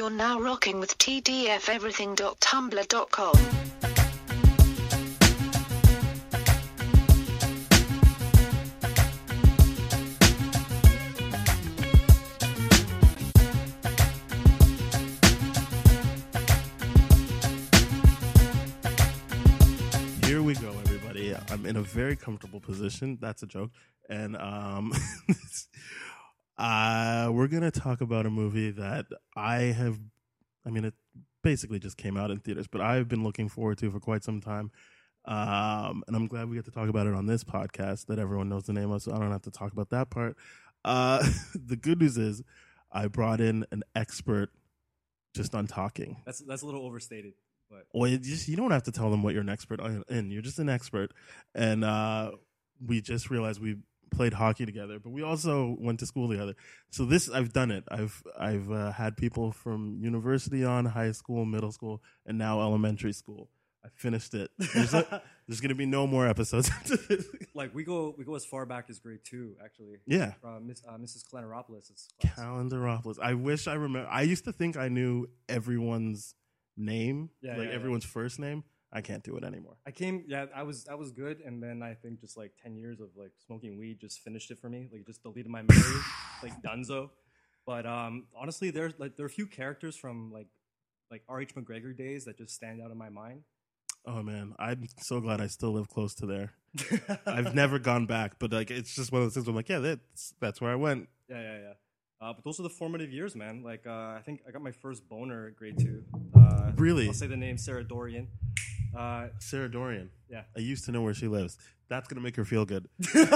You're now rocking with tdfeverything.tumblr.com. Here we go, everybody. I'm in a very comfortable position. That's a joke. And we're going to talk about a movie that it basically just came out in theaters, but I've been looking forward to for quite some time. And I'm glad we get to talk about it on this podcast that everyone knows the name of, so I don't have to talk about that part. The good news is I brought in an expert just on talking. That's a little overstated. But Well, you don't have to tell them what you're an expert in. You're just an expert. And we just realized we played hockey together, but we also went to school together. So I've done it. I've had people from university on, high school, middle school, and now elementary school. I finished it. There's going to be no more episodes after this. like we go as far back as grade 2, actually. Yeah. Mrs. Calendaropoulos' class. Calendaropoulos. I wish I remember. I used to think I knew everyone's name, everyone's first name. I can't do it anymore. I was good, and then I think just like 10 years of like smoking weed just finished it for me. Like just deleted my memory, like Dunzo. But honestly, there are a few characters from like R.H. McGregor days that just stand out in my mind. Oh man, I'm so glad I still live close to there. I've never gone back, but like it's just one of those things where I'm like, yeah, that's where I went. Yeah. But those are the formative years, man. Like I think I got my first boner at grade 2. Really? I'll say the name Sarah Dorian. Sarah Dorian. Yeah. I used to know where she lives. That's going to make her feel good.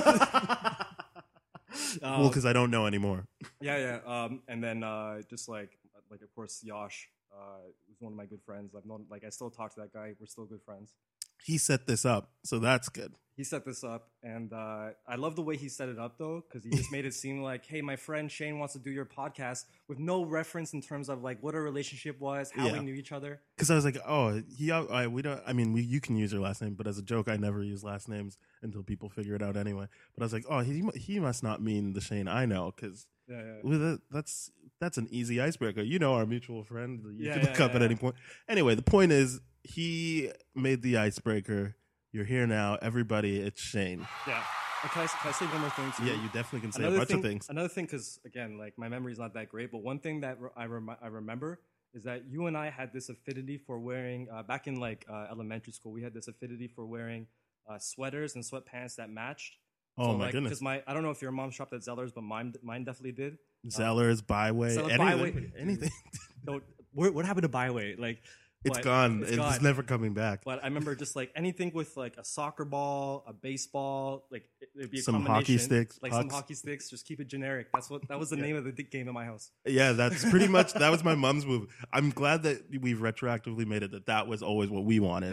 Well, because I don't know anymore. Yeah. And then just like of course, Yash was one of my good friends. I've known, I still talk to that guy. We're still good friends. He set this up, so that's good. He set this up, and I love the way he set it up, though, because he just made it seem like, hey, my friend Shane wants to do your podcast with no reference in terms of like what our relationship was, how we knew each other. Because I was like, you can use your last name, but as a joke, I never use last names until people figure it out anyway. But I was like, oh, he must not mean the Shane I know, because that's an easy icebreaker. You know our mutual friend. You can look up at any point. Anyway, the point is, he made the icebreaker. You're here now. Everybody, it's Shane. Yeah. Can I say one more thing too? Yeah, you definitely can say a bunch of things. Another thing, because again, like my memory's not that great, but one thing that I remember is that you and I had this affinity for wearing, back in elementary school, we had this affinity for wearing sweaters and sweatpants that matched. Oh, my goodness. Because I don't know if your mom shopped at Zellers, but mine definitely did. Zellers, Byway, anything. No, what happened to Byway? It's gone. It's never coming back. But I remember just like anything with like a soccer ball, a baseball, like it'd be a some combination. Hockey sticks, some hockey sticks. Just keep it generic. That was the name of the game in my house. Yeah, that's pretty much that was my mom's move. I'm glad that we've retroactively made it that was always what we wanted.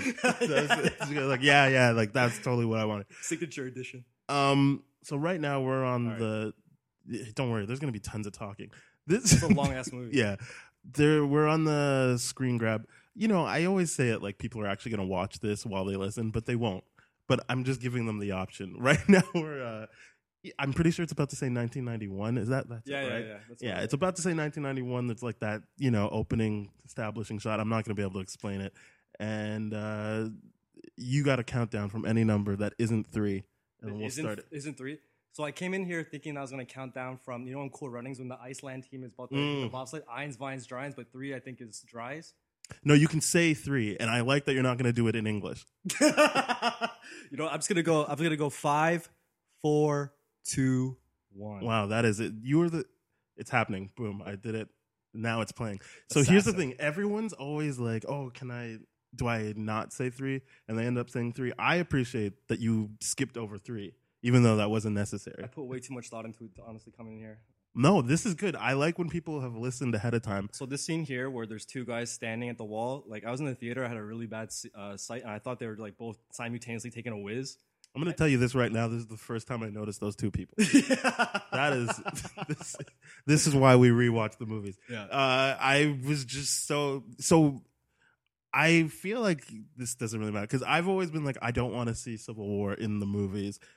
Like that's totally what I wanted. Signature edition. So right now we're on Don't worry, there's gonna be tons of talking. This is a long ass movie. Yeah, we're on the screen grab. You know, I always say it like people are actually going to watch this while they listen, but they won't. But I'm just giving them the option. Right now, I'm pretty sure it's about to say 1991. Is that's yeah, it, right? Yeah. That's yeah, it's about to say 1991. That's like that, opening establishing shot. I'm not going to be able to explain it. And you got a countdown from any number that isn't 3, and we'll start it. Isn't 3? So I came in here thinking I was going to count down from, in Cool Runnings when the Iceland team is about the bobsled, Eins, Vines, Drines, but 3 I think is Dries. No, you can say 3, and I like that you're not going to do it in English. I'm just gonna go 5, 4, 2, 1. Wow, that is it. It's happening. Boom, I did it. Now it's playing. So here's the thing. Everyone's always like, oh, do I not say 3? And they end up saying 3. I appreciate that you skipped over 3, even though that wasn't necessary. I put way too much thought into it to honestly come in here. No, this is good. I like when people have listened ahead of time. So this scene here where there's 2 guys standing at the wall, like I was in the theater, I had a really bad sight, and I thought they were like both simultaneously taking a whiz. I'm going to tell you this right now. This is the first time I noticed those 2 people. That is, this is why we rewatch the movies. Yeah. I was just so I feel like this doesn't really matter because I've always been like, I don't want to see Civil War in the movies.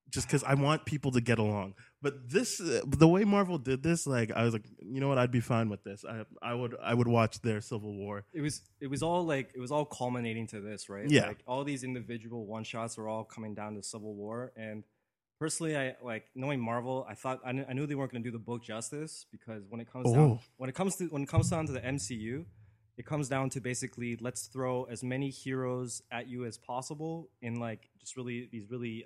just because I want people to get along. But this, the way Marvel did this, like I was like, you know what, I'd be fine with this. I would watch their Civil War. It was all culminating to this, right? Yeah. Like all these individual one shots were all coming down to Civil War. And personally, I like knowing Marvel. I knew they weren't going to do the book justice, because when it comes down to the MCU, it comes down to basically let's throw as many heroes at you as possible in like just really these really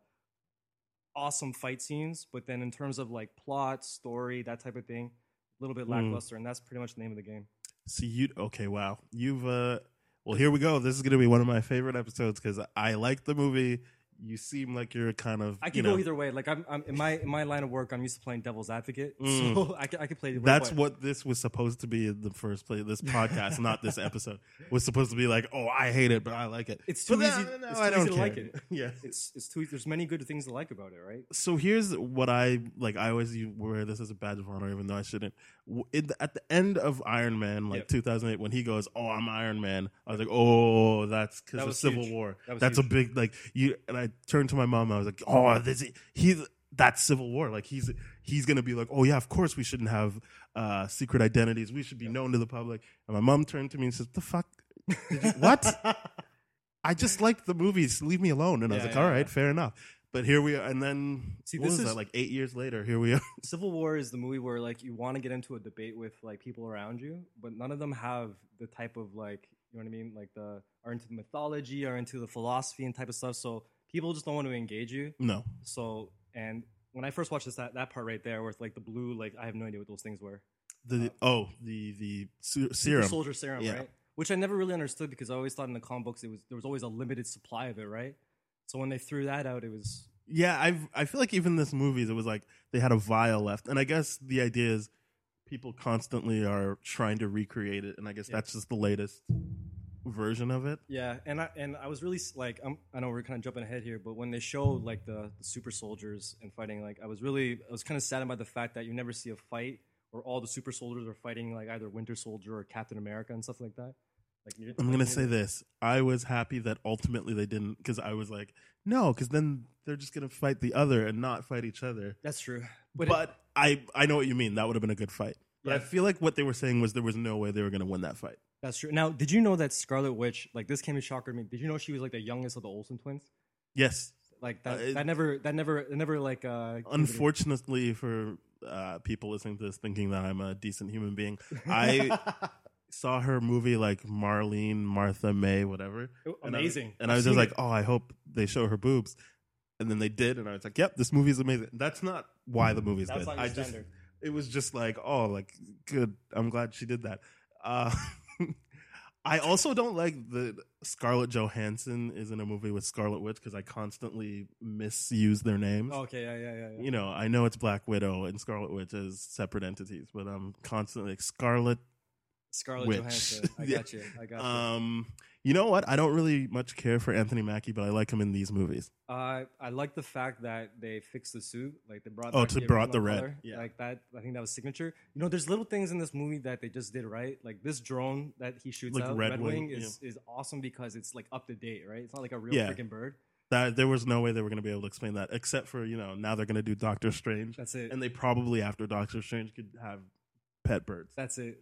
awesome fight scenes, but then in terms of like plot, story, that type of thing, a little bit lackluster, and that's pretty much the name of the game. See, okay, wow, you've well, here we go. This is going to be one of my favorite episodes because I like the movie. You seem like you're kind of. I can go either way. Like I'm in my line of work, I'm used to playing devil's advocate, so I could play. That's what this was supposed to be in the first place. This podcast, not this episode, was supposed to be like, oh, I hate it, but I like it. It's too easy. No, it's I too don't easy to care. like it. Yeah, it's too. There's many good things to like about it, right? So here's what I like. I always wear this as a badge of honor, even though I shouldn't. At the end of Iron Man, like 2008, when he goes, "Oh, I'm Iron Man," I was like, "Oh, that's because of Civil War." That's huge. A big like you. And I turned to my mom. I was like, "Oh, that's Civil War. Like he's gonna be like, oh yeah, of course we shouldn't have secret identities. We should be known to the public." And my mom turned to me and says, "The fuck? What? I just like the movies. Leave me alone." And I was like, "All right, fair enough." But here we are, and then this is that, like 8 years later. Here we are. Civil War is the movie where like you want to get into a debate with like people around you, but none of them have the type of like, you know what I mean, like are into the mythology, are into the philosophy and type of stuff. So people just don't want to engage you. No. So and when I first watched this, that part right there, where it's like the blue, like I have no idea what those things were. The serum, soldier serum, right? Which I never really understood because I always thought in the comic books there was always a limited supply of it, right? So when they threw that out, it was... Yeah, I feel like even this movie, it was like they had a vial left. And I guess the idea is people constantly are trying to recreate it. And I guess that's just the latest version of it. Yeah, and I was really like... I know we're kind of jumping ahead here, but when they show like the super soldiers and fighting, like I was kind of saddened by the fact that you never see a fight where all the super soldiers are fighting like either Winter Soldier or Captain America and stuff like that. Like, I'm going to say this. I was happy that ultimately they didn't, because I was like, no, because then they're just going to fight the other and not fight each other. That's true. But I know what you mean. That would have been a good fight. But I feel like what they were saying was there was no way they were going to win that fight. That's true. Now, did you know that Scarlet Witch, like this came as a shocker to me, did you know she was like the youngest of the Olsen twins? Yes. Like that never like... Unfortunately for people listening to this thinking that I'm a decent human being, I... saw her movie like Marlene, Martha May, whatever. Amazing. And I was just like, oh, I hope they show her boobs. And then they did, and I was like, yep, this movie is amazing. That's not why the movie's good. It was just like, oh, like good. I'm glad she did that. I also don't like that Scarlett Johansson is in a movie with Scarlet Witch because I constantly misuse their names. Okay, yeah. You know, I know it's Black Widow and Scarlet Witch as separate entities, but I'm constantly like Scarlet Johansson. I got you. You know what? I don't really much care for Anthony Mackie, but I like him in these movies. I like the fact that they fixed the suit. Like they brought the red. Color. Yeah. Like that. I think that was signature. You know, there's little things in this movie that they just did right. Like this drone that he shoots like out, Red Wing, is awesome because it's like up to date, right? It's not like a real freaking bird. That there was no way they were going to be able to explain that, except for, you know, now they're going to do Doctor Strange. That's it. And they probably after Doctor Strange could have pet birds. That's it.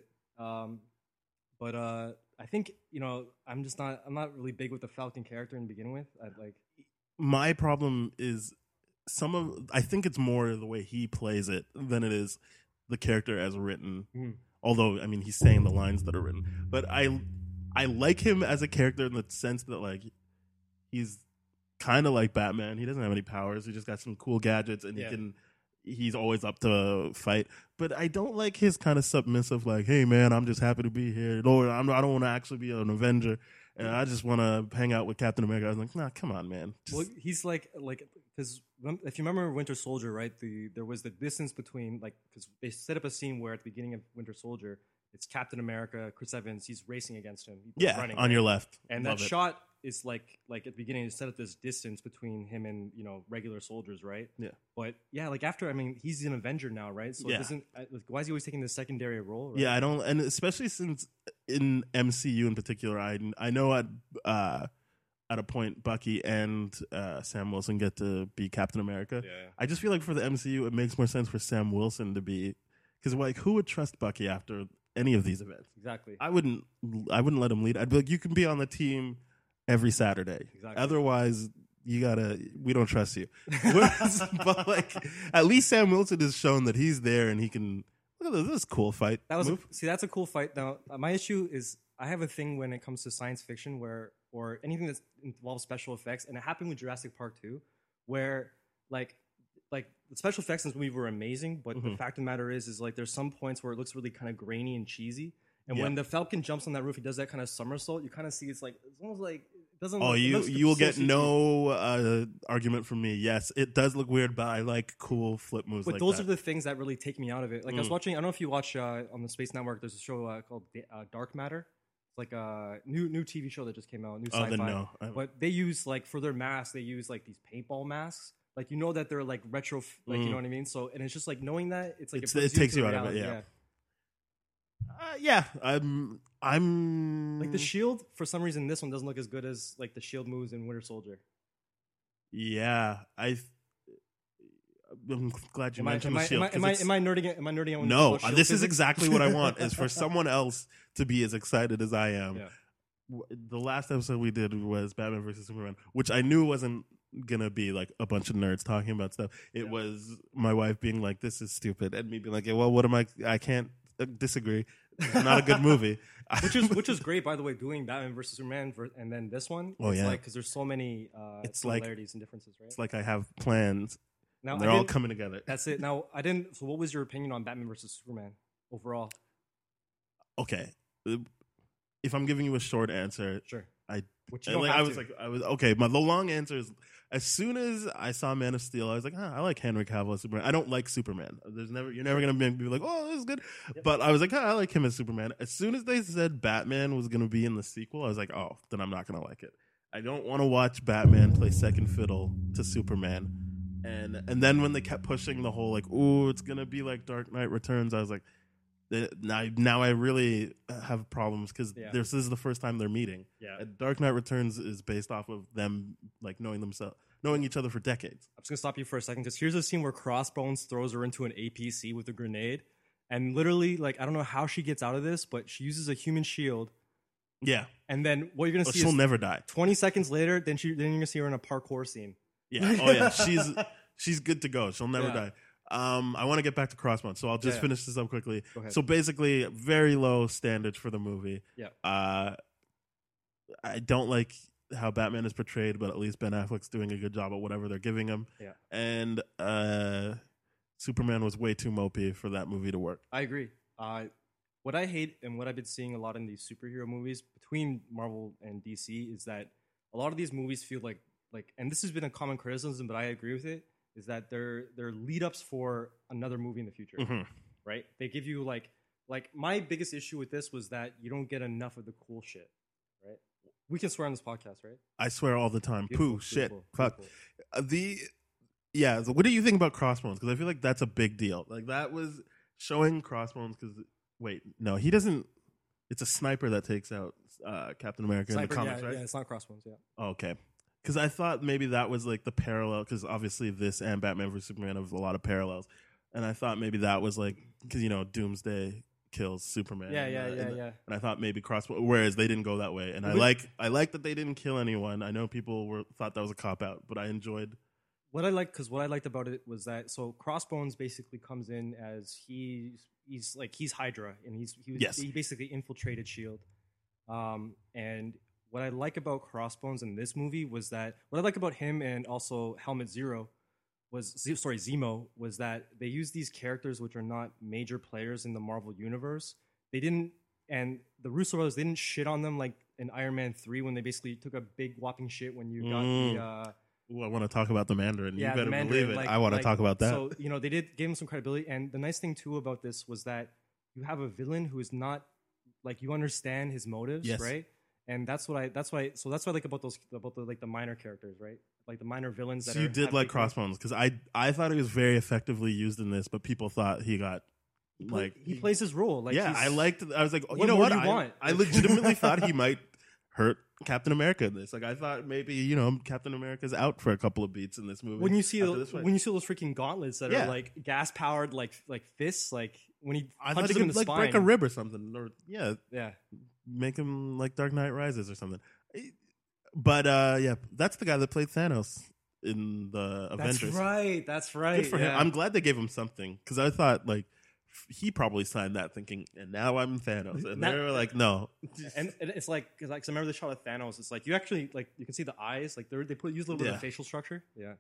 But I think, you know, I'm not really big with the Falcon character to begin with. My problem is I think it's more the way he plays it than it is the character as written. Although, I mean, he's saying the lines that are written. But I like him as a character in the sense that, like, he's kind of like Batman. He doesn't have any powers. He just got some cool gadgets, and he's always up to fight. But I don't like his kind of submissive, like, hey, man, I'm just happy to be here. Lord, I don't want to actually be an Avenger, and I just want to hang out with Captain America. I was like, nah, come on, man. Well, he's like, because if you remember Winter Soldier, right, there was the distance between, like, because they set up a scene where at the beginning of Winter Soldier, it's Captain America, Chris Evans, he's racing against him. Running, on your left. And that shot is like at the beginning, to set up this distance between him and, you know, regular soldiers, right? Yeah. But yeah, like after, I mean, he's an Avenger now, right? So it doesn't, why is he always taking this secondary role? Right? Yeah, I don't, and especially since in MCU in particular, I know at at a point Bucky and Sam Wilson get to be Captain America. Yeah. I just feel like for the MCU, it makes more sense for Sam Wilson to be, because like who would trust Bucky after any of these events? Exactly. I wouldn't let him lead. I'd be like, you can be on the team every Saturday. Exactly. Otherwise, we don't trust you. But like, at least Sam Wilson has shown that he's there and he can. Look at this is a cool fight. That's a cool fight. Now, my issue is I have a thing when it comes to science fiction or anything that involves special effects, and it happened with Jurassic Park 2, where like the special effects in this movie were amazing, but the fact of the matter is like there's some points where it looks really kind of grainy and cheesy. And when the Falcon jumps on that roof, he does that kind of somersault. You kind of see it's almost like it doesn't. Oh, you will get so no argument from me. Yes, it does look weird, but I like cool flip moves. But like those that. are the things that really take me out of it. Like I was watching. I don't know if you watch on the Space Network. There's a show called Dark Matter. It's like a new TV show that just came out. New sci-fi. Then no. But they use like for their masks, they use like these paintball masks. Like you know that they're like retro. Like you know what I mean. So and it's just like knowing that it's like it takes you out of it. Yeah. Yeah, I'm like the shield. For some reason, this one doesn't look as good as like the shield moves in Winter Soldier. Yeah, I'm glad you mentioned the shield. Am I nerding it? Am I nerding out? No, this is exactly what I want. Is for someone else to be as excited as I am. Yeah. The last episode we did was Batman versus Superman, which I knew wasn't gonna be like a bunch of nerds talking about stuff. It was my wife being like, "This is stupid," and me being like, "Well, what am I can't disagree. It's not a good movie." which is great, by the way. Doing Batman versus Superman and then this one. Oh, it's yeah. like because there's so many similarities and differences, right? It's like I have plans. Now they're all coming together. That's it. Now I didn't. So, what was your opinion on Batman versus Superman overall? Okay, if I'm giving you a short answer, Sure. I was okay. The long answer is, as soon as I saw Man of Steel, I was like, I like Henry Cavill as Superman. I don't like Superman. You're never gonna be like, oh, this is good. Yep. But I was like, I like him as Superman. As soon as they said Batman was gonna be in the sequel, I was like, oh, then I'm not gonna like it. I don't want to watch Batman play second fiddle to Superman. And then when they kept pushing the whole like, ooh, it's gonna be like Dark Knight Returns, I was like, now I really have problems because this is the first time they're meeting. Yeah, Dark Knight Returns is based off of them like knowing each other for decades. I'm just gonna stop you for a second because here's a scene where Crossbones throws her into an APC with a grenade, and literally, like, I don't know how she gets out of this, but she uses a human shield. Yeah, and then what you're gonna see she'll is never die. 20 seconds later, then you're gonna see her in a parkour scene. Yeah, oh yeah, she's good to go. She'll never die. I want to get back to Crossbones, so I'll just finish this up quickly. So basically, very low standards for the movie. Yeah. I don't like how Batman is portrayed, but at least Ben Affleck's doing a good job at whatever they're giving him. Yeah. And Superman was way too mopey for that movie to work. I agree. What I hate and what I've been seeing a lot in these superhero movies between Marvel and DC is that a lot of these movies feel like, and this has been a common criticism, but I agree with it, is that they're lead-ups for another movie in the future, right? They give you like my biggest issue with this was that you don't get enough of the cool shit, right? We can swear on this podcast, right? I swear all the time. Beautiful, Poo, shit, fuck. Beautiful. So what do you think about Crossbones? Because I feel like that's a big deal. Like that was showing Crossbones because wait, no, he doesn't. It's a sniper that takes out Captain America in the comics, right? Yeah, it's not Crossbones. Yeah. Oh, okay. Because I thought maybe that was like the parallel, because obviously this and Batman vs. Superman have a lot of parallels. And I thought maybe that was like, because, Doomsday kills Superman. Yeah. And I thought maybe whereas they didn't go that way. And I like that they didn't kill anyone. I know people thought that was a cop-out, but I enjoyed. What I liked about it was that, so Crossbones basically comes in as he's Hydra, and he basically infiltrated S.H.I.E.L.D. And what I like about Crossbones in this movie was that what I like about him and also Helmet Zemo was that they used these characters which are not major players in the Marvel universe. And the Russo brothers didn't shit on them like in Iron Man 3 when they basically took a big whopping shit when you got the. I want to talk about the Mandarin. Yeah, you better Mandarin, believe it. I want to talk about that. So they gave him some credibility, and the nice thing too about this was that you have a villain who is not like, you understand his motives, right? And that's what I like about the minor characters, right? Like the minor villains. So you did like Crossbones, because I thought he was very effectively used in this, but people thought he got he plays his role. Like, I liked. I was like, you know what? I legitimately thought he might hurt Captain America in this. Like I thought maybe Captain America's out for a couple of beats in this movie. When you see after this fight. when you see those freaking gauntlets that Yeah. are like gas powered, like fists, like when he I thought punches he him in could the like spine, break a rib or something, or yeah. make him like Dark Knight Rises or something. But that's the guy that played Thanos in the Avengers. That's right. Good for him. I'm glad they gave him something because I thought like he probably signed that thinking, and now I'm Thanos, and they were like, no. And it's like because I remember the shot of Thanos. It's like you actually like you can see the eyes, like they use a little bit of facial structure. Yeah.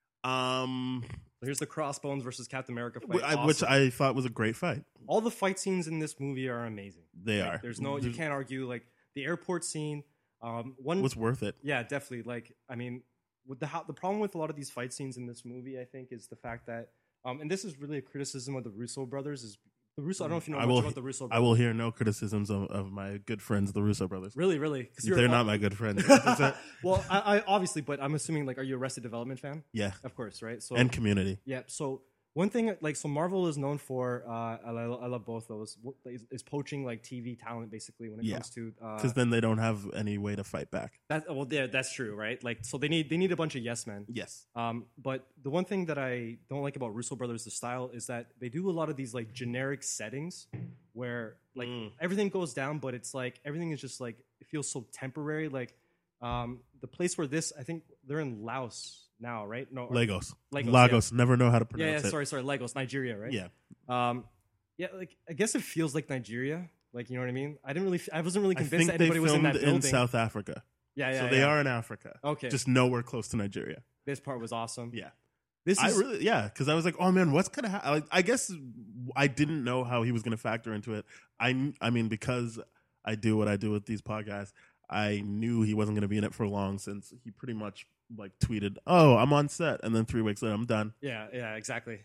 So here's the Crossbones versus Captain America fight, which I thought was a great fight. All the fight scenes in this movie are amazing. They are. There's you can't argue. Like the airport scene, one was worth it. Yeah, definitely. Like I mean, with the problem with a lot of these fight scenes in this movie, I think, is the fact that, and this is really a criticism of the Russo brothers. Is the Russo? I don't know if you know much about the Russo brothers. I will hear no criticisms of my good friends, the Russo brothers. Really, because they're not my good friends. Well, I obviously, but I'm assuming like, are you a Arrested Development fan? Yeah, of course, right? So and Community. Yeah, so. One thing, like, so Marvel is known for, I love both those, is poaching, like, TV talent, basically, when it comes to... Because then they don't have any way to fight back. That's true, right? Like, so they need a bunch of yes men. Yes. But the one thing that I don't like about Russo Brothers, the style, is that they do a lot of these, like, generic settings where, like, everything goes down, but it's, like, everything is just, like, it feels so temporary. Like, the place where I think they're in Laos now, right? No, Lagos. Yeah. Never know how to pronounce it. Sorry, Lagos, Nigeria, right? Yeah. Like I guess it feels like Nigeria. Like, you know what I mean? I wasn't really convinced that anybody was in that building. In South Africa. Yeah. So they are in Africa. Okay. Just nowhere close to Nigeria. This part was awesome. Yeah. Because I was like, oh man, what's gonna happen? Like, I guess I didn't know how he was gonna factor into it. I mean, because I do what I do with these podcasts, I knew he wasn't gonna be in it for long, since he pretty much like tweeted, "Oh, I'm on set," and then 3 weeks later, I'm done. Yeah, exactly.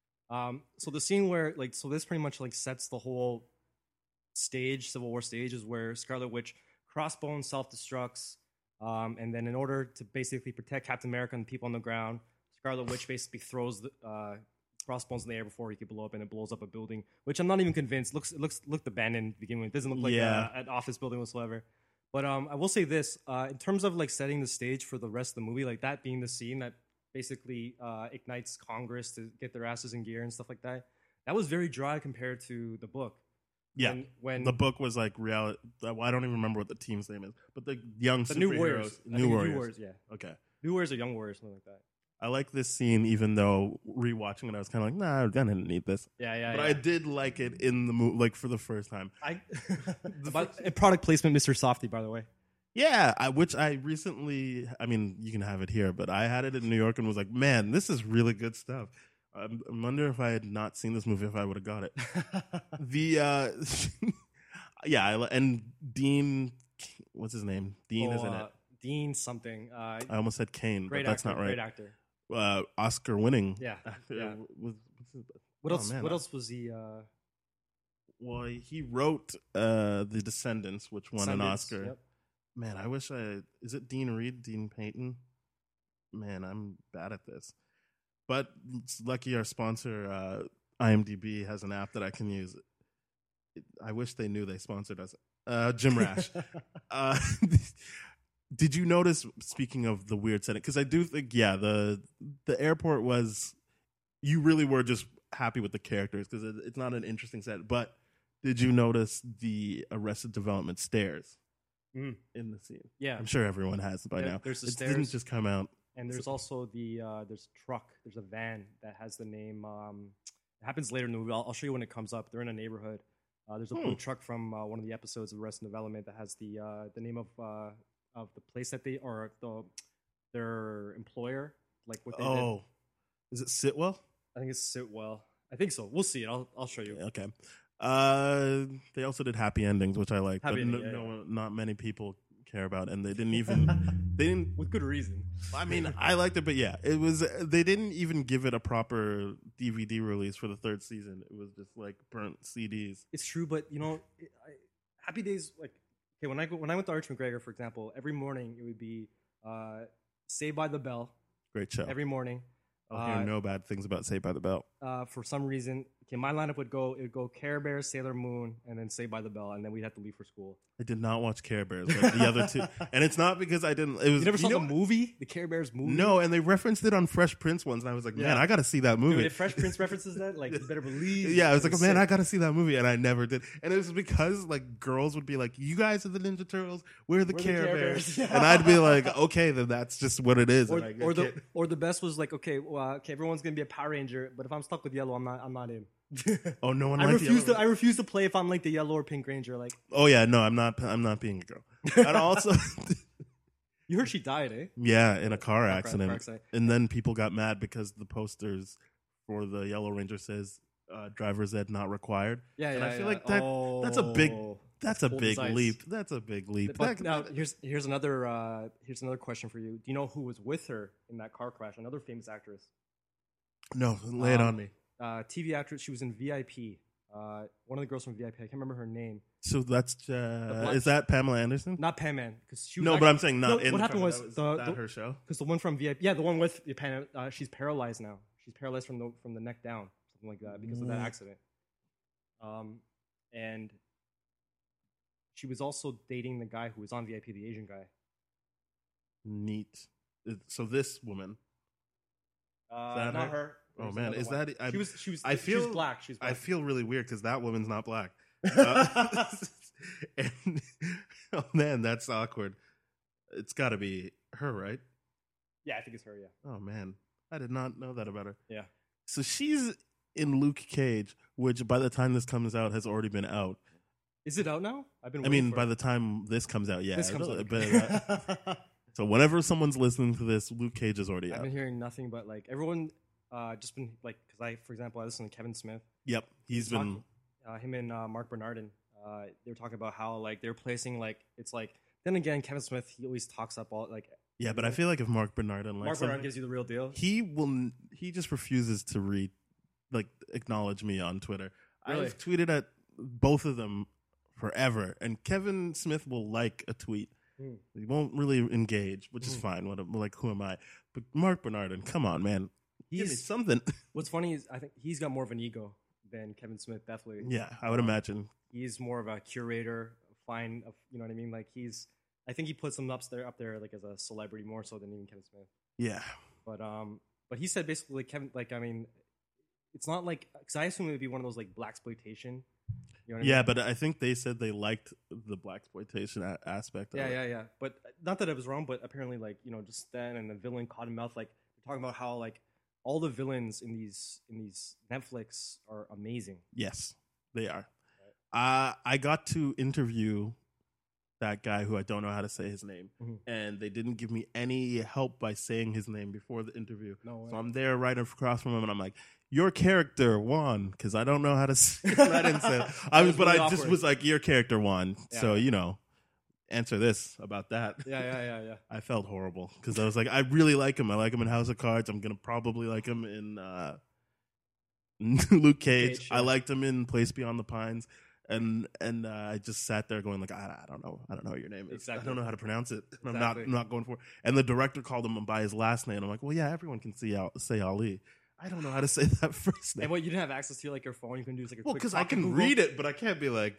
So the scene where this pretty much like sets the whole stage, Civil War stage, is where Scarlet Witch Crossbones self-destructs, and then in order to basically protect Captain America and the people on the ground, Scarlet Witch basically throws the Crossbones in the air before he could blow up, and it blows up a building, which I'm not even convinced looked abandoned to begin with. It doesn't look like an office building whatsoever. But I will say this, in terms of like setting the stage for the rest of the movie, like that being the scene that basically ignites Congress to get their asses in gear and stuff like that, that was very dry compared to the book. Yeah, when the book was like reality. I don't even remember what the team's name is, but the young superheroes, New Warriors. New Warriors, yeah. Okay. New Warriors or Young Warriors, something like that. I like this scene, even though rewatching it, I was kind of like, nah, I didn't need this. Yeah. But I did like it in the movie, like for the first time. Product placement, Mr. Softy, by the way. Yeah, which I recently, I mean, you can have it here, but I had it in New York and was like, man, this is really good stuff. I wonder if I had not seen this movie, if I would have got it. And Dean, what's his name? Dean is in it. Dean something. I almost said Kane, but that's not right. Great actor. Oscar winning. Yeah. What else was he? Well, he wrote The Descendants, which won an Oscar. Yep. Man, I wish is it Dean Reed, Dean Payton? Man, I'm bad at this. But it's lucky our sponsor, IMDb, has an app that I can use. I wish they knew they sponsored us. Jim Rash. Did you notice, speaking of the weird setting, because I do think, the airport was, you really were just happy with the characters, because it's not an interesting set, but did you notice the Arrested Development stairs in the scene? Yeah. I'm sure everyone has by now. There's the it stairs. Didn't just come out. And there's also there's a truck, there's a van that has the name, it happens later in the movie, I'll show you when it comes up. They're in a neighborhood. There's a blue truck from one of the episodes of Arrested Development that has the name of the place that their employer, like what they did. Is it Sitwell? I think it's Sitwell. I think so. We'll see it. I'll show you. Okay. They also did happy endings, which I like, but not many people care about, and they didn't with good reason. I mean, I liked it, but it was, they didn't even give it a proper DVD release for the third season. It was just like burnt CDs. It's true, but Happy Days, like, okay, when I went to Arch McGregor, for example, every morning it would be Saved by the Bell. Great show. Every morning. I'll hear no bad things about Saved by the Bell. For some reason, okay, my lineup would go Care Bears, Sailor Moon, and then Saved by the Bell, and then we'd have to leave for school. I did not watch Care Bears like the other two, and it's not because I didn't. It was You never saw know, the movie, the Care Bears movie? No, and they referenced it on Fresh Prince once, and I was like, man, Yeah. I got to see that movie. Dude, if Fresh Prince references that, like, you better believe. Yeah, I was like, it's man, sick. I got to see that movie, and I never did. And it was because like girls would be like, you guys are the Ninja Turtles, we're the Care Bears, and I'd be like, okay, then that's just what it is. And I can't- Or the best was like, okay, everyone's gonna be a Power Ranger, but if I'm stuck with yellow, I'm not in. oh, no one. I liked the refuse other to. I refuse to play if I'm like the yellow or pink ranger. Like, Oh yeah, no, I'm not being a girl. And also, you heard she died, eh? yeah, in a car Car accident. accident. And then people got mad because the posters for the Yellow Ranger says driver's ed not required. Yeah, And yeah. I feel yeah. like that's a big that's a Cold big as ice. leap. That's a big leap. But now here's another question for you. Do you know who was with her in that car crash? Another famous actress. No, lay it on me. TV actress. She was in VIP. One of the girls from VIP. I can't remember her name. So that's is that Pamela Anderson? Not Pam Man, because she was No, but I'm saying not No, in what the happened front. was That the her show. because the one from VIP, yeah, the one with Pam, she's paralyzed now. She's paralyzed from the neck down, something like that, because of that accident. And she was also dating the guy who was on VIP, the Asian guy. Neat. So this woman. that Not her? her. Oh There's man, another is one. that? She was. I feel she was black. She's black. I feel really weird because that woman's not black. And, oh man, that's awkward. It's got to be her, right? Yeah, I think it's her. Yeah. Oh man, I did not know that about her. Yeah. So she's in Luke Cage, which by the time this comes out has already been out. Is it out now? I've been. I mean, by the time this comes out, yeah. This comes out. But, so whenever someone's listening to this, Luke Cage is already I've out. been hearing nothing but like everyone. Just been like, because for example, I listen to Kevin Smith. Yep, he's been. Him and Mark Bernardin. They were talking about how like they're placing like it's like. Then again, Kevin Smith, he always talks up all like. Yeah, but I feel like if Mark Bernardin likes Mark Bernardin something, gives you the real deal. he just refuses to acknowledge me on Twitter. Really? I've tweeted at both of them forever, and Kevin Smith will like a tweet. He won't really engage, which is fine. Who am I? But Mark Bernardin, come on, man. Give me something. What's funny is I think he's got more of an ego than Kevin Smith, definitely. Yeah, I would imagine. He's more of a curator, you know what I mean? Like I think he puts him up there like as a celebrity more so than even Kevin Smith. Yeah. But he said basically like Kevin, like I mean, it's not like because I assume it would be one of those like blaxploitation. You know what I mean? But I think they said they liked the blaxploitation aspect. Of it. Yeah. But not that it was wrong, but apparently like just then and the villain Cottonmouth, like they're talking about how like all the villains in these Netflix are amazing. Yes, they are. I got to interview that guy who I don't know how to say his name, and they didn't give me any help by saying his name before the interview. No way. So I'm there right across from him, and I'm like, "Your character Juan," because I don't know how to say it. I didn't say it. I just was like, "Your character Juan." Yeah. So answer this about that. Yeah. I felt horrible because I was like, I really like him. I like him in House of Cards. I'm gonna probably like him in Luke Cage. Yeah. I liked him in Place Beyond the Pines. And I just sat there going like, I don't know what your name is. Exactly. I don't know how to pronounce it. And Exactly. I'm not going for it. And the director called him by his last name. I'm like, well, yeah, everyone can say Ali. I don't know how to say that first name. And what you didn't have access to like your phone, you can do like a quick because talk I to can Google. read it, but I can't be like,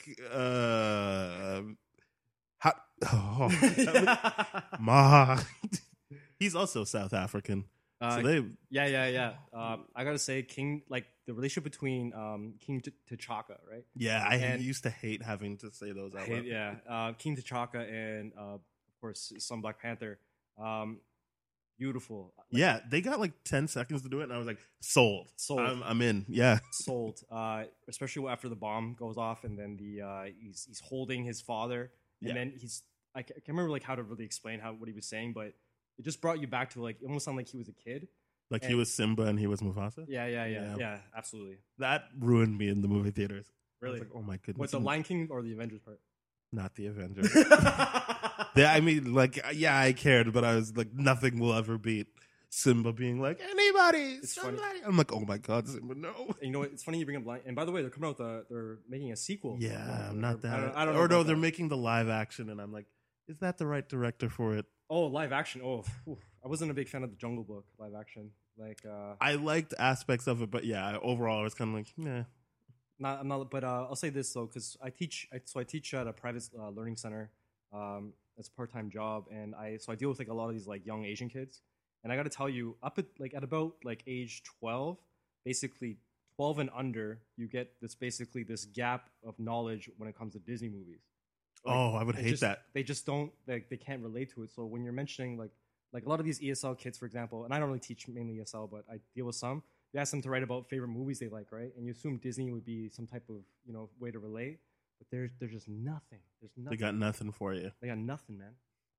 Ma. He's also South African. So they, Yeah. I gotta say, the relationship between King T'Chaka, right? Yeah, I used to hate having to say those out loud. Yeah, King T'Chaka and of course his son Black Panther. Beautiful. Yeah, they got like 10 seconds to do it, and I was like, sold. I'm in. Yeah, sold. Especially after the bomb goes off, and then he's holding his father, and then I can't remember like how to really explain what he was saying, but it just brought you back to like it almost sounded like he was a kid. Like he was Simba and he was Mufasa? Yeah, absolutely. That ruined me in the movie theaters. Really? I was like, oh my goodness. What, the Lion King or the Avengers part? Not the Avengers. I mean, like, yeah, I cared, but I was like, nothing will ever beat Simba being like, anybody, somebody. Funny. I'm like, oh my God, Simba, no. And you know what? It's funny you bring up Lion. And by the way, they're coming out they're making a sequel. Yeah, I'm not that. I don't know. Or no, they're making the live action, and I'm like, is that the right director for it? Oh, live action. Oh, I wasn't a big fan of the Jungle Book live action. Like, I liked aspects of it, but yeah, overall I was kind of like, nah. I'm not. But I'll say this though, because I teach. I teach at a private learning center. It's a part-time job, and I deal with like a lot of these like young Asian kids. And I got to tell you, at about like age 12, basically 12 and under, you get this gap of knowledge when it comes to Disney movies. Like, I would hate that. They just don't, like, they can't relate to it. So when you're mentioning like a lot of these ESL kids, for example, and I don't really teach mainly ESL, but I deal with some. You ask them to write about favorite movies they like, right? And you assume Disney would be some type of way to relate, but there's just nothing. There's nothing. They got nothing for you. They got nothing, man.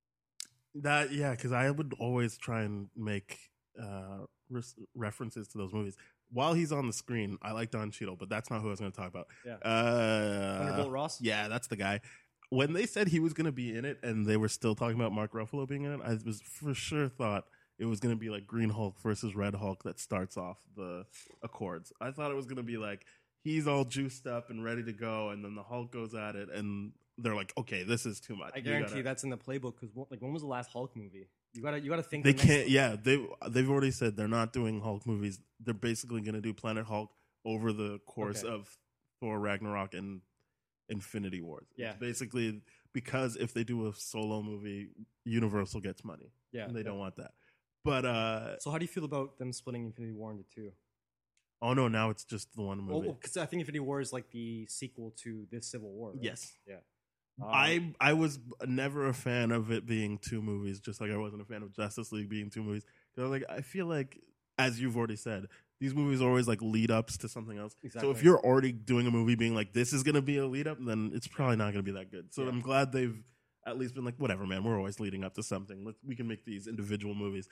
Because I would always try and make references to those movies while he's on the screen. I like Don Cheadle, but that's not who I was going to talk about. Yeah, Thunderbolt Ross. Yeah, that's the guy. When they said he was going to be in it, and they were still talking about Mark Ruffalo being in it, I was for sure thought it was going to be like Green Hulk versus Red Hulk that starts off the Accords. I thought it was going to be like he's all juiced up and ready to go, and then the Hulk goes at it, and they're like, okay, this is too much. I guarantee that's in the playbook, because like, when was the last Hulk movie? You gotta think. They can't. Yeah, they've already said they're not doing Hulk movies. They're basically going to do Planet Hulk over the course of Thor Ragnarok and Infinity Wars. Yeah, it's basically, because if they do a solo movie, Universal gets money. Yeah, and they don't want that. But so how do you feel about them splitting Infinity War into two? Oh no, now it's just the one movie. Because I think Infinity War is like the sequel to this Civil War. Right? Yes. Yeah. I was never a fan of it being two movies, just like I wasn't a fan of Justice League being two movies. Because I feel like, as you've already said, these movies are always like lead ups to something else. Exactly. So if you're already doing a movie being like, this is going to be a lead up, then it's probably not going to be that good. So I'm glad they've at least been like, whatever, man, we're always leading up to something. We can make these individual movies.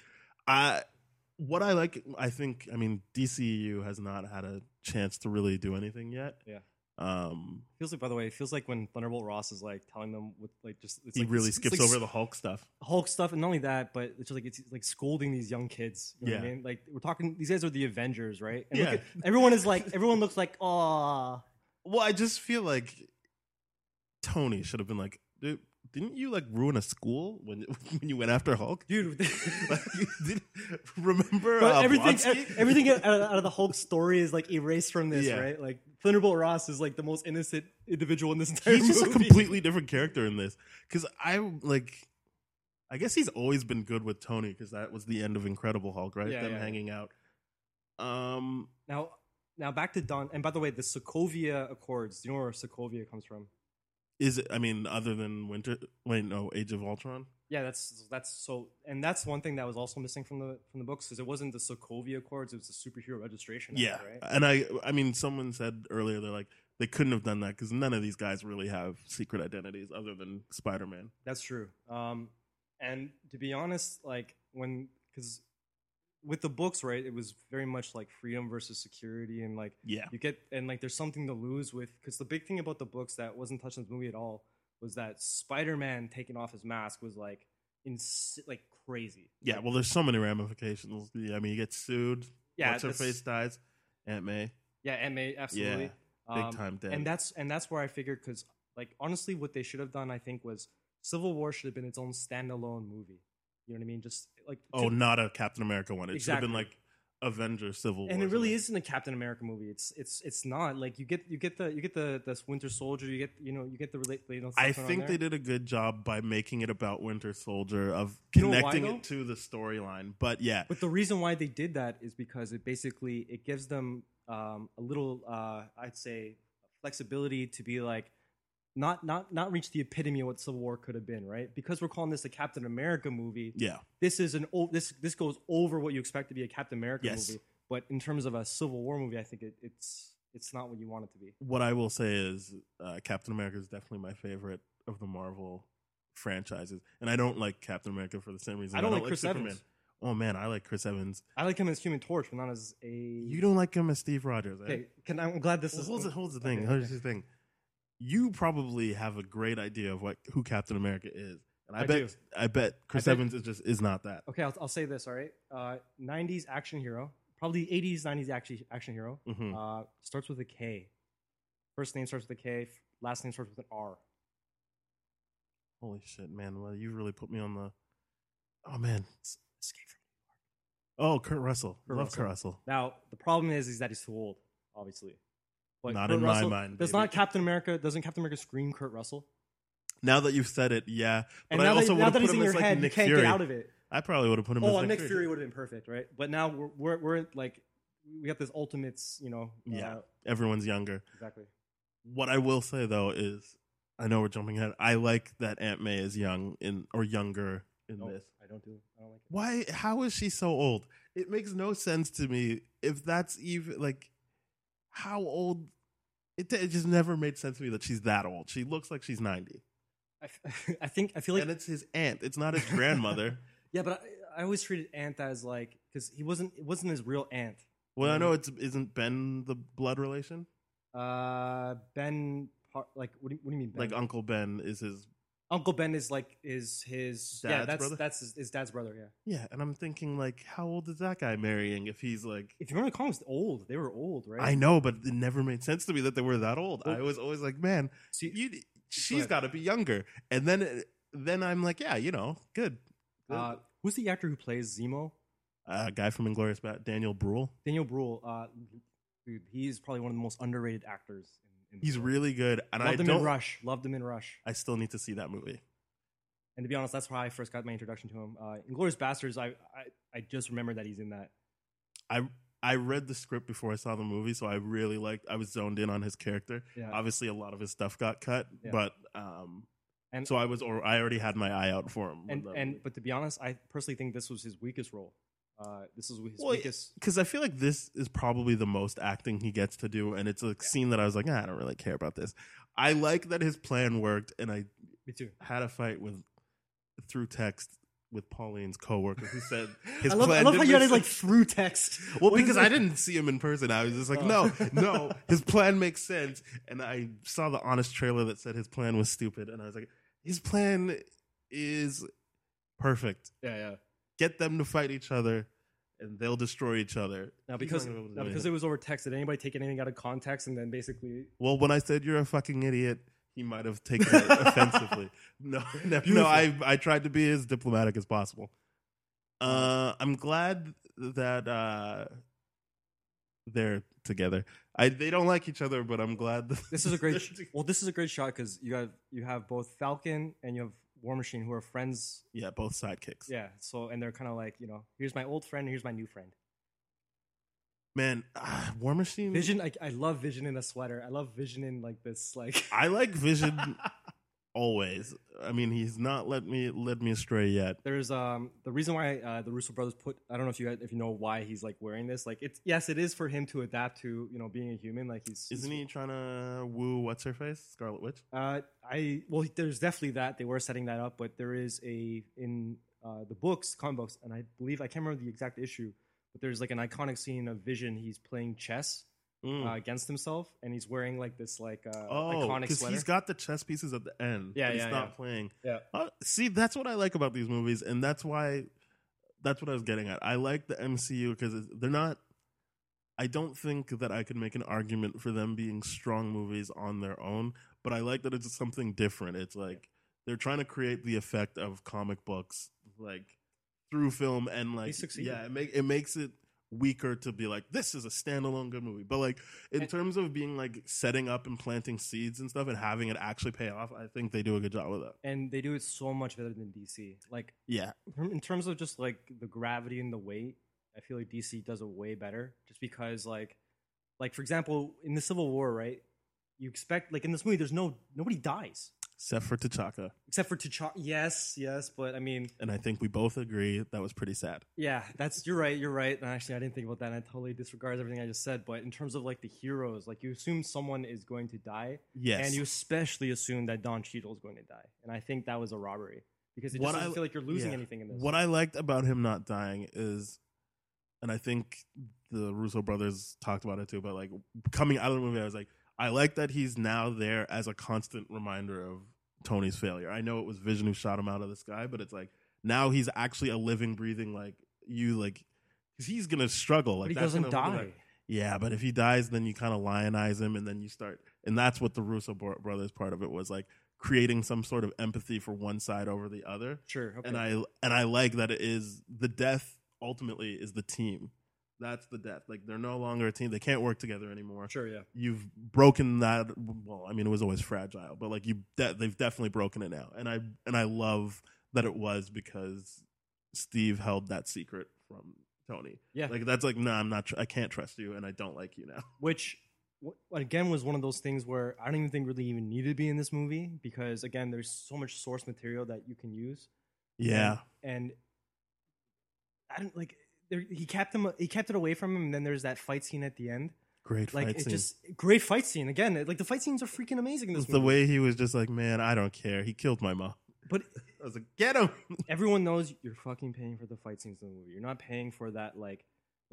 What I like, DCEU has not had a chance to really do anything yet. Yeah. Feels like, by the way, it feels like when Thunderbolt Ross is like telling them with like just he really skips over the Hulk stuff. And not only that, but it's like scolding these young kids. You know what I mean? Like, we're talking, these guys are the Avengers, right? And everyone looks like, oh. Well, I just feel like Tony should have been like, dude, didn't you like ruin a school when you went after Hulk, dude? Remember? But everything out of the Hulk story is like erased from this, right? Like, Thunderbolt Ross is like the most innocent individual in this entire movie. He's just a completely different character in this. Because I guess he's always been good with Tony, because that was the end of Incredible Hulk, right? Them hanging out. Now back to Don. And by the way, the Sokovia Accords. Do you know where Sokovia comes from? Is it? I mean, other than Age of Ultron. Yeah, that's so, and that's one thing that was also missing from the books, because it wasn't the Sokovia Accords; it was the Superhero Registration Act, right? And I mean, someone said earlier they're like, they couldn't have done that because none of these guys really have secret identities other than Spider-Man. That's true. And to be honest, like because with the books, right, it was very much like freedom versus security, and like you get, and like there's something to lose with, because the big thing about the books that wasn't touched in this movie at all was that Spider-Man taking off his mask was like crazy. Yeah, well, there's so many ramifications. Yeah, I mean, he gets sued. Yeah, what's her face dies. Aunt May. Yeah, Aunt May, absolutely. Yeah, big time dead. And that's where I figured, because like honestly, what they should have done, I think, was Civil War should have been its own standalone movie. You know what I mean? Just like not a Captain America one. It should have been like Avengers Civil War. And it really isn't a Captain America movie. It's not like you get the Winter Soldier. You get the I think they did a good job by making it about Winter Soldier, of connecting it to the storyline. But yeah, but the reason why they did that is because it gives them a little I'd say flexibility to be like not reach the epitome of what Civil War could have been, right? Because we're calling this a Captain America movie. Yeah, this is this goes over what you expect to be a Captain America movie. But in terms of a Civil War movie, I think it's not what you want it to be. What I will say is Captain America is definitely my favorite of the Marvel franchises, and I don't like Captain America for the same reason. I don't like Chris Superman. Evans. Oh man, I like Chris Evans. I like him as Human Torch, but not as a. You don't like him as Steve Rogers. Okay, I'm glad this is. Hold the thing. Here's the thing. You probably have a great idea of who Captain America is, and I bet Chris Evans is not that. Okay, I'll say this. All right, 90s action hero, probably 80s, 90s action hero. Mm-hmm. Starts with a K. First name starts with a K. Last name starts with an R. Holy shit, man! Well, you really put me on the. Oh man, Escape from. Oh, Kurt Russell. Kurt Love Russell. Kurt Russell. Now the problem is that he's too old, obviously. But Not Kurt in Russell, my mind. Does baby. not Captain America? Doesn't Captain America scream Kurt Russell? Now that you've said it, yeah. But And I now also that, would now have that put he's him in as your like head, Nick you can't Fury. get out of it. I probably would have put him Oh, as Nick Fury would have been perfect, right? But now we're like we got this ultimates, you know. Yeah, everyone's younger. Exactly. What I will say though is, I know we're jumping ahead. I like that Aunt May is young or younger in this. I don't like it. Why? How is she so old? It makes no sense to me. If that's even like, how old? It just never made sense to me that she's that old. She looks like she's 90. I feel like, and it's his aunt. It's not his grandmother. yeah, but I always treated Aunt as like, because it wasn't his real aunt. Well, I know isn't Ben the blood relation? Ben, like what do you mean? Ben? Like Uncle Ben is his. Uncle Ben is his Dad's brother? That's his dad's brother. Yeah. Yeah, and I'm thinking like, how old is that guy marrying? If he's like, if you remember the comics, old. They were old, right? I know, but it never made sense to me that they were that old. Well, I was always like, man, she's got to be younger. And then I'm like, yeah, good. Who's the actor who plays Zemo? Guy from Inglourious Basterds, Daniel Bruhl. Daniel Bruhl, dude, he's probably one of the most underrated actors. He's really good, and Loved him in Rush. I still need to see that movie. And to be honest, that's how I first got my introduction to him. Inglourious Basterds, I just remembered that he's in that. I read the script before I saw the movie, so I really liked. I was zoned in on his character. Yeah. Obviously, a lot of his stuff got cut, Yeah. but so I already had my eye out for him. But to be honest, I personally think this was his weakest role. This is his weakest, because I feel like this is probably the most acting he gets to do, and it's a scene that I was like, I don't really care about this. I like that his plan worked, and I me too. had a fight through text with Pauline's coworker who said his I plan. love how you had it like through text. Well, because I didn't see him in person, I was just like, no, his plan makes sense, and I saw the Honest trailer that said his plan was stupid, and I was like, his plan is perfect. Yeah. Get them to fight each other, and they'll destroy each other. Now because it was over text, did anybody take anything out of context and then basically? Well, when I said you're a fucking idiot, he might have taken it offensively. No. I tried to be as diplomatic as possible. I'm glad that they're together. They don't like each other, but I'm glad that this is a great. This is a great shot because you have both Falcon and you have War Machine, who are friends. Yeah, both sidekicks. Yeah, so and they're kind of like, here's my old friend, here's my new friend. Man, War Machine. Vision, I love Vision in a sweater. I love Vision in like this, like. I like Vision always. I mean, he's not led me astray yet. There's the reason why the Russo brothers I don't know if you know why he's like wearing this. Like it is for him to adapt to being a human. Like isn't he trying to woo what's her face, Scarlet Witch? There's definitely that they were setting that up, but there is in the comic books, and I believe I can't remember the exact issue, but there's like an iconic scene of Vision. He's playing chess. Against himself, and he's wearing like this iconic because sweater. He's got the chess pieces at the end. Yeah, he's not playing. Yeah. See, that's what I like about these movies, and that's what I was getting at. I like the MCU because they're not. I don't think that I could make an argument for them being strong movies on their own, but I like that it's something different. It's like they're trying to create the effect of comic books, like through film, and like it makes it weaker to be like, this is a standalone good movie, but like in terms of being like setting up and planting seeds and stuff and having it actually pay off, I think they do a good job with that, and they do it so much better than DC. Like, yeah, in terms of just like the gravity and the weight, I feel like DC does it way better, just because like for example, in the Civil War, right, you expect, like in this movie, nobody dies except for T'Chaka. Yes, but I mean, and I think we both agree that was pretty sad. Yeah, you're right. And actually, I didn't think about that. And I totally disregard everything I just said. But in terms of like the heroes, like you assume someone is going to die. Yes. And you especially assume that Don Cheadle is going to die. And I think that was a robbery because it doesn't feel like you're losing anything in this. What I liked about him not dying is, and I think the Russo brothers talked about it too, but like coming out of the movie, I was like, I like that he's now there as a constant reminder of Tony's failure. I know it was Vision who shot him out of the sky, but it's like now he's actually a living, breathing, because he's gonna struggle. Like, but he doesn't die. Yeah, but if he dies, then you kind of lionize him, and then you start, and that's what the Russo brothers part of it was like creating some sort of empathy for one side over the other. Sure. Okay. And I like that it is the death ultimately is the team. That's the death. Like they're no longer a team. They can't work together anymore. Sure. Yeah. You've broken that. Well, I mean, it was always fragile, but like they've definitely broken it now. And I love that it was because Steve held that secret from Tony. Yeah. Like that's like, nah, I'm not. I can't trust you, and I don't like you now. Which, again, was one of those things where I don't even think really even needed to be in this movie because, again, there's so much source material that you can use. Yeah. And I don't like. He kept it away from him, and then there's that fight scene at the end. Great fight scene. Great fight scene. Again, like the fight scenes are freaking amazing in this movie. The way he was just like, man, I don't care. He killed my mom. But I was like, get him. Everyone knows you're fucking paying for the fight scenes in the movie. You're not paying for that like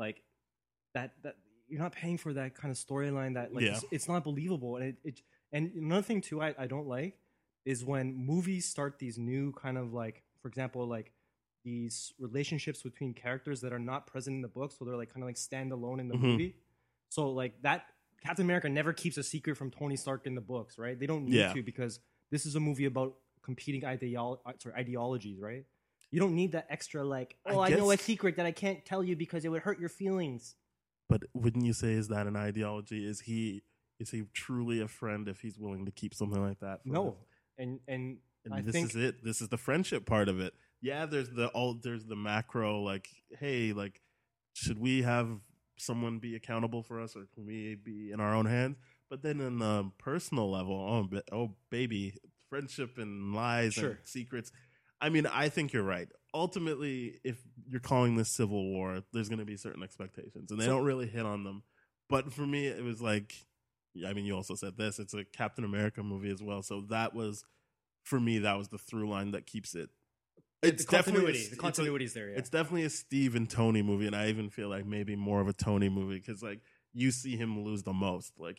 that you're not paying for that kind of storyline that like it's not believable. And and another thing too I don't like is when movies start these new kind of like, for example, like these relationships between characters that are not present in the book, so they're like kind of like standalone in the movie. So like that Captain America never keeps a secret from Tony Stark in the books, right? They don't need to because this is a movie about competing ideologies, right? You don't need that extra like, I know a secret that I can't tell you because it would hurt your feelings. But wouldn't you say, is that an ideology? Is he truly a friend if he's willing to keep something like that? No, and I this think is it. This is the friendship part of it. Yeah, there's the macro like, hey, like, should we have someone be accountable for us, or can we be in our own hands? But then in the personal level, oh baby, friendship and lies and secrets. I mean, I think you're right. Ultimately, if you're calling this civil war, there's going to be certain expectations, and they don't really hit on them. But for me, it was like, I mean, you also said this. It's a Captain America movie as well, so that was, for me, that was the through line that keeps it. It's the continuity is there. Yeah. It's definitely a Steve and Tony movie, and I even feel like maybe more of a Tony movie because like you see him lose the most. Like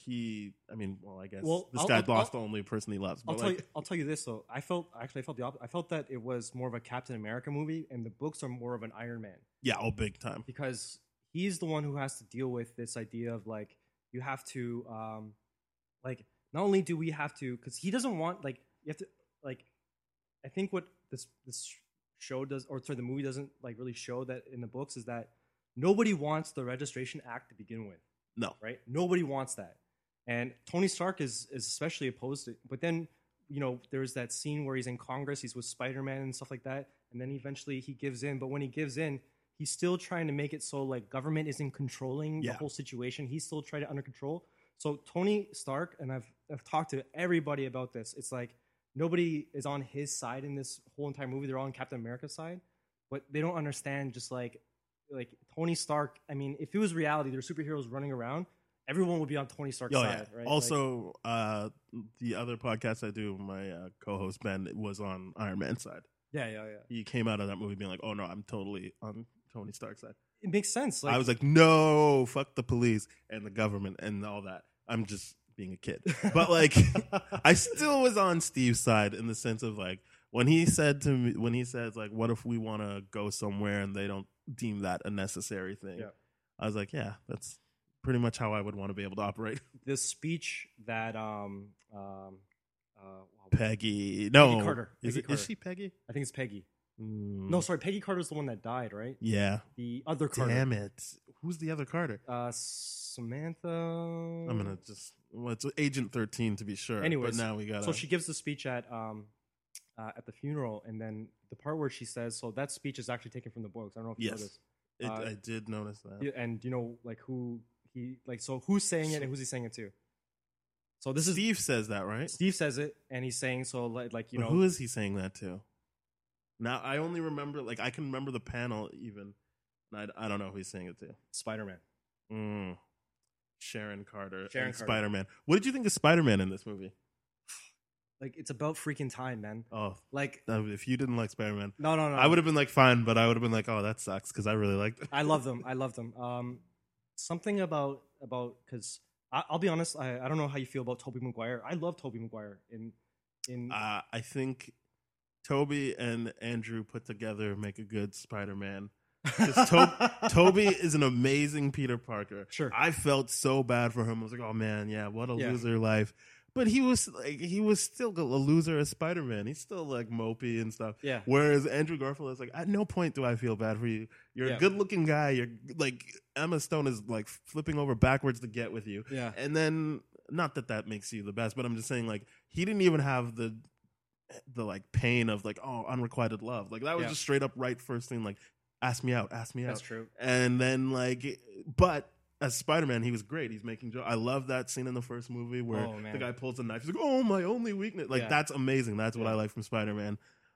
I guess this guy lost the only person he loves. I'll tell you this though. I felt the opposite. I felt that it was more of a Captain America movie, and the books are more of an Iron Man. Yeah, big time. Because he's the one who has to deal with this idea of like you have to like not only do we have to, because he doesn't want like you have to like. I think what this show does, or sorry, the movie doesn't like really show that in the books, is that nobody wants the Registration Act to begin with. No. Right? Nobody wants that. And Tony Stark is especially opposed to it. But then, there's that scene where he's in Congress, he's with Spider-Man and stuff like that, and then eventually he gives in. But when he gives in, he's still trying to make it so like government isn't controlling the whole situation. He's still trying to under control. So Tony Stark, and I've talked to everybody about this, it's like nobody is on his side in this whole entire movie. They're all on Captain America's side, but they don't understand just like Tony Stark. I mean, if it was reality, there were superheroes running around, everyone would be on Tony Stark's side, right? Also, the other podcast I do, my co-host Ben was on Iron Man's side. Yeah. He came out of that movie being like, "Oh no, I'm totally on Tony Stark's side." It makes sense. I was like, "No, fuck the police and the government and all that." I'm just being a kid, but like I still was on Steve's side in the sense of like when he says like, what if we want to go somewhere and they don't deem that a necessary thing? I was like, yeah, that's pretty much how I would want to be able to operate. The speech that Peggy Carter. Is she Peggy? I think it's Peggy. No, sorry, Peggy Carter's the one that died, right? Yeah. The other Carter. Damn it. Who's the other Carter? Samantha. I'm gonna it's Agent 13 to be sure. Anyways, but now we got. So she gives the speech at the funeral, and then the part where she says, "So that speech is actually taken from the books." I don't know if you know this. I did notice that. Yeah, and like who he like? So who's saying it and who's he saying it to? So this Steve says that, right? Steve says it, and he's saying so like but who is he saying that to? Now I only remember I can remember the panel even. I don't know who he's saying it to. Spider-Man. Sharon Carter. Carter. Spider-Man. What did you think of Spider-Man in this movie? Like, it's about freaking time, man. Oh, like if you didn't like Spider-Man, no, I would have been like fine, but I would have been like, oh, that sucks because I really liked it. I love them. Something about because I'll be honest, I don't know how you feel about Tobey Maguire. I love Tobey Maguire. I think Tobey and Andrew put together make a good Spider-Man. Tobey is an amazing Peter Parker. Sure. I felt so bad for him. I was like, oh man, yeah, what a loser life. But he was still a loser as Spider-Man. He's still like mopey and stuff. Yeah. Whereas Andrew Garfield is like, at no point do I feel bad for you. You're a good-looking guy. You're like Emma Stone is like flipping over backwards to get with you. Yeah. And then, not that makes you the best, but I'm just saying like he didn't even have the like pain of like unrequited love. Like that was just straight up right first thing. Like ask me out. That's true. And then like, but. As Spider-Man, he was great. He's making jokes. I love that scene in the first movie where the guy pulls a knife. He's like, "Oh, my only weakness!" Like that's amazing. That's what I like from Spider-Man.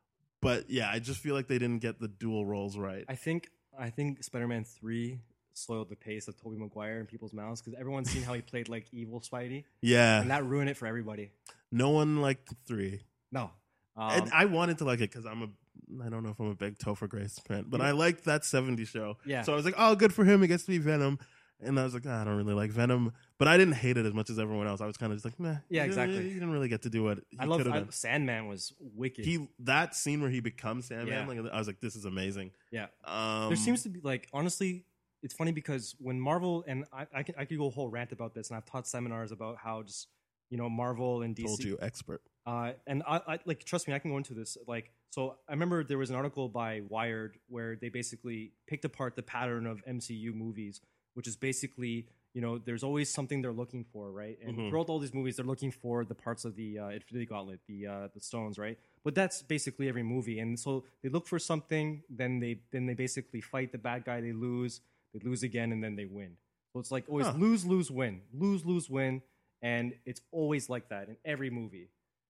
But yeah, I just feel like they didn't get the dual roles right. I think Spider-Man 3 soiled the pace of Tobey Maguire in people's mouths because everyone's seen how he played like evil Spidey. Yeah, and that ruined it for everybody. No one liked 3. No, and I wanted to like it because I don't know if I'm a big Topher Grace fan, but I liked that 70s show. Yeah, so I was like, oh, good for him. He gets to be Venom. And I was like, I don't really like Venom, but I didn't hate it as much as everyone else. I was kind of just like, meh. Yeah, exactly. He didn't really get to do what he could have done. Sandman was wicked. That scene where he becomes Sandman, like, I was like, this is amazing. Yeah. There seems to be like, honestly, it's funny because when Marvel, and I could go a whole rant about this, and I've taught seminars about how just, Marvel and DC. Told you, expert. And I like, trust me, I can go into this. Like, so I remember there was an article by Wired where they basically picked apart the pattern of MCU movies, which is basically, there's always something they're looking for, right? And throughout all these movies, they're looking for the parts of the Infinity Gauntlet, the stones, right? But that's basically every movie. And so they look for something, then they basically fight the bad guy, they lose again, and then they win. So it's like always lose, win, lose, win, and it's always like that in every movie.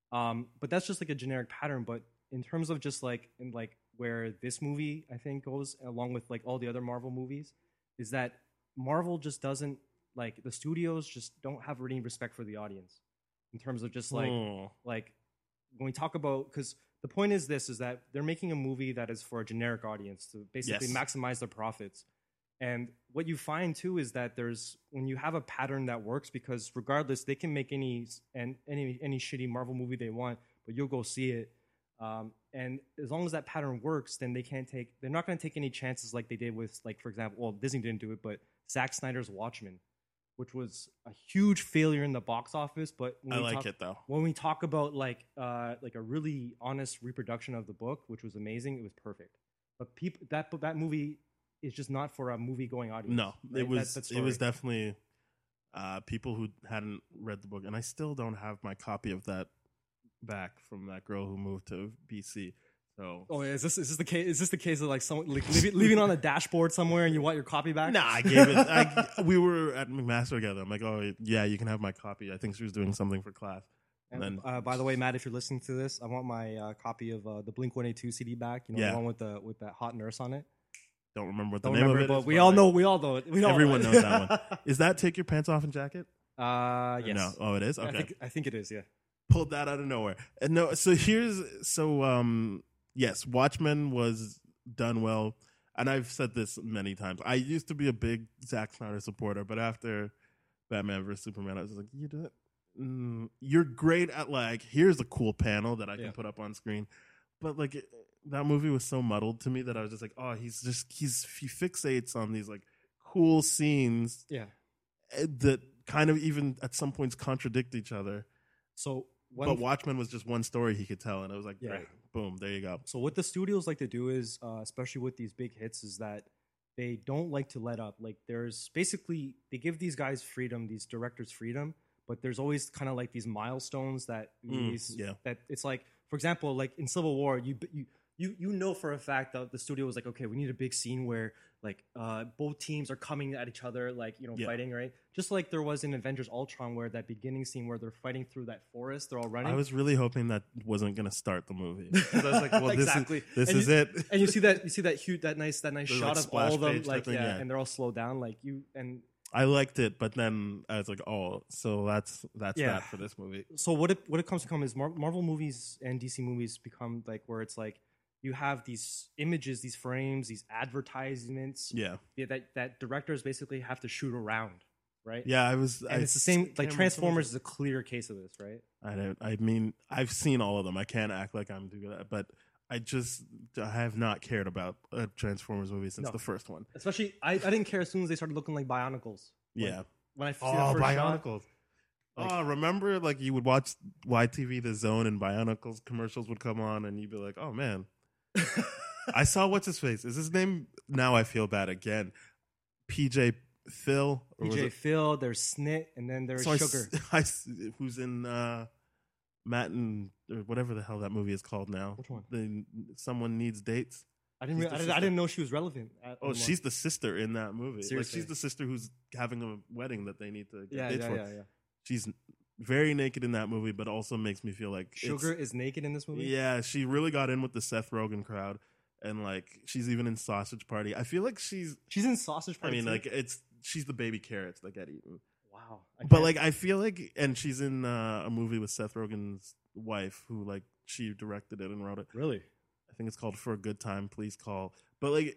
But that's just like a generic pattern. But in terms of just like where this movie I think goes, along with like all the other Marvel movies, is that Marvel just doesn't, like, the studios just don't have any respect for the audience in terms of just like when we talk about, because the point is that they're making a movie that is for a generic audience to basically maximize their profits. And what you find too is that when you have a pattern that works, because regardless they can make any shitty Marvel movie they want, but you'll go see it. And as long as that pattern works, then they're not going to take any chances like they did with, like, for example, well, Disney didn't do it, but Zack Snyder's Watchmen, which was a huge failure in the box office. But I like it though. When we talk about like a really honest reproduction of the book, which was amazing, it was perfect. But that movie is just not for a movie going audience. No, right? it was definitely people who hadn't read the book, and I still don't have my copy of that back from that girl who moved to BC. So, is this the case? Is this the case of like someone like leaving on a dashboard somewhere and you want your copy back? Nah, I gave it. We were at McMaster together. I'm like, oh yeah, you can have my copy. I think she was doing something for class. And then, by the way, Matt, if you're listening to this, I want my copy of the Blink-182 CD back. The one with that hot nurse on it. Don't remember what the name of it is. We all know it. Everyone knows that one. Is that Take Your Pants Off and Jacket? Yes. No. Oh, it is. Okay. I think it is. Yeah. Pulled that out of nowhere. And no. Yes, Watchmen was done well, and I've said this many times. I used to be a big Zack Snyder supporter, but after Batman vs Superman, I was like, you're great at like, here's a cool panel that I can put up on screen, but like that movie was so muddled to me that I was just like, oh, he fixates on these like cool scenes, that kind of even at some points contradict each other. But Watchmen was just one story he could tell, and it was like, great, boom, there you go. So what the studios like to do is, especially with these big hits, is that they don't like to let up. Like there's basically, they give these guys freedom, these directors freedom, but there's always kind of like these milestones that that it's like, for example, like in Civil War, you know for a fact that the studio was like, okay, we need a big scene where like both teams are coming at each other, like fighting, right? Just like there was in Avengers Ultron, where that beginning scene where they're fighting through that forest, they're all running. I was really hoping that wasn't going to start the movie. I was like, well, exactly. this is it. And you see that huge, that nice shot of all of them, like and they're all slowed down, like I liked it, but then I was like, oh, so that's that for this movie. So what it comes to come is Marvel movies and DC movies become like where it's like, you have these images, these frames, these advertisements. That directors basically have to shoot around, right? Yeah, it's the same. Like Transformers is a clear case of this, right? I mean, I've seen all of them. I can't act like I'm doing that, but I have not cared about a Transformers movie since the first one. Especially, I didn't care as soon as they started looking like Bionicles. Yeah. When I see that first Bionicles. Like, Oh, remember, like you would watch YTV The Zone and Bionicles commercials would come on, and you'd be like, "Oh man, I saw what's his face. Is his name?" Now I feel bad again. PJ Phil. Or was PJ it- Phil, there's Snit, and then there's So I Sugar. who's in Matt and or whatever the hell that movie is called now. Which one? Someone Needs Dates. I she's didn't. the I sister. didn't know she was relevant. Oh, she's the sister in that movie. Like Seriously? she's the sister who's having a wedding that they need to get yeah, dates yeah, for. yeah. She's very naked in that movie, but also makes me feel like Sugar is naked in this movie. Yeah, she really got in with the Seth Rogen crowd, and like she's even in Sausage Party. I feel like she's She's in Sausage I Party. mean, too? like she's the baby carrots that get eaten. wow. But like I feel like, and she's in a movie with Seth Rogen's wife, who like she directed it and wrote it. really, I think it's called For a Good Time, Please Call. But like,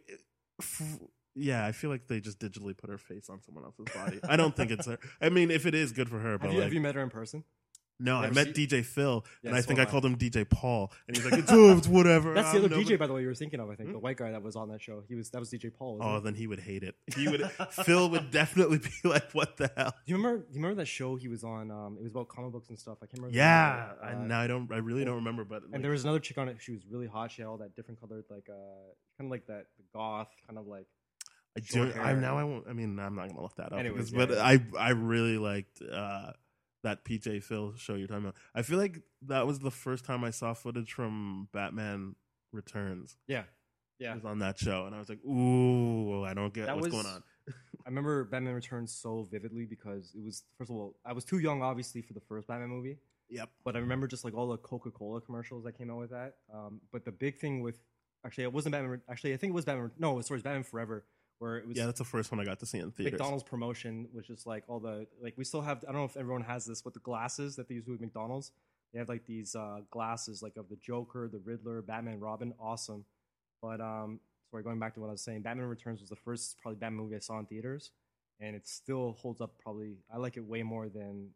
yeah, I feel like they just digitally put her face on someone else's body. I don't think it's her. I mean, if it is, good for her. But have you met her in person? no, I never met seen- DJ Phil, Yeah, and I so think have I I. called him DJ Paul, and he's like, it's whatever. That's the other nobody- DJ, by the way, you were thinking of. I think the white guy that was on that show. That was DJ Paul. Wasn't Oh, it? then he would hate it. He would. Phil would definitely be like, "What the hell?" Do you remember that show he was on? It was about comic books and stuff. I can't remember. Yeah, the name. I really don't remember, but And there was another chick on it. She was really hot. She had all that different colored, like kind of like that goth, kind of like. I short do. hair. I won't. I mean, I'm not gonna look that up. Anyways, but yeah. I really liked that PJ Phil show you're talking about. I feel like that was the first time I saw footage from Batman Returns. Yeah, It yeah. was on that show, and I was like, "Ooh, I don't get That what's was- going on." I remember Batman Returns so vividly because it was, first of all, I was too young, obviously, for the first Batman movie. Yep. But I remember just like all the Coca-Cola commercials that came out with that. But the big thing with, actually, it wasn't Batman. Actually, I think it was Batman. No, sorry, it was Batman Forever, where it was Yeah, that's the first one I got to see in theaters. McDonald's promotion, which is like all the, like, we still have, I don't know if everyone has this, but the glasses that they use with McDonald's, they have like these glasses like of the Joker, the Riddler, Batman, Robin, awesome. But sorry, going back to what I was saying, Batman Returns was the first probably Batman movie I saw in theaters, and it still holds up. Probably I like it way more than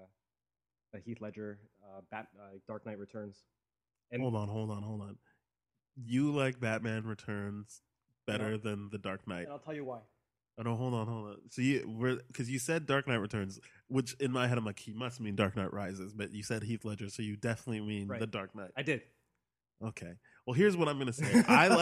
the Heath Ledger Dark Knight Returns. And Hold on. You like Batman Returns better than The Dark Knight? and I'll tell you why. Oh no, hold on. So because you said Dark Knight Returns, which in my head I'm like, he must mean Dark Knight Rises, but you said Heath Ledger, so you definitely mean Right. The Dark Knight. I did. Okay. Well, here's what I'm gonna say.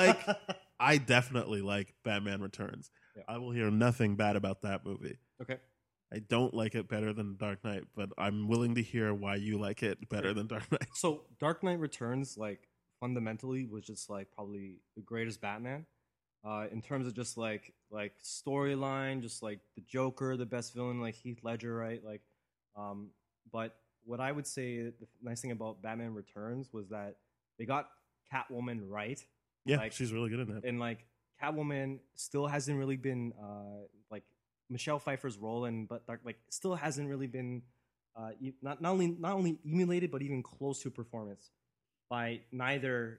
I definitely like Batman Returns. Yeah. I will hear nothing bad about that movie. Okay. I don't like it better than Dark Knight, but I'm willing to hear why you like it better than Dark Knight. So Dark Knight Returns, like, fundamentally was just like probably the greatest Batman. In terms of just like storyline, just like the Joker, the best villain, like Heath Ledger, right? Like, but what I would say the nice thing about Batman Returns was that they got Catwoman right, Yeah, Like- she's really good in that. and like Catwoman still hasn't really been like Michelle Pfeiffer's role, but like still hasn't really been not only emulated but even close to performance by neither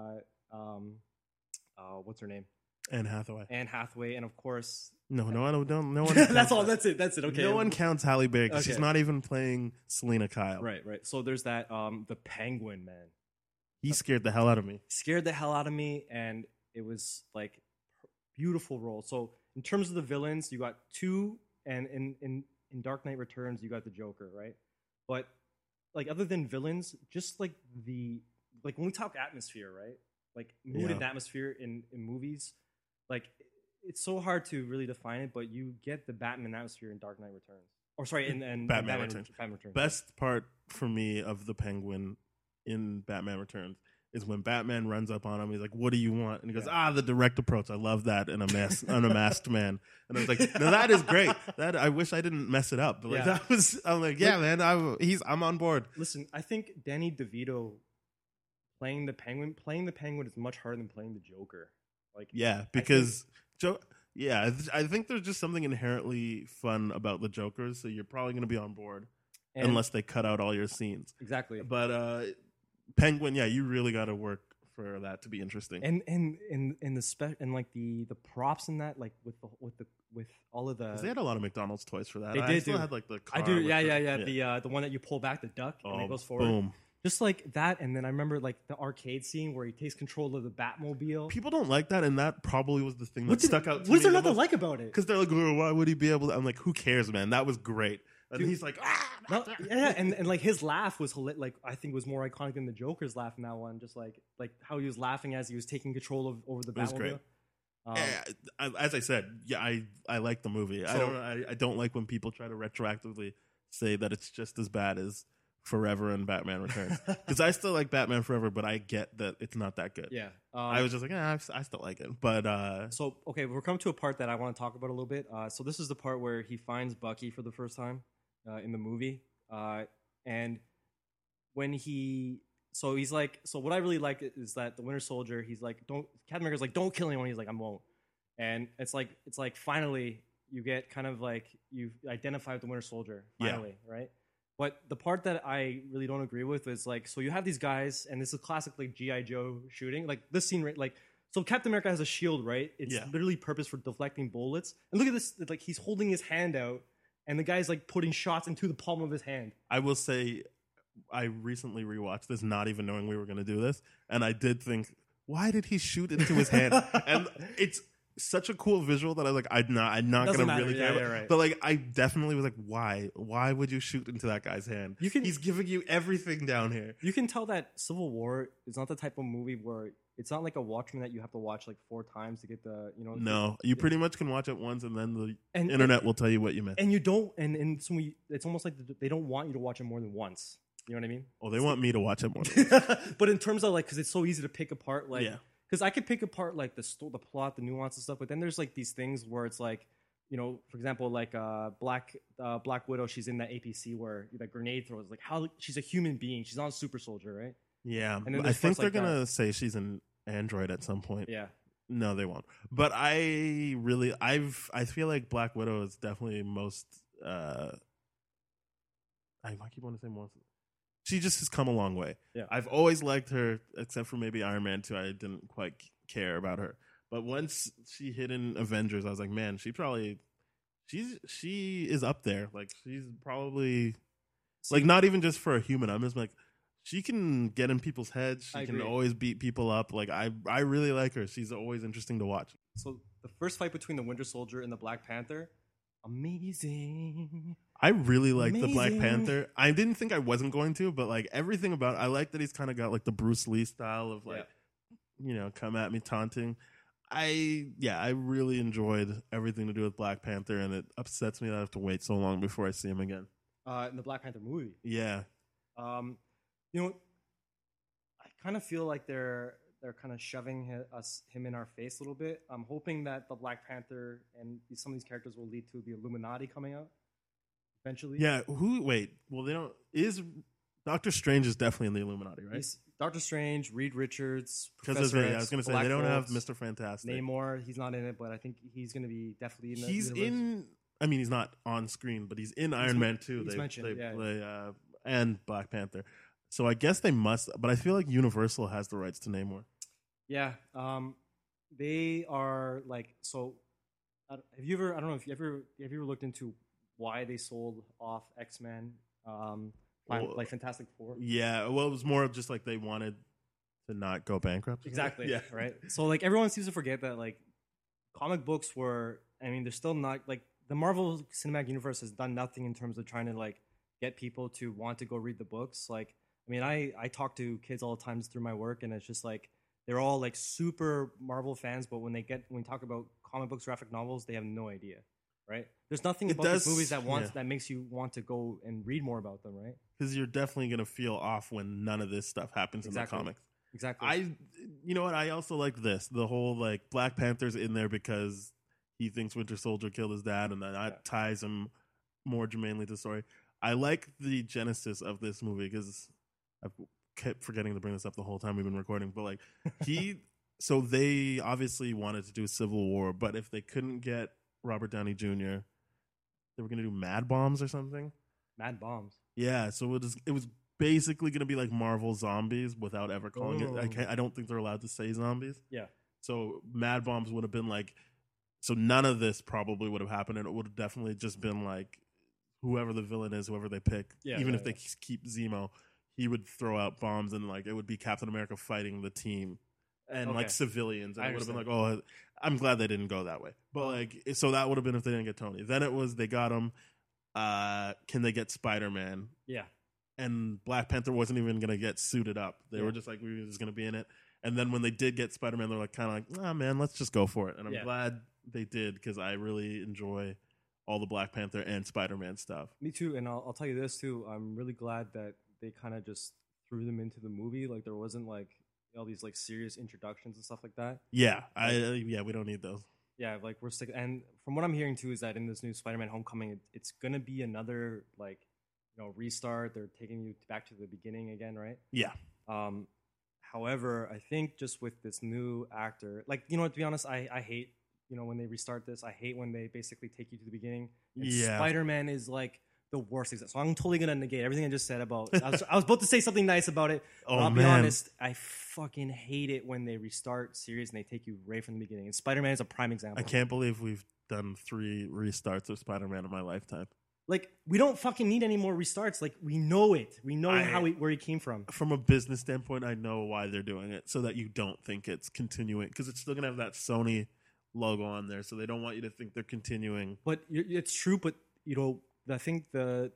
what's her name, Anne Hathaway. Anne Hathaway, and of course No, I don't. No one. that's all. That's it. Okay. No one counts Halle Berry because she's Okay. not even playing Selena Kyle. Right. So there's that the Penguin, man. He scared the hell out of me. Scared the hell out of me, and it was like beautiful role. So in terms of the villains, you got two, and in Dark Knight Returns, you got the Joker, right? But like other than villains, just like when we talk atmosphere, right? Like mood and Yeah. atmosphere in movies, like it's so hard to really define it, but you get the Batman atmosphere in Dark Knight Returns. Or sorry, in Batman Returns. Batman Returns. Best part for me of the Penguin in Batman Returns is when Batman runs up on him. He's like, "What do you want?" And he goes, "The direct approach. I love that in a unmasked man." And I was like, "No, that is great. That I wish I didn't mess it up." But like Yeah. that was, I'm like, "Yeah, man, I'm on board." Listen, I think Danny DeVito playing the Penguin is much harder than playing the Joker. Like, Yeah, because I think there's just something inherently fun about the Jokers. So you're probably going to be on board and- unless they cut out all your scenes. exactly. But Penguin, yeah, you really got to work for that to be interesting. And like the props in that, like with all of 'Cause the they had a lot of McDonald's toys for that. They I did, still too. had like the car I do with yeah the one that you pull back the duck and it goes forward. Boom. Just like that, and then I remember like the arcade scene where he takes control of the Batmobile. People don't like that, and that probably was the thing that What's stuck out. What's there not to like about it? Because they're like, "Oh, why would he be able to?" I'm like, "Who cares, man? That was great." and Dude, he's like, no, yeah, and like his laugh was like I think was more iconic than the Joker's laugh in that one. Just like how he was laughing as he was taking control over the It was great. Batmobile. As I said, yeah, I like the movie. I don't like when people try to retroactively say that it's just as bad as Forever and Batman Returns, because I still like Batman Forever, but I get that it's not that good. Yeah, I was just like, I still like it, but so okay, we're coming to a part that I want to talk about a little bit. So this is the part where he finds Bucky for the first time in the movie, and when he's like, so what I really like is that the Winter Soldier, he's like, Captain America's like, don't kill anyone. He's like, I won't. And it's like finally you get kind of like you identify with the Winter Soldier finally, right? But the part that I really don't agree with is like, so you have these guys, and this is classic like G.I. Joe shooting, like this scene, right? Like, so Captain America has a shield, right? It's literally purpose for deflecting bullets. And look at this, like he's holding his hand out, and the guy's like putting shots into the palm of his hand. I will say, I recently rewatched this, not even knowing we were going to do this, and I did think, why did he shoot into his hand? And it's such a cool visual that I was like, I'm not going to really care. Yeah, right. But like, I definitely was like, why? Why would you shoot into that guy's hand? He's giving you everything down here. You can tell that Civil War is not the type of movie where it's not like a Watchmen that you have to watch like 4 times to get the, you know. No, you pretty much can watch it once, and then the internet will tell you what you missed. And you don't, and so it's almost like they don't want you to watch it more than once. You know what I mean? Oh, they want me to watch it more than once. But in terms of like, because it's so easy to pick apart, like. Yeah. Because I could pick apart like the plot, the nuance and stuff, but then there's like these things where it's like, you know, for example, like Black Widow, she's in that APC where that grenade throws, like how she's a human being, she's not a super soldier, right? Yeah, I think they're gonna say she's an android at some point. Yeah, no, they won't. But I feel like Black Widow is definitely most. I keep wanting to say most. She just has come a long way. Yeah. I've always liked her, except for maybe Iron Man 2. I didn't quite care about her. But once she hit in Avengers, I was like, man, she is up there. Like, she's probably, like, not even just for a human. I'm just like, she can get in people's heads. She can always beat people up. Like, I really like her. She's always interesting to watch. So the first fight between the Winter Soldier and the Black Panther, amazing. I really like the Black Panther. I didn't think I wasn't going to, but like everything about it, I like that he's kind of got like the Bruce Lee style of like, you know, come at me taunting. I really enjoyed everything to do with Black Panther, and it upsets me that I have to wait so long before I see him again. In the Black Panther movie. Yeah. You know, I kind of feel like they're kind of shoving him in our face a little bit. I'm hoping that the Black Panther and some of these characters will lead to the Illuminati coming out eventually. Yeah. Well, they don't. Doctor Strange is definitely in the Illuminati, right? Doctor Strange, Reed Richards, Professor X, I was going to say, they don't have Mr. Fantastic. Namor, he's not in it, but I think he's going to be definitely in the He's universe. I mean, he's not on screen, but he's in Iron Man 2. He's mentioned, and Black Panther. So I guess they must, but I feel like Universal has the rights to Namor. Yeah. They are like, so have you ever, I don't know if you ever looked into why they sold off X-Men, like Fantastic Four? Yeah. Well, it was more of just like they wanted to not go bankrupt. Exactly. Yeah. Right. So like everyone seems to forget that like comic books were, I mean, they're still not like the Marvel Cinematic Universe has done nothing in terms of trying to like get people to want to go read the books. Like, I mean, I talk to kids all the time through my work, and it's just like they're all like super Marvel fans, but when we talk about comic books, graphic novels, they have no idea, right? There's nothing about these movies that makes you want to go and read more about them, right? Because you're definitely gonna feel off when none of this stuff happens in the comics. Exactly. You know what? I also like this. The whole like Black Panther's in there because he thinks Winter Soldier killed his dad, and that ties him more germanely to the story. I like the genesis of this movie because I've kept forgetting to bring this up the whole time we've been recording, but like so they obviously wanted to do Civil War, but if they couldn't get Robert Downey Jr., they were going to do Mad Bombs or something. Mad Bombs. Yeah, so it was basically going to be like Marvel Zombies without ever calling it. I don't think they're allowed to say zombies. Yeah. So Mad Bombs would have been like, so none of this probably would have happened, and it would have definitely just been like whoever the villain is, whoever they pick, even if they keep Zemo, he would throw out bombs, and like it would be Captain America fighting the team and like civilians, and it would have been like, oh, I'm glad they didn't go that way. But like, so that would have been if they didn't get Tony. Then it was they got him. can they get Spider-Man? Yeah. And Black Panther wasn't even going to get suited up. They were just like, we were just going to be in it. And then when they did get Spider-Man, they're like, kind of like, nah, man, let's just go for it. And I'm glad they did, because I really enjoy all the Black Panther and Spider-Man stuff. Me too. And I'll tell you this too. I'm really glad that they kind of just threw them into the movie. Like, there wasn't like all these like serious introductions and stuff like that. Yeah. We don't need those. Yeah, like we're sick. And from what I'm hearing too is that in this new Spider-Man Homecoming, it's gonna be another like, restart. They're taking you back to the beginning again, right? Yeah. However, I think just with this new actor, like, to be honest, I hate, when they restart this. I hate when they basically take you to the beginning. And Spider-Man is like the worst example. So I'm totally gonna negate everything I just said about. I was about to say something nice about it. Oh, I'll man. be honest. I fucking hate it when they restart series and they take you right from the beginning. And Spider-Man is a prime example. I can't believe we've done 3 restarts of Spider-Man in my lifetime. Like, we don't fucking need any more restarts. Like, we know it. We know where he came from. From a business standpoint, I know why they're doing it, so that you don't think it's continuing, because it's still going to have that Sony logo on there, so they don't want you to think they're continuing. But it's true, but, I think the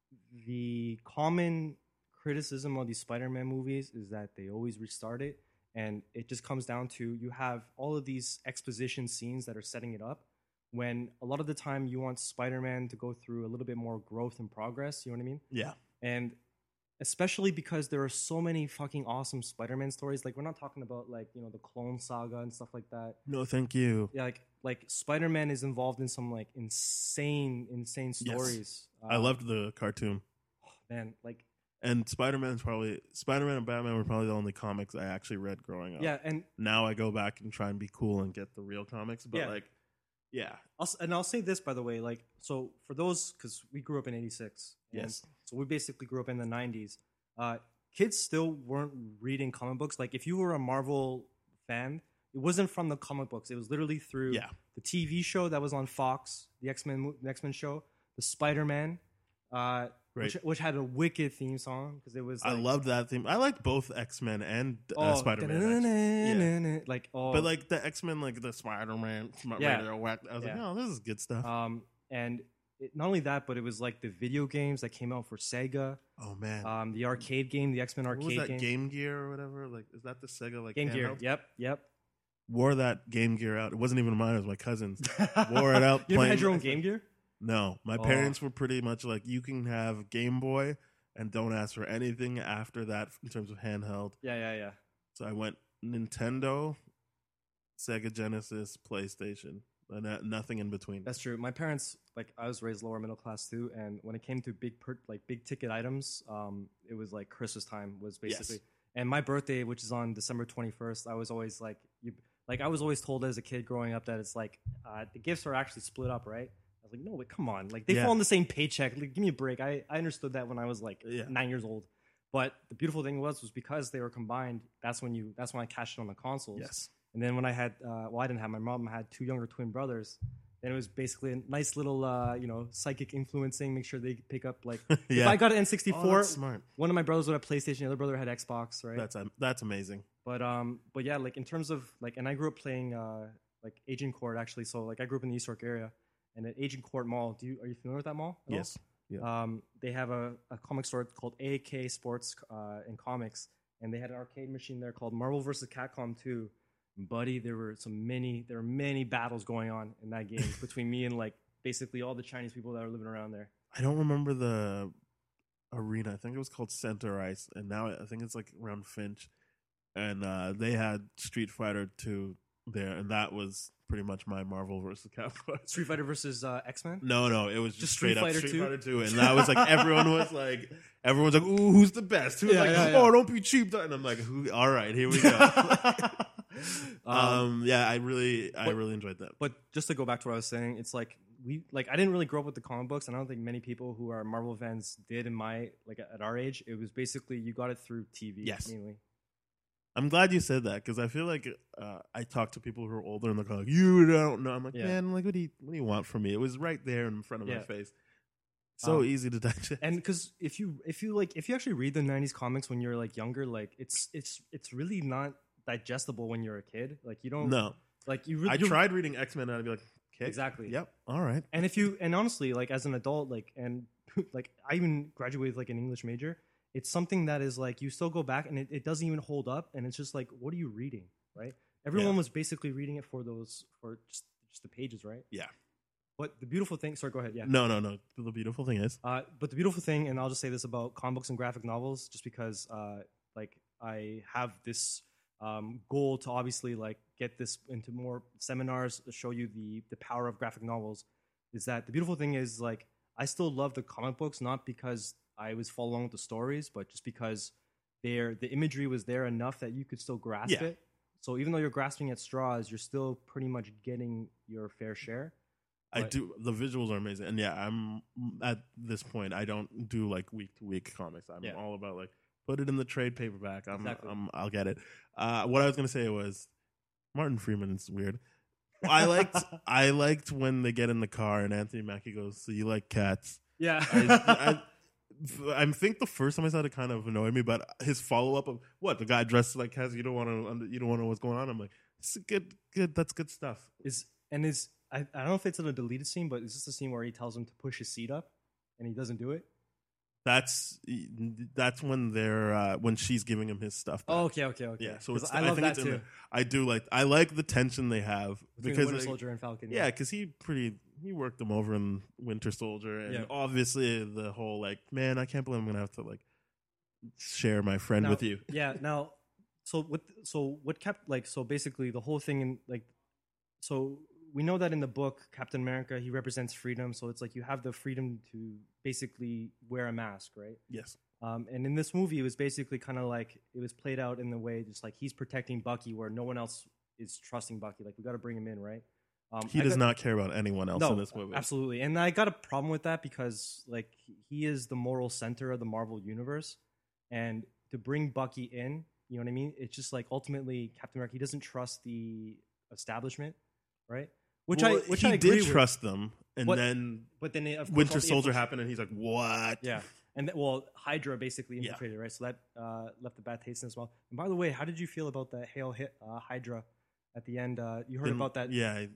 common criticism of these Spider-Man movies is that they always restart it, and it just comes down to you have all of these exposition scenes that are setting it up, when a lot of the time you want Spider-Man to go through a little bit more growth and progress, you know what I mean? Yeah. And especially because there are so many fucking awesome Spider-Man stories. Like, we're not talking about, like, the Clone Saga and stuff like that. No, thank you. Yeah, like Spider-Man is involved in some, like, insane stories. Yes. I loved the cartoon. Man, like... And Spider-Man and Batman were probably the only comics I actually read growing up. Yeah, and... Now I go back and try and be cool and get the real comics, but, yeah. I'll say this, by the way, like, so for those, because we grew up in 86. Yes. So we basically grew up in the 90s. Kids still weren't reading comic books. Like, if you were a Marvel fan, it wasn't from the comic books. It was literally through the TV show that was on Fox, the X-Men show, the Spider-Man, which had a wicked theme song, because it was. I loved that theme. I liked both X-Men and Spider-Man. But like the X-Men, like the Spider-Man, I was like, oh, this is good stuff. And not only that, but it was like the video games that came out for Sega. Oh man. The arcade game, the X-Men arcade game. What was that, Game Gear or whatever? Like, is that the Sega like Game handheld? Gear? Yep. Wore that Game Gear out. It wasn't even mine. It was my cousin's. Wore it out. You ever had your own Game Gear? No, my parents were pretty much like, you can have Game Boy and don't ask for anything after that in terms of handheld. Yeah. So I went Nintendo, Sega Genesis, PlayStation, and nothing in between. That's true. My parents, like, I was raised lower middle class too, and when it came to big ticket items, it was like Christmas time was basically. Yes. And my birthday, which is on December 21st, I was always like, I was always told as a kid growing up that it's like the gifts are actually split up, right? I was like, no, but come on. Like, they fall in the same paycheck. Like, give me a break. I understood that when I was like 9 years old. But the beautiful thing was because they were combined, that's when I cashed in on the consoles. Yes. And then when I had, I didn't have my mom. I had 2 younger twin brothers. And it was basically a nice little, psychic influencing, make sure they pick up, like, if I got an N64, smart. One of my brothers would have PlayStation, the other brother had Xbox, right? That's amazing. But yeah, like, in terms of, like, and I grew up playing, like, Agent Court, actually. So, like, I grew up in the East York area. And at Agent Court Mall, are you familiar with that mall? Yes. Yeah. They have a comic store called AK Sports and Comics, and they had an arcade machine there called Marvel vs. Capcom 2. Buddy, there were many battles going on in that game between me and, like, basically all the Chinese people that were living around there. I don't remember the arena. I think it was called Center Ice, and now I think it's like around Finch. And they had Street Fighter 2 there, and that was pretty much my Marvel vs. Capcom. Street Fighter versus X-Men? No, it was just Street straight Fighter up Street 2? Fighter 2, and that was like everyone's like, ooh, who's the best? Who's oh, don't be cheap, and I'm like, all right, here we go. I really enjoyed that. But just to go back to what I was saying, it's like I didn't really grow up with the comic books, and I don't think many people who are Marvel fans did at our age. It was basically you got it through TV mainly. I'm glad you said that, because I feel like I talk to people who are older and they're like, you don't know. I'm like, man, like, what do you want from me? It was right there in front of my face. So easy to digest. And because if you actually read the 90s comics when you're, like, younger, like, it's really not digestible when you're a kid. Like, you don't. No. Like, you really. I tried reading X-Men and I'd be like, kick. Exactly. Yep. All right. And honestly, like as an adult, like and like I even graduated with like an English major. It's something that is like you still go back and it doesn't even hold up, and it's just like, what are you reading, right? Everyone Yeah. was basically reading it for just the pages, right? Yeah. But the beautiful thing, sorry, go ahead. Yeah. No. The beautiful thing is, But the beautiful thing, and I'll just say this about comic books and graphic novels, just because like I have this goal to obviously like get this into more seminars, to show you the power of graphic novels, is that the beautiful thing is like I still love the comic books, not because I was following with the stories, but just because the imagery was there enough that you could still grasp Yeah. it. So even though you're grasping at straws, you're still pretty much getting your fair share. I But- do. The visuals are amazing, and yeah, I'm at this point. I don't do like week to week comics. I'm Yeah. all about like put it in the trade paperback. Exactly. I'll get it. What I was gonna say was Martin Freeman's weird. I liked when they get in the car and Anthony Mackie goes, "So you like cats?" Yeah. I think the first time I saw it kind of annoyed me, but his follow up of what the guy dressed like cats. You don't want to know what's going on. I'm like, it's good. That's good stuff. I don't know if it's in a deleted scene, but is this the scene where he tells him to push his seat up and he doesn't do it? That's when they're when she's giving him his stuff back. Oh, okay. Yeah, so 'Cause it's, I love think that it's in too. there. I like the tension they have Between because Winter like, Soldier and Falcon. yeah, because he worked them over in Winter Soldier, and Yeah. obviously the whole like, man, I can't believe I'm gonna have to like share my friend Now- with you. Yeah. Now, what kept like so basically the whole thing in like so we know that in the book Captain America he represents freedom, so it's like you have the freedom to basically wear a mask, right? Yes, And in this movie, it was basically kind of like it was played out in the way just like he's protecting Bucky where no one else is trusting Bucky. Like we got to bring him in, right? he does not care about anyone else in this movie. Absolutely. And I got a problem with that because like he is the moral center of the Marvel universe, and to bring Bucky in, you know what I mean? It's just like ultimately Captain America, he doesn't trust the establishment, right? Which Well, I he agree did with. trust them, and But- then But then of course, all Winter the Soldier infiltration- happened, and he's like, "What?" Yeah. And well, Hydra basically Yeah. infiltrated, right? So that left a bad taste in as well. And by the way, how did you feel about the Hail Hydra at the end? You heard about that? Yeah,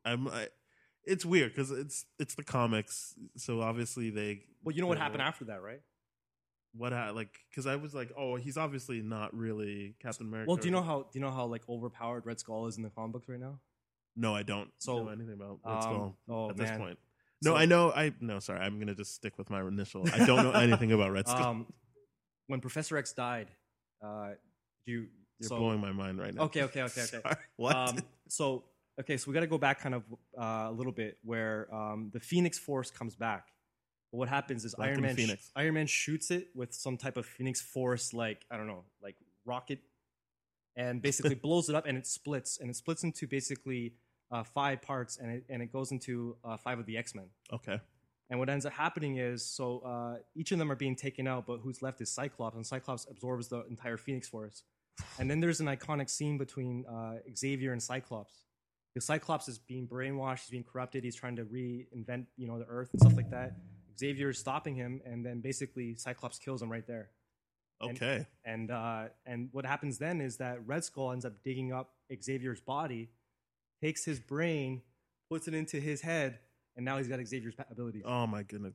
it's weird because it's the comics, so obviously they. Well, you know what happened after that, right? Because I was like, oh, he's obviously not really Captain America. Well, do you know how like overpowered Red Skull is in the comic books right now? No, I don't So, know anything about Red Skull oh, at this man. point. No, So- I know. No, sorry, I'm gonna just stick with my initial. I don't know anything about Red Skull. When Professor X died, You're blowing my mind right now. Okay. Sorry, what? So we got to go back kind of a little bit where the Phoenix Force comes back. But what happens is Back in Phoenix. Iron Man shoots it with some type of Phoenix Force, like I don't know, like rocket, and basically blows it up, and it splits into basically 5 parts, and it goes into 5 of the X-Men. Okay. And what ends up happening is, each of them are being taken out, but who's left is Cyclops, and Cyclops absorbs the entire Phoenix Force. And then there's an iconic scene between Xavier and Cyclops. Because Cyclops is being brainwashed, he's being corrupted, he's trying to reinvent, the Earth and stuff like that. Xavier is stopping him, and then basically Cyclops kills him right there. Okay. And what happens then is that Red Skull ends up digging up Xavier's body, takes his brain, puts it into his head, and now he's got Xavier's abilities. Oh my goodness.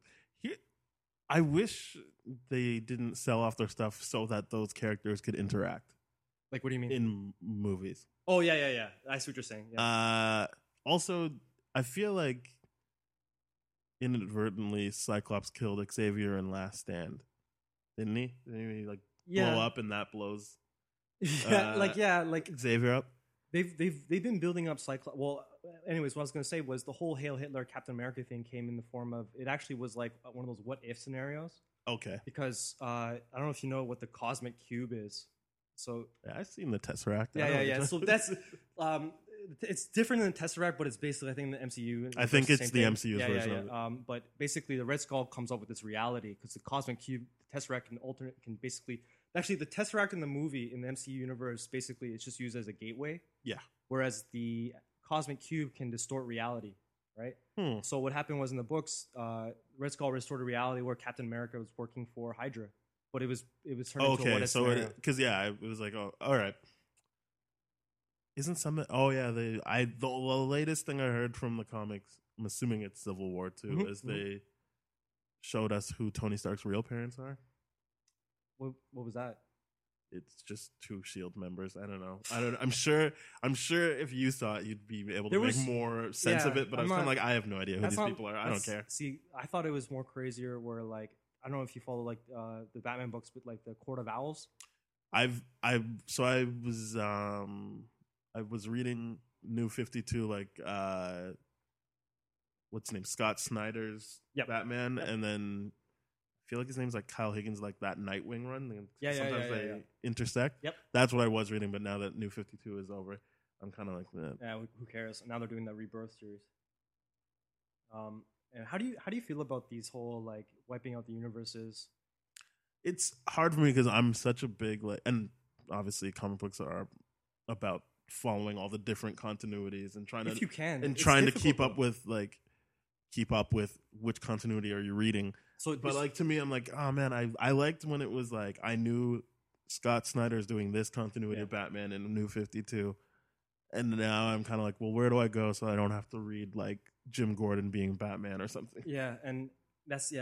I wish they didn't sell off their stuff so that those characters could interact Like, what do you mean? in movies. Oh, yeah. I see what you're saying. Yeah. Also, I feel like inadvertently Cyclops killed Xavier in Last Stand, didn't he? Didn't he blow up and that blows like Xavier up? they've been building up Cyclops. Well, anyways, what I was going to say was the whole Hail Hitler Captain America thing came in the form of it actually was like one of those what if scenarios Okay. because I don't know if you know what the cosmic cube is. So Yeah, I've seen the Tesseract. I don't know yeah. what So that's it's different than the Tesseract, but it's basically I think the MCU. I think it's same the thing. MCU's version of it. But basically, the Red Skull comes up with this reality because the cosmic cube, the Tesseract can basically actually the Tesseract in the movie in the MCU universe basically it's just used as a gateway. Yeah. Whereas the cosmic cube can distort reality, right? So what happened was in the books, Red Skull restored a reality where Captain America was working for Hydra, but it was turned into a what Okay, if so scenario. it was like, oh, all right. Isn't something? Oh yeah, the latest thing I heard from the comics. I'm assuming it's Civil War too. Mhm, Is mhm. they showed us who Tony Stark's real parents are. What was that? It's just two Shield members. I don't know. I don't. I'm sure. I'm sure if you saw it, you'd be able to There make was- more sense of yeah, it. But I I'm was kind of not- like, I have no idea who That's these not- people are. I don't that's- care. See, I thought it was more crazier. Where like I don't know if you follow like the Batman books, but like the Court of Owls. I was reading New 52, like what's his name, Scott Snyder's Yep. Batman, Yep. and then I feel like his name's like Kyle Higgins, like that Nightwing run. Yeah, sometimes yeah, they yeah. intersect. Yep. That's what I was reading, but now that New 52 is over, I'm kind of like that. Yeah, who cares? Now they're doing the Rebirth series. And how do you feel about these whole like wiping out the universes? It's hard for me because I'm such a big and obviously comic books are about following all the different continuities and trying If to you can, and it's trying to difficult, keep up with which continuity are you reading. So, But like to me, I'm like, oh man, I liked when it was like I knew Scott Snyder is doing this continuity of Batman in New 52, and now I'm kind of like, well, where do I go so I don't have to read like Jim Gordon being Batman or something? yeah, and that's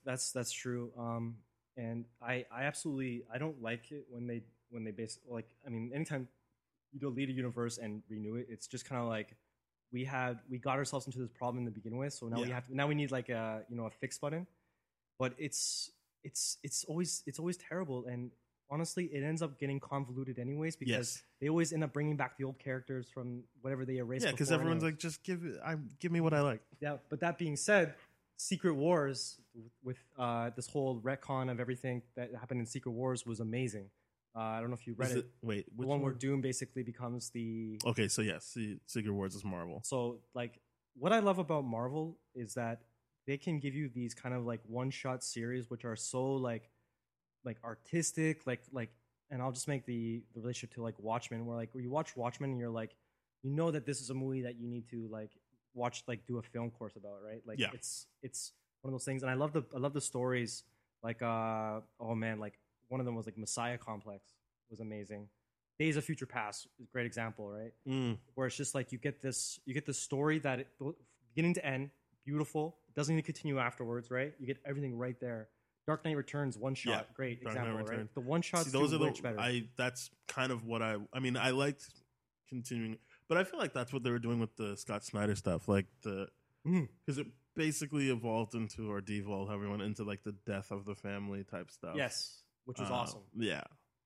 true. And I absolutely I don't like it when they basically like I mean anytime you delete a universe and renew it, it's just kind of like we got ourselves into this problem to begin with, so now we need like a a fix button, but it's always terrible, and honestly it ends up getting convoluted anyways because they always end up bringing back the old characters from whatever they erased. Yeah, because everyone's like, just give me what I like. Yeah, but that being said, Secret Wars with this whole retcon of everything that happened in Secret Wars was amazing. I don't know if you read it. Wait, The which one where Doom basically becomes the. Okay, so yes, Secret Wars is Marvel. So like, what I love about Marvel is that they can give you these kind of like one-shot series, which are so like artistic, and I'll just make the relationship to like Watchmen, where you watch Watchmen and you're like, that this is a movie that you need to like watch, like do a film course about, right? Like, yeah. it's one of those things, and I love the stories. Like, oh man, like one of them was like Messiah Complex was amazing. Days of Future Past is a great example, right? Where it's just like you get this story that beginning to end, beautiful. It doesn't need to continue afterwards, right? You get everything right there. Dark Knight Returns, one shot, great example, right? The one shots do much better. That's kind of what I mean. I liked continuing, but I feel like that's what they were doing with the Scott Snyder stuff, like because it basically evolved into or devolved, however you want, into like the death of the family type stuff. Yes, which was awesome. Yeah,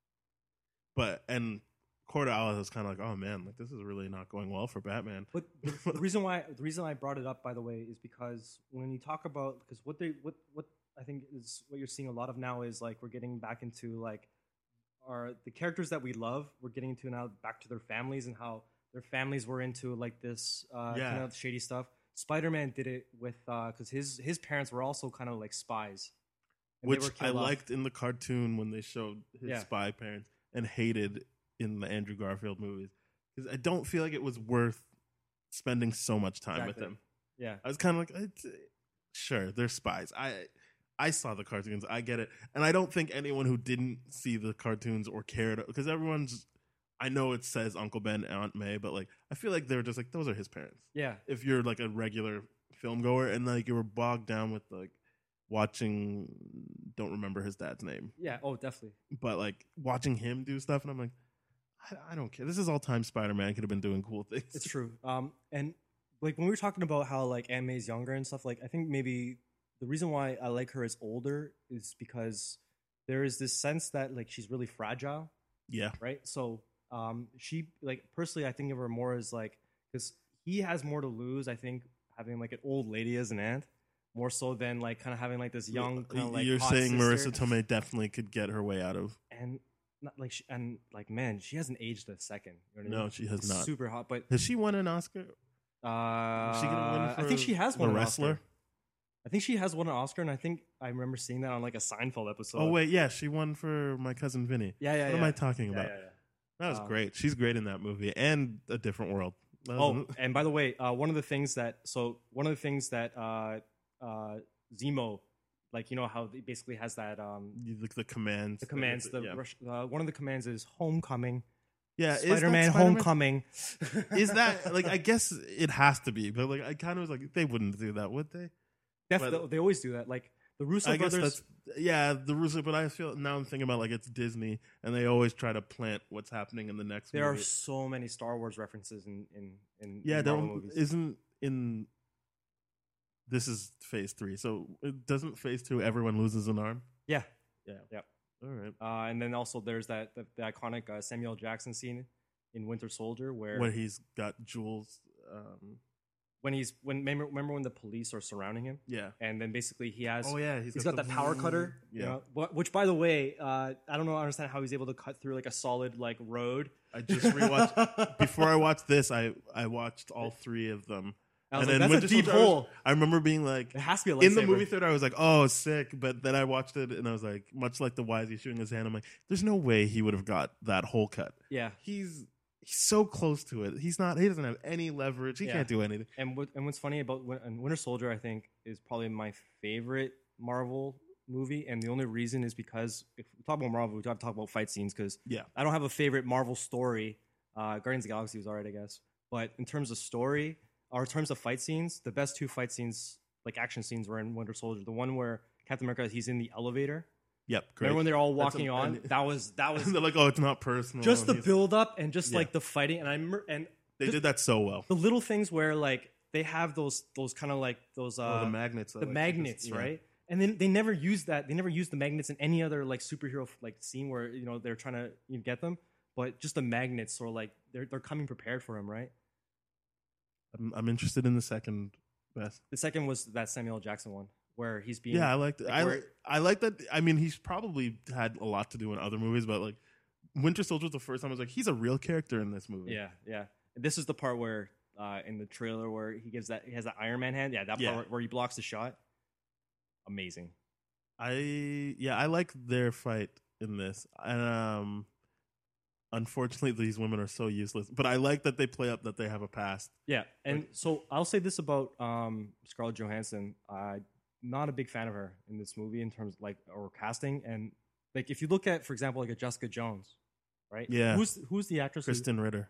and Court of Owls is kind of like, oh man, like this is really not going well for Batman. But the reason I brought it up, by the way, is because when you talk about what I think is what you're seeing a lot of now is like we're getting back into like the characters that we love. We're getting into now back to their families and how their families were into like this kind of shady stuff. Spider-Man did it with because his parents were also kind of like spies, which I liked in the cartoon when they showed his spy parents, and hated in the Andrew Garfield movies because I don't feel like it was worth spending so much time with them. Yeah, I was kind of like, sure, they're spies. I saw the cartoons. I get it. And I don't think anyone who didn't see the cartoons or cared, because I know it says Uncle Ben and Aunt May, but like, I feel like they were just like, those are his parents. Yeah. If you're like a regular film goer and like you were bogged down with like watching, don't remember his dad's name. Yeah. Oh, definitely. But like watching him do stuff, and I'm like, I don't care. This is all time Spider-Man could have been doing cool things. It's true. And like when we were talking about how like Aunt May's younger and stuff, like I think maybe the reason why I like her as older is because there is this sense that like she's really fragile. Yeah. Right. So she like personally I think of her more as like because he has more to lose. I think having like an old lady as an aunt more so than like kind of having like this young kind of like you're hot saying sister. Marissa Tomei definitely could get her way out of and. Not like man, she hasn't aged a second. You know what I mean? She has not. Super hot, but has she won an Oscar? Is she gonna win? I think she has won won The an Wrestler. Oscar. I think she has won an Oscar, and I think I remember seeing that on like a Seinfeld episode. Oh wait, yeah, she won for My Cousin Vinny. Yeah. What am I talking about? Yeah. That was great. She's great in that movie and A Different World. And by the way, one of the things that Zemo. Like, you know how it basically has that the commands. The commands. One of the commands is homecoming. Yeah, Spider-Man Homecoming. Is that like? I guess it has to be, but like I kind of was like, they wouldn't do that, would they? Definitely, they always do that. Like the Russo I guess brothers. the Russo. But I feel now I'm thinking about like it's Disney, and they always try to plant what's happening in the next. There movie. are so many Star Wars references in yeah. Marvel movies. Isn't in. This is Phase 3, so it doesn't Phase 2 everyone loses an arm? Yeah. All right. And then also there's the iconic Samuel Jackson scene in Winter Soldier where he's got Jules. Remember when the police are surrounding him? Yeah. And then basically he has he's got that power cutter. Yeah. You know, which by the way, I don't understand how he's able to cut through like a solid like road. I just rewatched before I watched this. I watched all 3 of them. And then that's a deep hole. I remember being like, it has to be a lightsaber. In the movie theater, I was like, oh, sick. But then I watched it and I was like, much like the Wisey shooting his hand, I'm like, there's no way he would have got that hole cut. Yeah. He's so close to it. He doesn't have any leverage. He can't do anything. And what's funny about Winter Soldier, I think, is probably my favorite Marvel movie. And the only reason is because if we talk about Marvel, we have to talk about fight scenes because I don't have a favorite Marvel story. Guardians of the Galaxy was all right, I guess. But in terms of story, or in terms of fight scenes, the best 2 fight scenes, like action scenes, were in Winter Soldier. The one where Captain America, he's in the elevator. Yep, great. Remember when they're all walking on? That was. They're like, oh, it's not personal. Just the build up and just like the fighting, and they did that so well. The little things where like they have those kind of like those the magnets, right? And then they never use that. They never use the magnets in any other like superhero like scene where they're trying to get them, but just the magnets or like they're coming prepared for him, right? I'm interested in the second best. The second was that Samuel Jackson one where he's being. Yeah, I liked it. I like that. I mean, he's probably had a lot to do in other movies, but like Winter Soldier was the first time I was like, he's a real character in this movie. Yeah. And this is the part where in the trailer where he has that Iron Man hand. Yeah, that part where he blocks the shot. Amazing. I like their fight in this, and unfortunately, these women are so useless. But I like that they play up that they have a past. Yeah, and so I'll say this about Scarlett Johansson. I'm not a big fan of her in this movie in terms of, like, or casting. And like if you look at, for example, like a Jessica Jones, right? Yeah. Who's the actress? Kristen Ritter.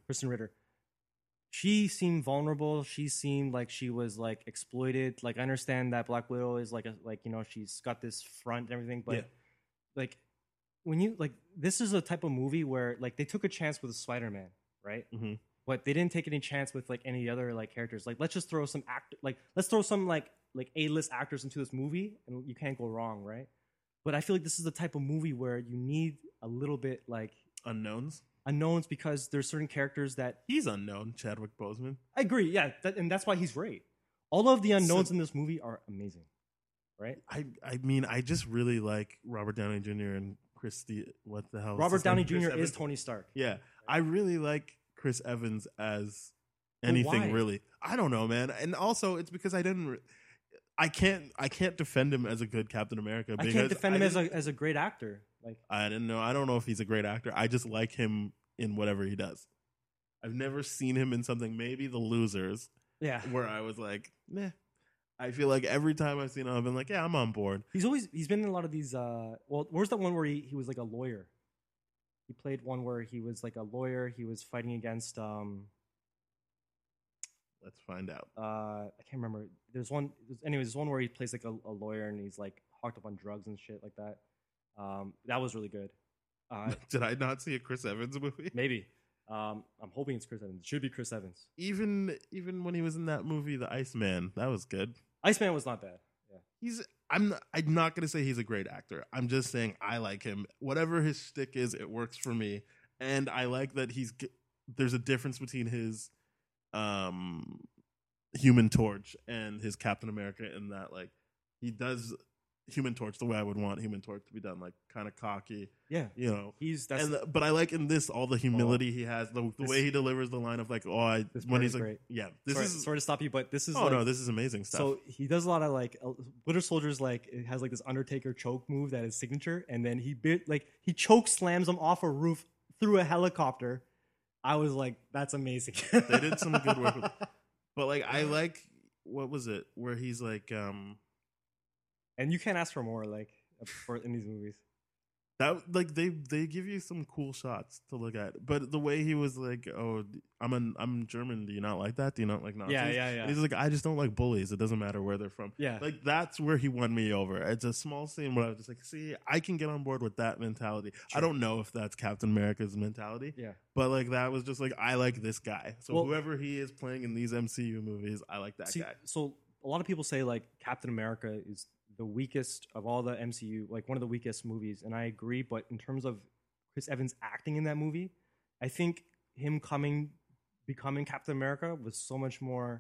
She seemed vulnerable. She seemed like she was like exploited. Like I understand that Black Widow is she's got this front and everything, but like. When you like, this is a type of movie where like they took a chance with Spider-Man, right? Mm-hmm. But they didn't take any chance with like any other like characters. Like let's just throw some let's throw some like A-list actors into this movie, and you can't go wrong, right? But I feel like this is the type of movie where you need a little bit like unknowns because there's certain characters that he's unknown. Chadwick Boseman. I agree, yeah, and that's why he's great. All of the unknowns in this movie are amazing, right? I mean, I just really like Robert Downey Jr. and what the hell? Robert Downey Jr. is Tony Stark. Yeah, I really like Chris Evans as anything really. I don't know, man. And also, it's because I can't defend him as a good Captain America. I can't defend him as a great actor. Like I don't know if he's a great actor. I just like him in whatever he does. I've never seen him in something. Maybe The Losers. Yeah, where I was like, meh. I feel like every time I've seen him, I've been like, yeah, I'm on board. He's been in a lot of these. Where's that one where he was like a lawyer? He played one where he was like a lawyer. He was fighting against. Let's find out. I can't remember. There's one. There's one where he plays like a lawyer and he's like hooked up on drugs and shit like that. That was really good. Did I not see a Chris Evans movie? Maybe. I'm hoping it's Chris Evans. It should be Chris Evans. Even when he was in that movie, The Iceman, that was good. Iceman was not bad. Yeah. I'm not gonna say he's a great actor. I'm just saying I like him. Whatever his shtick is, it works for me, and I like that there's a difference between his Human Torch and his Captain America in that like he does Human Torch the way I would want Human Torch to be done, like kind of cocky. Yeah, but I like in this all the humility he has, the way he delivers the line of like, when he's like, great. Yeah, sorry to stop you, but this is no, this is amazing stuff. So he does a lot of like Winter Soldier's like it has like this Undertaker choke move that is signature, and then he choke slams him off a roof through a helicopter. I was like, that's amazing. They did some good work with it. But like I like what was it where he's like and you can't ask for more, like, in these movies. That like they give you some cool shots to look at, but the way he was like, "Oh, I'm German. Do you not like that? Do you not like Nazis?" Yeah. And he's like, "I just don't like bullies. It doesn't matter where they're from." Yeah. Like that's where he won me over. It's a small scene where I was just like, "See, I can get on board with that mentality." Sure. I don't know if that's Captain America's mentality, Yeah. but like that was just like I like this guy. So Well- whoever he is playing in these MCU movies, I like that guy. So a lot of people say like Captain America is the weakest of all the MCU, like one of the weakest movies, and I agree. But in terms of Chris Evans acting in that movie, I think him becoming Captain America was so much more.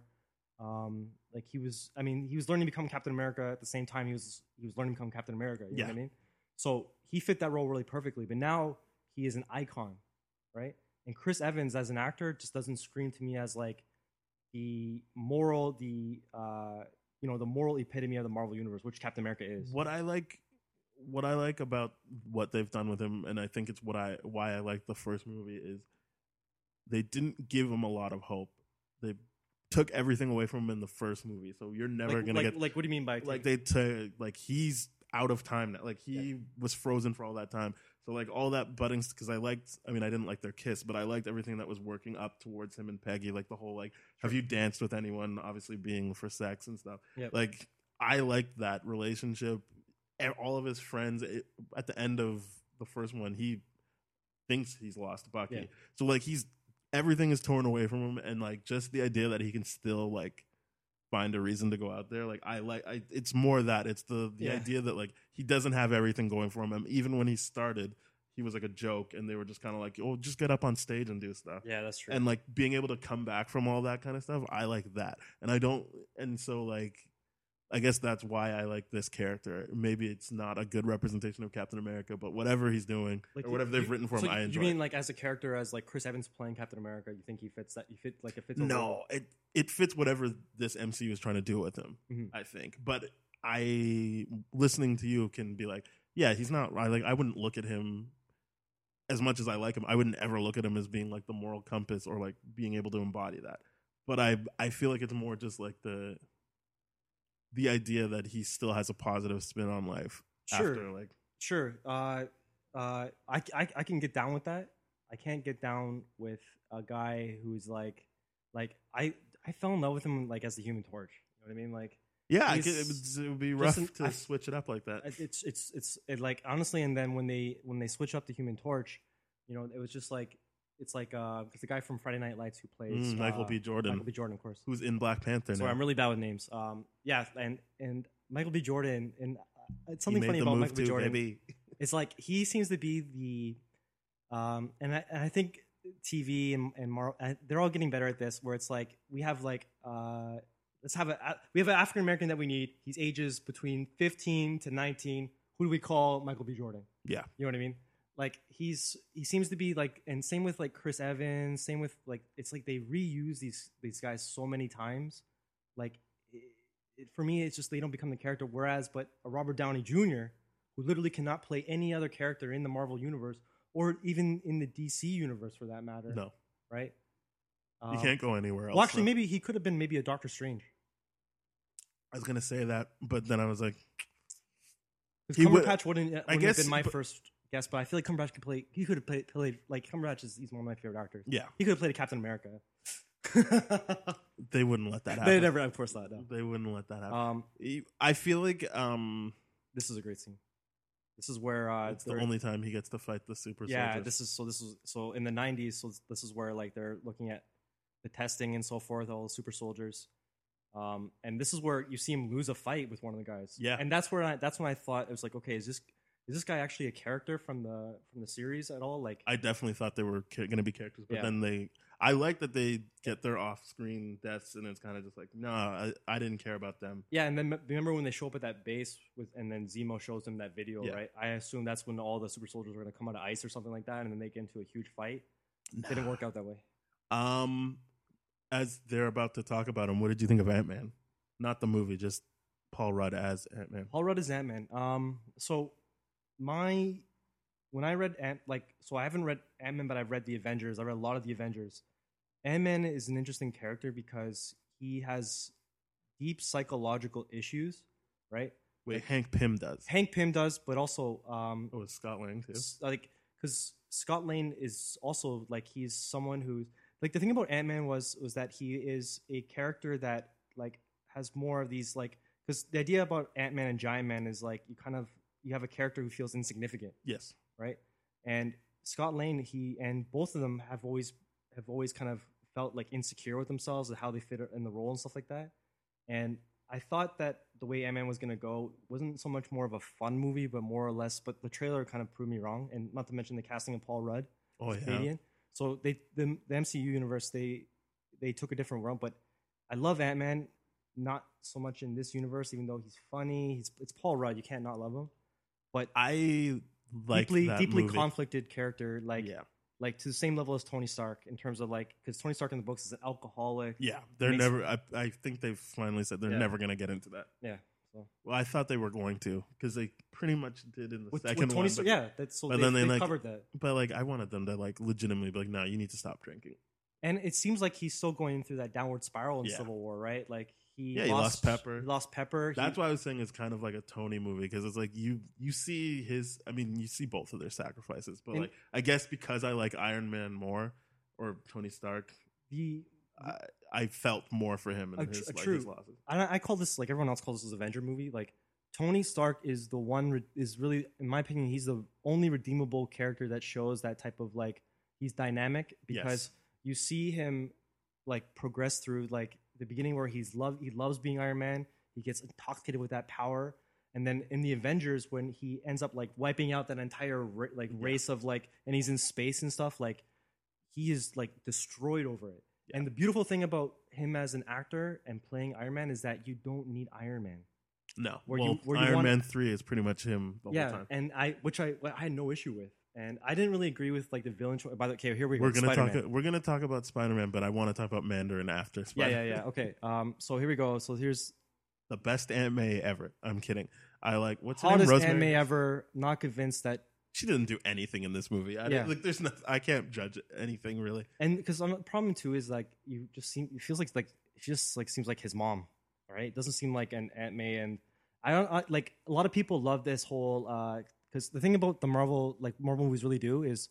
Like he was learning to become Captain America at the same time he was learning to become Captain America. You know what I mean? So he fit that role really perfectly. But now he is an icon, right? And Chris Evans as an actor just doesn't scream to me as like the moral, the moral epitome of the Marvel universe, which Captain America is. What I like about what they've done with him, and I think it's why I like the first movie, is they didn't give him a lot of hope. They took everything away from him in the first movie, so you're never gonna get like. What do you mean by like they took like he's out of time now. Like he was frozen for all that time. So like all that budding, because I didn't like their kiss, but I liked everything that was working up towards him and Peggy. Like the whole like, have you danced with anyone? Obviously being for sex and stuff. Yep. Like I liked that relationship. All of his friends at the end of the first one, he thinks he's lost Bucky. Yeah. So like everything is torn away from him, and like just the idea that he can still like find a reason to go out there. Like it's more that it's the idea that like he doesn't have everything going for him. Even when he started, he was like a joke, and they were just kind of like, "Oh, just get up on stage and do stuff." Yeah, that's true. And like being able to come back from all that kind of stuff, I like that. And so like I guess that's why I like this character. Maybe it's not a good representation of Captain America, but whatever he's doing like or whatever they've written for him, I enjoy. You mean like as a character, as like Chris Evans playing Captain America, you think he fits that? It fits. No, it fits whatever this MCU is trying to do with him. Mm-hmm. I think, but listening to you can be like, yeah, he's not. I wouldn't look at him as much as I like him. I wouldn't ever look at him as being like the moral compass or like being able to embody that. But I feel like it's more just like the idea that he still has a positive spin on life. Sure. After, like, sure. I can get down with that. I can't get down with a guy who's like I fell in love with him like as the Human Torch. You know what I mean? Like, yeah, it would be rough to switch it up like that. It's like honestly, and then when they switch up the Human Torch, you know, it was just like it's like because the guy from Friday Night Lights who plays Michael B. Jordan. Michael B. Jordan, of course, who's in Black Panther. Sorry, now. I'm really bad with names. Yeah, and Michael B. Jordan, and it's something He funny made the about move Michael B. too, Jordan. baby. It's like he seems to be the, and I think TV and Marvel, they're all getting better at this. Where it's like we have like we have an African American that we need. He's ages between 15 to 19. Who do we call Michael B. Jordan? Yeah, you know what I mean. Like he seems to be like, and same with like Chris Evans. Same with like it's like they reuse these guys so many times. Like for me, it's just they don't become the character. Whereas, but a Robert Downey Jr., who literally cannot play any other character in the Marvel universe or even in the DC universe for that matter. No, right? You can't go anywhere else. Well, actually, maybe he could have been maybe a Doctor Strange. I was gonna say that, but then I was like, because Cumberbatch wouldn't have been my first guess, but I feel like Cumberbatch could play. He could have played like Cumberbatch he's one of my favorite actors. Yeah, he could have played a Captain America. They wouldn't let that happen. They never, of course not. No. They wouldn't let that happen. I feel like this is a great scene. This is where it's the only time he gets to fight the super soldiers. Yeah, this is in the 90s. So this is where like they're looking at the testing and so forth, all the super soldiers. And this is where you see him lose a fight with one of the guys. Yeah, and that's when I thought it was like, okay, is this guy actually a character from the series at all? Like, I definitely thought they were going to be characters, but then I like that they get their off-screen deaths, and it's kind of just like, no, I didn't care about them. Yeah, and then remember when they show up at that base and then Zemo shows them that video, right? I assume that's when all the super soldiers are going to come out of ice or something like that, and then they get into a huge fight. Nah. Didn't work out that way. As they're about to talk about him, what did you think of Ant-Man? Not the movie, just Paul Rudd as Ant-Man. Paul Rudd as Ant-Man. When I read I haven't read Ant-Man, but I've read the Avengers. I read a lot of the Avengers. Ant-Man is an interesting character because he has deep psychological issues, right? Wait, Hank Pym does. Hank Pym does, but also Oh, it's Scott Lang too. like because Scott Lane is also like he's someone who like the thing about Ant-Man was that he is a character that like has more of these like because the idea about Ant-Man and Giant Man is like you have a character who feels insignificant, Yes. right? And Scott Lane, he and both of them have always kind of felt like insecure with themselves and how they fit in the role and stuff like that. And I thought that the way Ant-Man was gonna go wasn't so much more of a fun movie, but more or less. But the trailer kind of proved me wrong, and not to mention the casting of Paul Rudd. Oh, as yeah. Canadian. So the MCU universe they took a different route. But I love Ant-Man, not so much in this universe, even though he's funny. It's Paul Rudd. You can't not love him. But I like deeply movie. conflicted character, like Yeah. like to the same level as Tony Stark in terms of like because Tony Stark in the books is an alcoholic. Yeah, they're Makes- never. I think they've finally said they're Yeah. never going to get into that. Yeah. So Well, I thought they were going to because they pretty much did in the with second Tony one. Stark, But, yeah, that's so but they, then they, they like- covered that. but like, I wanted them to like legitimately be like, no, you need to stop drinking. And it seems like he's still going through that downward spiral in Yeah. Civil War, right? Like he lost Pepper. He lost Pepper. That's why I was saying it's kind of like a Tony movie because it's like you see his. I mean, you see both of their sacrifices, but And- like I guess because I like Iron Man more or Tony Stark, the I felt more for him and his true. his losses. I call this like everyone else calls this Avenger movie. Like Tony Stark is the one is really, in my opinion, he's the only redeemable character that shows that type of like he's dynamic because Yes. you see him like progress through like the beginning where he loves being Iron Man. He gets intoxicated with that power, and then in the Avengers when he ends up like wiping out that entire race of like, and he's in space and stuff like he is like destroyed over it. Yeah. And the beautiful thing about him as an actor and playing Iron Man is that you don't need Iron Man. No, Where well, you- where you Iron want- Man 3 is pretty much him the whole time. and I had no issue with, and I didn't really agree with like the villain choice. By the okay, here we go. We're gonna Spider-Man. talk. We're gonna talk about Spider-Man, but I want to talk about Mandarin after Yeah, Spider-Man. yeah. Okay. So here we go. So here's The best Aunt May ever. I'm kidding. I like what's her name? hottest Rosemary. anime ever. Not convinced that, She didn't do anything in this movie. Yeah. Like, there's nothing. I can't judge anything really. and because the problem too is like you just seem it feels like she just like seems like his mom. All right, it doesn't seem like an Aunt May, and like a lot of people love this whole because the thing about the Marvel movies really do is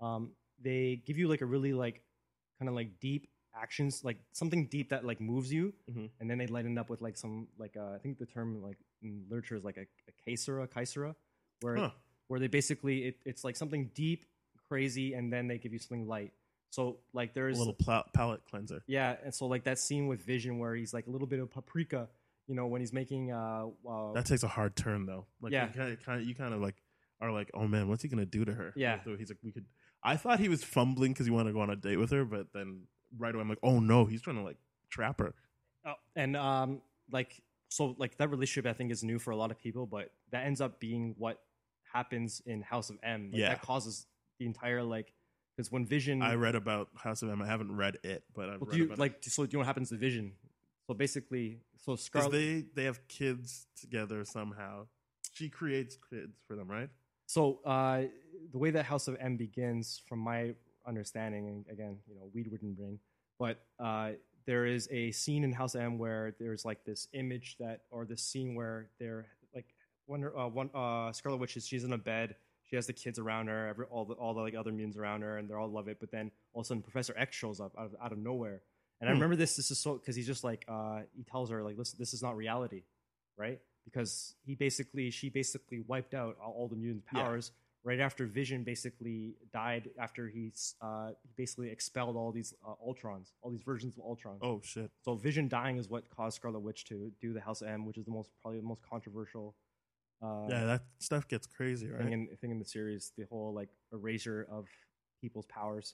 they give you like a really like kind of like deep actions, like something deep that like moves you, Mhm. and then they lighten up with like some like I think the term like in literature is like a kaisera, where Huh. where they basically it's like something deep, crazy, and then they give you something light. So like A there's little palate cleanser. yeah, and so like that scene with Vision where he's like a little bit of paprika, you know, when he's making That takes a hard turn though. Like, Yeah. you kind of like are like, oh man, what's he gonna do to her? Yeah. So he's like, we could. I thought he was fumbling because he wanted to go on a date with her, but then right away I'm like, oh no, he's trying to like trap her. and like so like that relationship I think is new for a lot of people, but that ends up being what happens in House of M. Like, Yeah. that causes the entire like because when Vision I read about House of M. I haven't read it, but I've well, read do you about like so do you know what happens to Vision? So basically, so it. 'Cause Scarlet. they have kids together somehow. She creates kids for them, right? So the way that House of M begins, from my understanding, and again, you know, weed wouldn't bring, but there is a scene in House of M where there's like this image or this scene where they're like Scarlet Witch she's in a bed, she has the kids around her, all the like other mutants around her, and they all love it. But then all of a sudden, Professor X shows up out of nowhere, and I remember this is so because he's just like he tells her like, listen, this is not reality, right? Because she basically wiped out all the mutant powers right after Vision basically died, after he basically expelled all these Ultrons, all these versions of Ultron. Oh shit. So Vision dying is what caused Scarlet Witch to do the House of M, which is probably the most controversial Yeah, that stuff gets crazy, right? thing in the series. The whole like erasure of people's powers.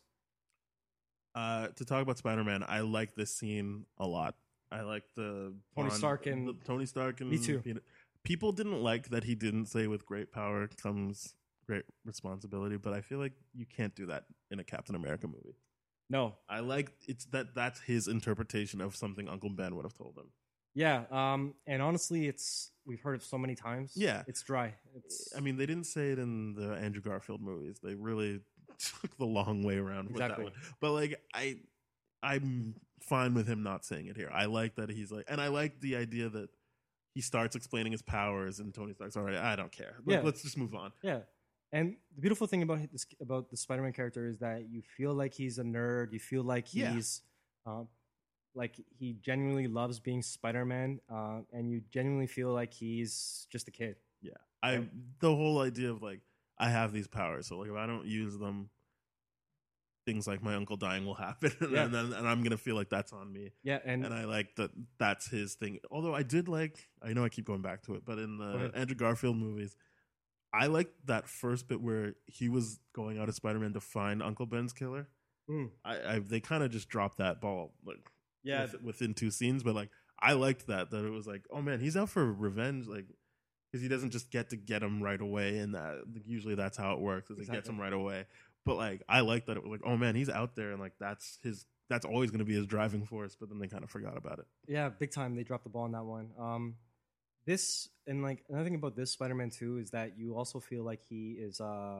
To talk about Spider-Man, I like this scene a lot. I like the Tony bond- Stark and- the Tony Stark and Me too. Peter. People didn't like that he didn't say with great power comes great responsibility, but I feel like you can't do that in a Captain America movie. No, I like that's his interpretation of something Uncle Ben would have told him. yeah, and honestly, we've heard it so many times. Yeah. it's dry. I mean, they didn't say it in the Andrew Garfield movies. They really took the long way around with Exactly. that one. But like, I'm fine with him not saying it here. I like that he's like, and I like the idea that he starts explaining his powers, and Tony Stark's all right. I don't care. Let's just move on. Yeah. And the beautiful thing about the Spider-Man character is that you feel like he's a nerd. You feel like he's like he genuinely loves being Spider-Man, and you genuinely feel like he's just a kid. Yeah, the whole idea of like I have these powers, so like if I don't use them, things like my uncle dying will happen, and I'm gonna feel like that's on me. Yeah, and I like that. That's his thing. Although I did like, I know I keep going back to it, but in the Andrew Garfield movies, I liked that first bit where he was going out as Spider-Man to find Uncle Ben's killer. They kind of just dropped that ball, like within 2 scenes, but like I liked that it was like, oh man, he's out for revenge, like because he doesn't just get him right away, and that usually that's how it works, is he gets him right away. But like I like that it was like, oh man, he's out there, and like that's always going to be his driving force. But then they kind of forgot about it. Yeah, big time. They dropped the ball on that one. This and like another thing about this Spider-Man 2 is that you also feel like he is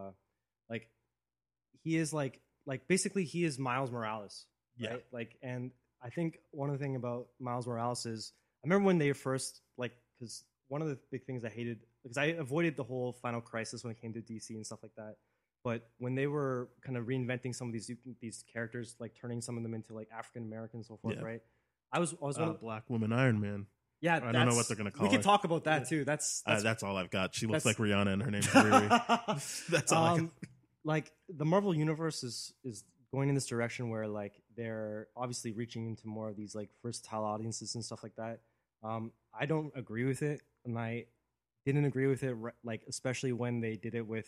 basically he is Miles Morales. Right? Yeah. Like, and I think one of the thing about Miles Morales is I remember when they first because one of the big things I hated, because I avoided the whole Final Crisis when it came to DC and stuff like that. But when they were kind of reinventing some of these characters, like turning some of them into like African Americans and so forth, right? I was Black woman Iron Man. Yeah, I don't know what they're gonna call. We can talk about that too. That's all I've got. She looks like Rihanna, and her name's Riri. That's all. I got. Like the Marvel universe is going in this direction where like they're obviously reaching into more of these like versatile audiences and stuff like that. I don't agree with it, and I didn't agree with it, like especially when they did it with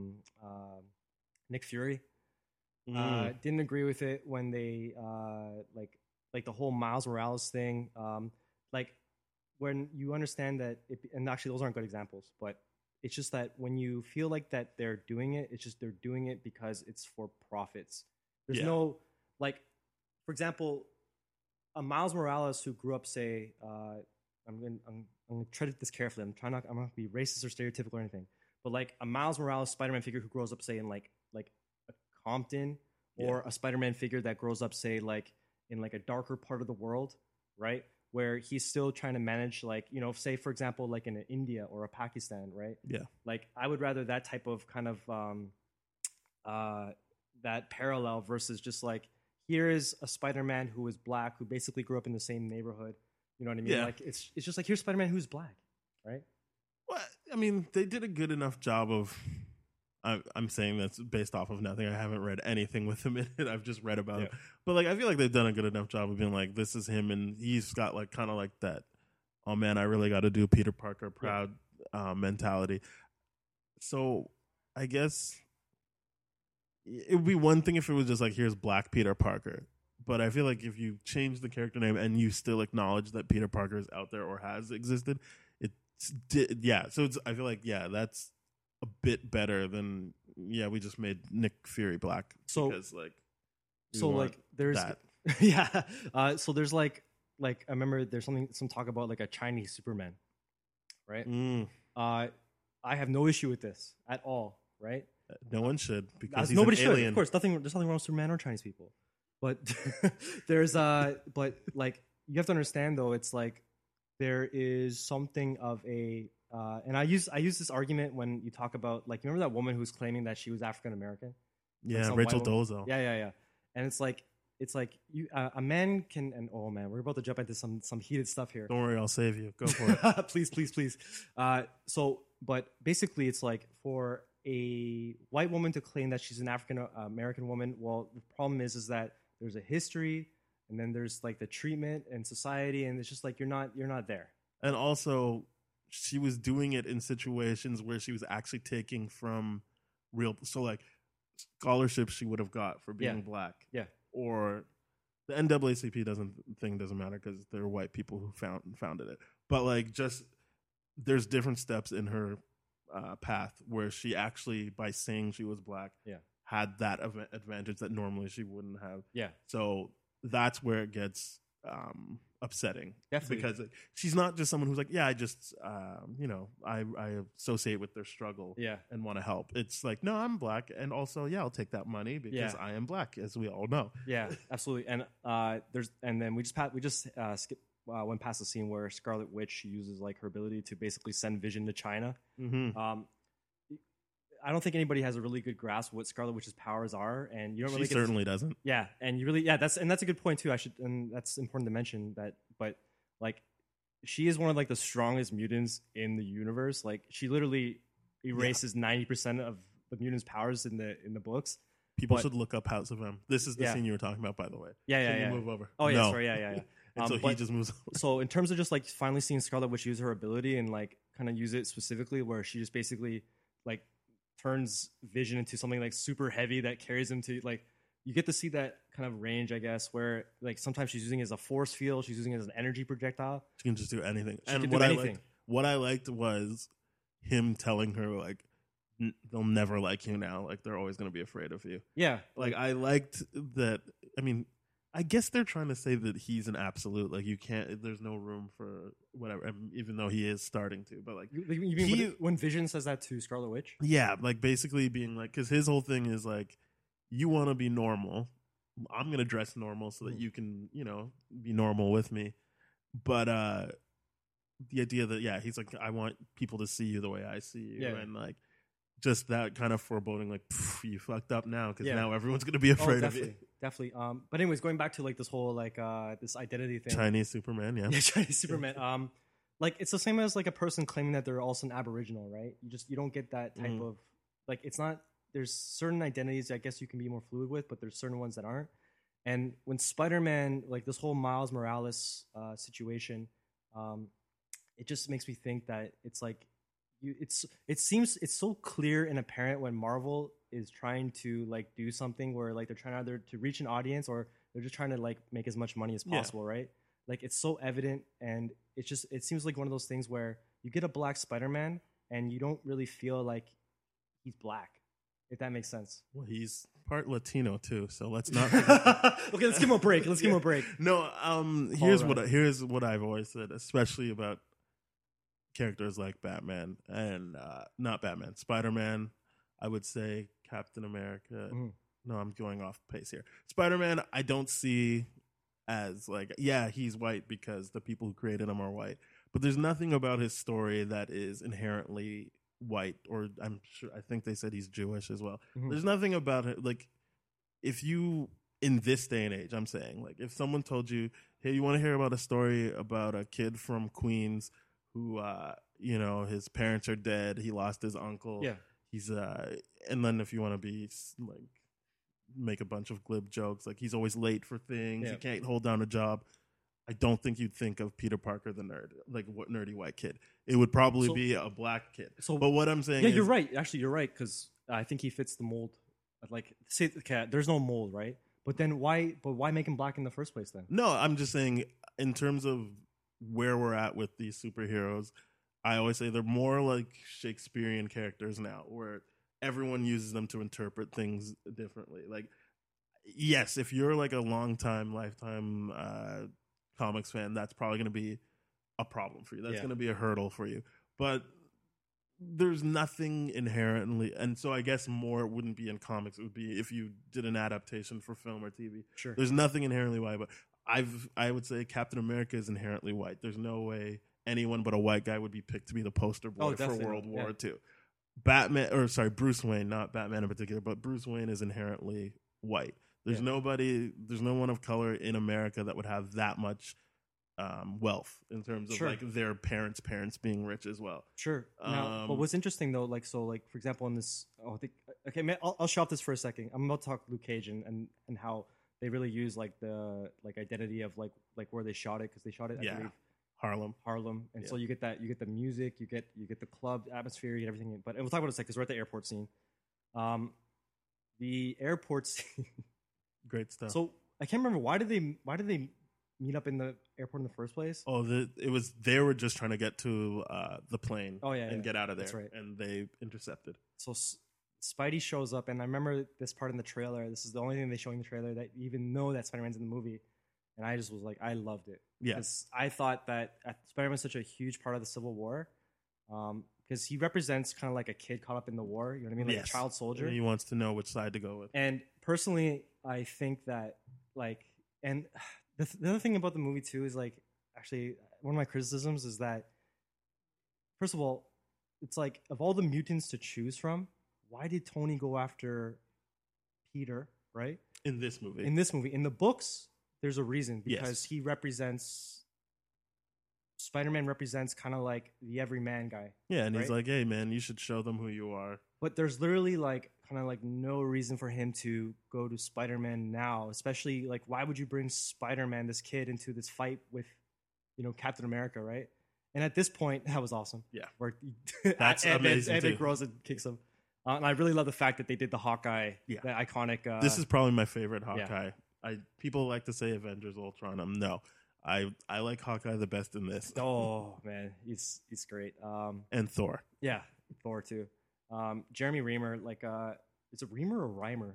Nick Fury. Didn't agree with it when they like the whole Miles Morales thing. Like when you understand that, and actually those aren't good examples, but it's just that when you feel like that they're doing it, it's just they're doing it because it's for profits. There's no like, for example, a Miles Morales who grew up, say, I'm gonna tread this carefully. I'm not gonna be racist or stereotypical or anything. But like a Miles Morales Spider-Man figure who grows up, say, in like a Compton, or a Spider-Man figure that grows up, say, like in like a darker part of the world, right? Where he's still trying to manage, like, you know, say for example, like in India or a Pakistan, right? Yeah. Like I would rather that type of kind of that parallel versus just like, here is a Spider-Man who is black, who basically grew up in the same neighborhood. You know what I mean? Yeah. Like it's just like, here's Spider-Man who's black, right? Well, I mean, they did a good enough job of. I'm saying that's based off of nothing. I haven't read anything with him in it. I've just read about it. But like, I feel like they've done a good enough job of being like, this is him, and he's got like kind of like that. Oh man, I really got to do Peter Parker proud mentality. So I guess it would be one thing if it was just like, here's Black Peter Parker. But I feel like if you change the character name and you still acknowledge that Peter Parker is out there or has existed, So I feel like that's a bit better than we just made Nick Fury black. So because like there's that. So there's like I remember there's some talk about like a Chinese Superman, right? I have no issue with this at all, right? No one should, because he's nobody an should. alien. Of course, there's nothing wrong with Superman or Chinese people, but there's but like you have to understand though, it's like there is something of a and I use this argument when you talk about, like, you remember that woman who was claiming that she was African American? Yeah, like Rachel Dolezal. Yeah. And it's like you a man can, and oh man, we're about to jump into some heated stuff here. Don't worry, I'll save you. Go for it. please. But basically, it's like for a white woman to claim that she's an African American woman. Well, the problem is that there's a history, and then there's like the treatment and society, and it's just like you're not there. And also, she was doing it in situations where she was actually taking from real, so like scholarships she would have got for being black. Yeah. Or the NAACP doesn't matter because they're white people who founded it. But like, just there's different steps in her path where she actually, by saying she was black, had that advantage that normally she wouldn't have. Yeah. So that's where it gets upsetting. Definitely. Because like, she's not just someone who's like, I just I associate with their struggle and want to help. It's like, no, I'm black, and also I'll take that money because I am black, as we all know. Yeah, absolutely. And then we just went past the scene where Scarlet Witch uses like her ability to basically send Vision to China. Mm-hmm. I don't think anybody has a really good grasp of what Scarlet Witch's powers are, and you don't really She certainly doesn't. Yeah, and that's a good point too. And that's important to mention that. But like, she is one of like the strongest mutants in the universe. Like, she literally erases 90% of the mutants' powers in the books. People should look up House of M. This is the scene you were talking about, by the way. Can you move over? Oh yeah, sorry, yeah. And so he just moves over. So in terms of just like finally seeing Scarlet Witch use her ability and like kind of use it specifically, where she just basically like turns Vision into something like super heavy that carries him to like, you get to see that kind of range, I guess, where like sometimes she's using it as a force field, she's using it as an energy projectile. She can just do anything. Anything. What I liked was him telling her like, they'll never like you now. Like, they're always going to be afraid of you. Yeah. Like, I liked that. I mean, I guess they're trying to say that he's an absolute. Like, you can't, there's no room for whatever, even though he is starting to. But, like, you mean when Vision says that to Scarlet Witch? Yeah, like, basically being like, because his whole thing is like, you want to be normal. I'm going to dress normal so that you can, be normal with me. But the idea that, he's like, I want people to see you the way I see you. Yeah. And, like, just that kind of foreboding, like, you fucked up now because now everyone's going to be afraid of you. Definitely. But anyways, going back to like this whole like this identity thing. Chinese Superman, yeah. Yeah, Chinese Superman. Like, it's the same as like a person claiming that they're also an Aboriginal, right? You don't get that type of like, it's not, there's certain identities I guess you can be more fluid with, but there's certain ones that aren't. And when Spider-Man, like this whole Miles Morales situation, it just makes me think that it's like it seems it's so clear and apparent when Marvel is trying to like do something where like they're trying either to reach an audience or they're just trying to like make as much money as possible, right? Like, it's so evident, and it seems like one of those things where you get a black Spider-Man and you don't really feel like he's black, if that makes sense. Well, he's part Latino too, so let's not. Okay, let's give him a break. Let's give him a break. No, here's what I've always said, especially about characters like Batman and not Batman, Spider-Man. I would say Captain America. No, I'm going off pace here. Spider-Man, I don't see as like, he's white because the people who created him are white, but there's nothing about his story that is inherently white, or I think they said he's Jewish as well. There's nothing about it. Like, if you, in this day and age, I'm saying, like, if someone told you, hey, you want to hear about a story about a kid from Queens who, his parents are dead, he lost his uncle. Yeah. He's, and then if you want to be like, make a bunch of glib jokes, like he's always late for things, he can't hold down a job. I don't think you'd think of Peter Parker the nerd, like what nerdy white kid. It would probably be a black kid. But what I'm saying is, you're right. Actually, you're right, because I think he fits the mold. Like, say, okay, there's no mold, right? But then why make him black in the first place then? No, I'm just saying in terms of where we're at with these superheroes, I always say they're more like Shakespearean characters now, where everyone uses them to interpret things differently. Like, yes, if you're like a lifetime comics fan, that's probably going to be a problem for you. That's going to be a hurdle for you. But there's nothing inherently, and so I guess more wouldn't be in comics. It would be if you did an adaptation for film or TV. Sure. There's nothing inherently white, but I would say Captain America is inherently white. There's no way anyone but a white guy would be picked to be the poster boy for World War II. Bruce Wayne, not Batman in particular, but Bruce Wayne is inherently white. There's no one of color in America that would have that much wealth in terms of like their parents being rich as well. Sure. Now, but what's interesting though, like, so like, for example, in this, I'll show off this for a second. I'm about to talk Luke Cage and how they really use like the like identity of like where they shot it, because they shot it, I believe, Harlem, and so you get the music, you get the club atmosphere, you get everything. But we'll talk about it in a second, because we're at the airport scene. The airport scene, great stuff. So I can't remember why did they meet up in the airport in the first place? Oh, they were just trying to get to the plane. And get out of there. That's right. And they intercepted. So Spidey shows up, and I remember this part in the trailer. This is the only thing they show in the trailer that you even know that Spider-Man's in the movie. And I just was like, I loved it. Yes. I thought that Spider-Man's such a huge part of the Civil War. Because he represents kind of like a kid caught up in the war. You know what I mean? Like a child soldier. And he wants to know which side to go with. And personally, I think that, like, and the other thing about the movie too is, like, actually one of my criticisms is that, first of all, it's like of all the mutants to choose from, why did Tony go after Peter, right? In this movie. In this movie. In the books, there's a reason, because Yes. he represents Spider-Man represents kind of like the everyman guy. Yeah, and he's right? like, hey, man, you should show them who you are. But there's literally like kind of like no reason for him to go to Spider-Man now, especially like why would you bring Spider-Man, this kid, into this fight with, Captain America, right? And at this point, that was awesome. Yeah. Where That's amazing, Ant-Man too. grows and kicks him. And I really love the fact that they did the Hawkeye, Yeah. that iconic. This is probably my favorite Hawkeye. People like to say Avengers Ultron. No. I like Hawkeye the best in this. Oh man, he's great. And Thor. Yeah, Thor too. Jeremy Renner, like, is it Reimer or Reimer?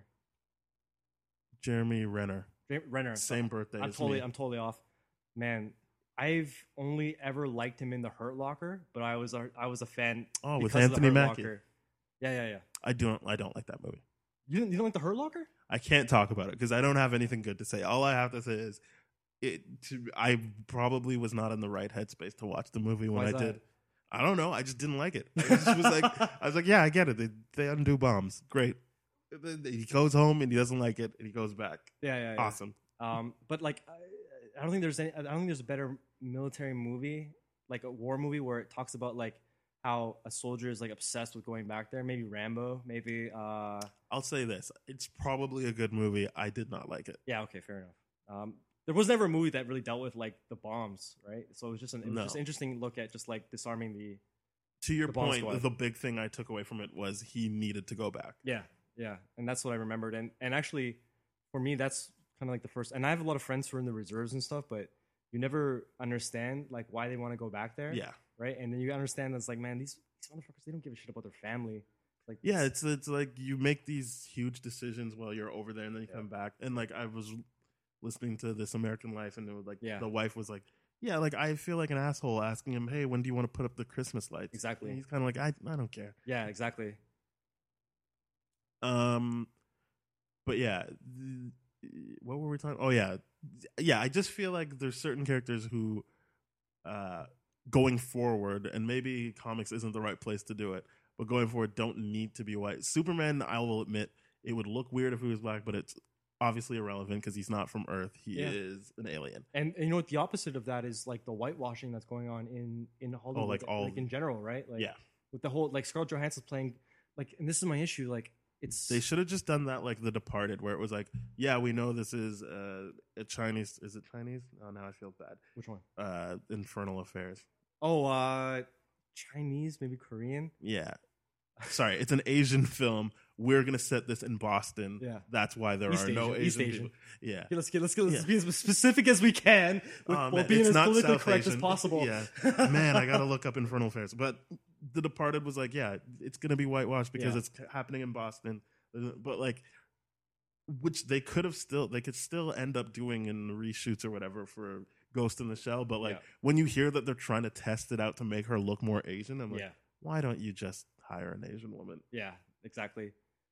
Jeremy Renner. Renner. Same birthday I'm as totally, me. I'm totally off. Man, I've only ever liked him in The Hurt Locker, but I was a fan. Oh, with because of The Anthony Hurt Mackie. Locker. Yeah. I don't like that movie. You don't like The Hurt Locker? I can't talk about it because I don't have anything good to say. All I have to say is I probably was not in the right headspace to watch the movie when Why I is that? did. I don't know. I just didn't like it. I was like, yeah, I get it. They undo bombs. Great. Then he goes home and he doesn't like it and he goes back. Yeah. Awesome. But like, I don't think there's any. I don't think there's a better military movie, like a war movie, where it talks about like how a soldier is like obsessed with going back there. Maybe Rambo. Maybe. I'll say this. It's probably a good movie. I did not like it. Yeah. Okay. Fair enough. There was never a movie that really dealt with like the bombs, right? So it was just an interesting look at just like disarming the. To your The bomb point, squad. the big thing I took away from it was he needed to go back. Yeah, and that's what I remembered. And actually, for me, that's kind of like the first. And I have a lot of friends who are in the reserves and stuff, but you never understand like why they want to go back there. Yeah. Right. And then you understand that's like, man, these motherfuckers, they don't give a shit about their family. Like, Yeah, it's like you make these huge decisions while you're over there and then you come back. And like I was listening to This American Life and it was like the wife was like, yeah, like I feel like an asshole asking him, hey, when do you want to put up the Christmas lights? Exactly. And he's kind of like, I don't care. Yeah, exactly. But yeah, what were we talking? Oh yeah. I just feel like there's certain characters who, going forward, and maybe comics isn't the right place to do it, but going forward don't need to be white. Superman, I will admit, it would look weird if he was black, but it's obviously irrelevant because he's not from Earth. He is an alien. And you know what? The opposite of that is like the whitewashing that's going on in Hollywood, like all- in general, right? Like, Yeah. with the whole like Scarlett Johansson's playing like, and this is my issue. Like, it's They should have just done that like The Departed, where it was like, yeah, we know this is a Chinese. Is it Chinese? Oh, now I feel bad. which one? Infernal Affairs. Oh, Chinese, maybe Korean. Yeah. Sorry, it's an Asian film. We're gonna set this in Boston. Yeah. That's why there East are no Asian, East Asian Asian. people. Yeah. Okay, let's be as specific as we can while Man, being it's as not politically South correct as Asian. possible. Yeah. Man, I gotta look up Infernal Affairs. But The Departed was like, yeah, it's gonna be whitewashed because Yeah. it's happening in Boston. But like, which they could still end up doing in reshoots or whatever for Ghost in the Shell. But like, Yeah. when you hear that they're trying to test it out to make her look more Asian, I'm like, Yeah. why don't you just hire an Asian woman? Yeah, exactly.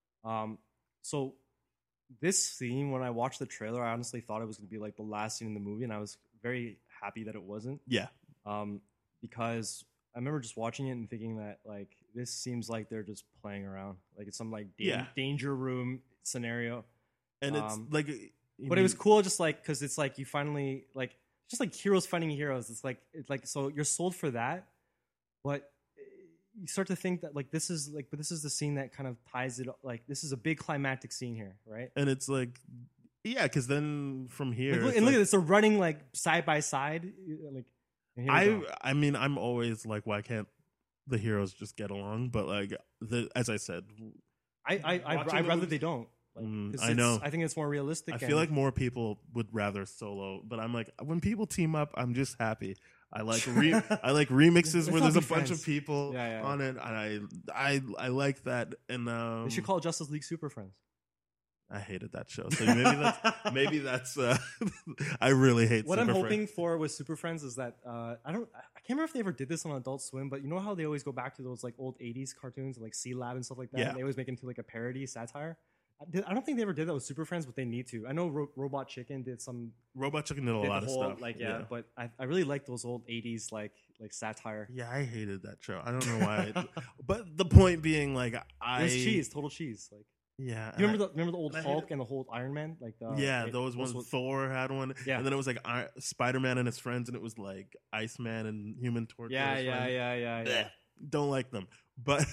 So this scene, when I watched the trailer, I honestly thought it was going to be like the last scene in the movie, and I was very happy that it wasn't. Yeah. Because I remember just watching it and thinking that like this seems like they're just playing around, like it's some like danger room scenario. And it's Um, like, But it was cool, just like because it's like you finally like just like heroes fighting heroes. It's like so you're sold for that, but you start to think that like this is the scene that kind of ties it. Like this is a big climactic scene here, right? and it's like, yeah, because then from here, Like, it's and look like- at this, they're running like side by side, like. and here we go. I mean, I'm always like, why can't the heroes just get along? But like, as I said, I'd watching rather the- they don't. Like, 'cause I know. I think it's more realistic. I feel like more people would rather solo. But I'm like, when people team up, I'm just happy. I like I like remixes where Let's there's a not be bunch of friends. people Yeah. on it, and I like that. And they should call Justice League Super Friends. I hated that show. So maybe that's I really hate. What Super I'm Friends. hoping for with Super Friends is that I can't remember if they ever did this on Adult Swim, but you know how they always go back to those like old '80s cartoons like C Lab and stuff like that. Yeah. And they always make it into like a parody satire. I don't think they ever did that with Super Friends, but they need to. I know Robot Chicken did some. Robot Chicken did a Did lot the of whole, stuff. like but I really like those old '80s like satire. Yeah, I hated that show. I don't know why. But the point being, like, It was cheese, total cheese. Like, yeah. you remember the old Hulk and the whole Iron Man? Like, those ones. Thor had one. Yeah. And then it was like Spider-Man and his friends, and it was like Iceman and Human Torch. Yeah. Don't like them, but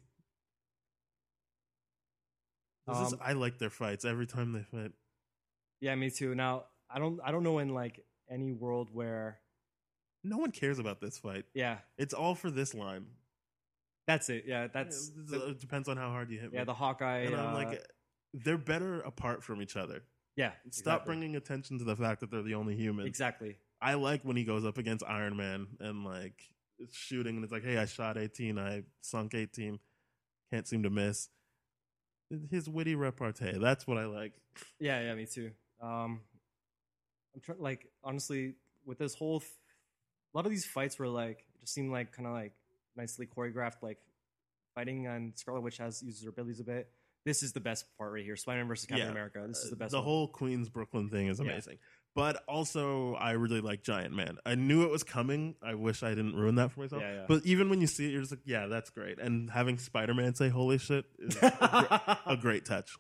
I like their fights every time they fight. Yeah, me too. Now, I don't know in like any world where no one cares about this fight. Yeah, it's all for this line. That's it. Yeah, it depends on how hard you hit me. Yeah, the Hawkeye. And I'm like, they're better apart from each other. Yeah, stop bringing attention to the fact that they're the only humans. Exactly. I like when he goes up against Iron Man and like it's shooting and it's like, hey, I shot 18, I sunk 18, can't seem to miss. His witty repartee. That's what I like. Yeah, me too. I'm trying, like, honestly, with this whole, a lot of these fights were like, just seem like kind of like nicely choreographed, like fighting, and Scarlet Witch uses her abilities a bit. This is the best part right here. Spider-Man versus Captain America. This is the best. The whole Queens Brooklyn thing is amazing. But also, I really like Giant Man. I knew it was coming. I wish I didn't ruin that for myself. Yeah. But even when you see it, you're just like, yeah, that's great. And having Spider-Man say "Holy shit" is a great touch.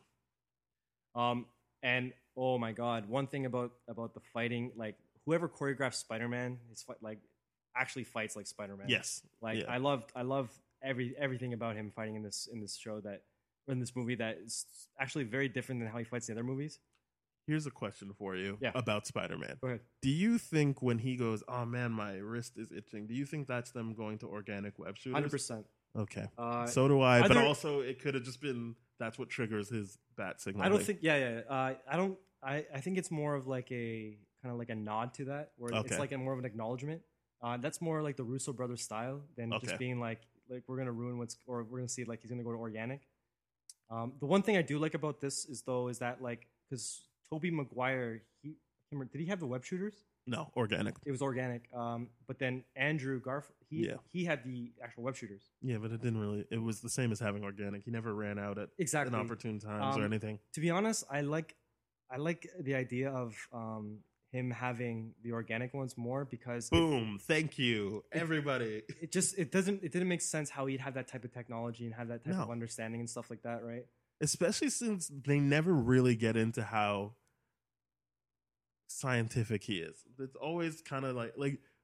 And oh my God, one thing about the fighting, like whoever choreographed Spider-Man is actually fights like Spider-Man. Yes, like I love everything about him fighting in this show in this movie that is actually very different than how he fights in the other movies. Here's a question for you about Spider-Man. Go ahead. Do you think when he goes, oh man, my wrist is itching, do you think that's them going to organic web shooters? 100%. Okay. So do I. But also, it could have just been that's what triggers his bat signal. I don't think. I think it's more of like a kind of like a nod to that, where it's like more of an acknowledgement. That's more like the Russo brothers style than just being like we're gonna ruin we're gonna see like he's gonna go to organic. The one thing I do like about this is that like because Tobey Maguire, did he have the web shooters? No, organic. It was organic. But then Andrew Garfield, he had the actual web shooters. Yeah, but it didn't really. It was the same as having organic. He never ran out at inopportune times or anything. To be honest, I like the idea of him having the organic ones more because thank you everybody. It didn't make sense how he'd have that type of technology and have that type of understanding and stuff like that, right? Especially since they never really get into how scientific he is. It's always kind of like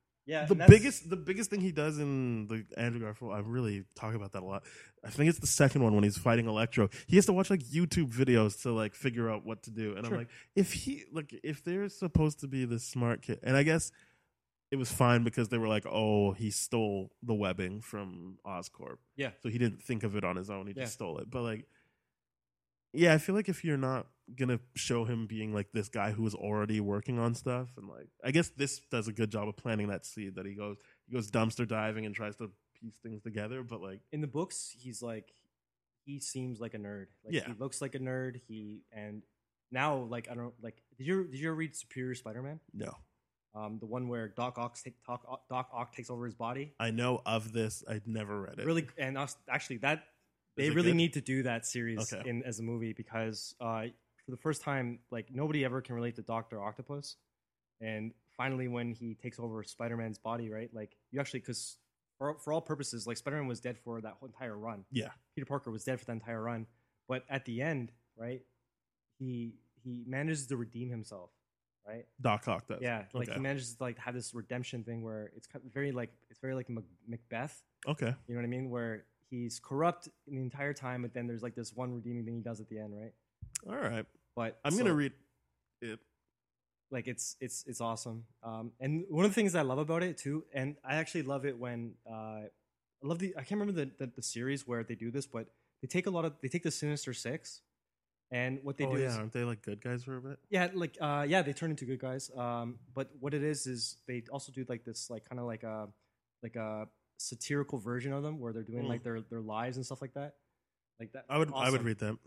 the biggest thing he does in the Andrew Garfield. I really talk about that a lot. I think it's the second one when he's fighting Electro. He has to watch like YouTube videos to like figure out what to do. And I'm like, if they're supposed to be this smart kid, and I guess it was fine because they were like, oh, he stole the webbing from Oscorp. Yeah. So he didn't think of it on his own. He just stole it. But like, yeah, I feel like if you're not gonna show him being like this guy who is already working on stuff, and like, I guess this does a good job of planting that seed that he goes dumpster diving and tries to piece things together. But like in the books, he seems like a nerd. Like he looks like a nerd. And now like I don't like. Did you ever read Superior Spider-Man? No. The one where Doc Ock takes over his body. I know of this. I'd never read it. Really, and actually that. They really need to do that series as a movie because for the first time, like nobody ever can relate to Dr. Octopus, and finally when he takes over Spider-Man's body, right? Like you actually, because for all purposes, like Spider-Man was dead for that whole entire run. Yeah, Peter Parker was dead for the entire run, but at the end, right? He manages to redeem himself, right? Doc Ock does. Yeah, like he manages to like have this redemption thing where it's very like Macbeth. Okay, you know what I mean? Where he's corrupt the entire time, but then there's like this one redeeming thing he does at the end, right? All right, but I'm gonna read it. Like it's awesome. And one of the things I love about it too, and I actually love it when I can't remember the series where they do this, but they take the Sinister Six, and what they do is aren't they like good guys for a bit? Yeah, like they turn into good guys. But what it is they also do like this like kind of like a satirical version of them where they're doing like their lives and stuff like that. Like that. I would read them.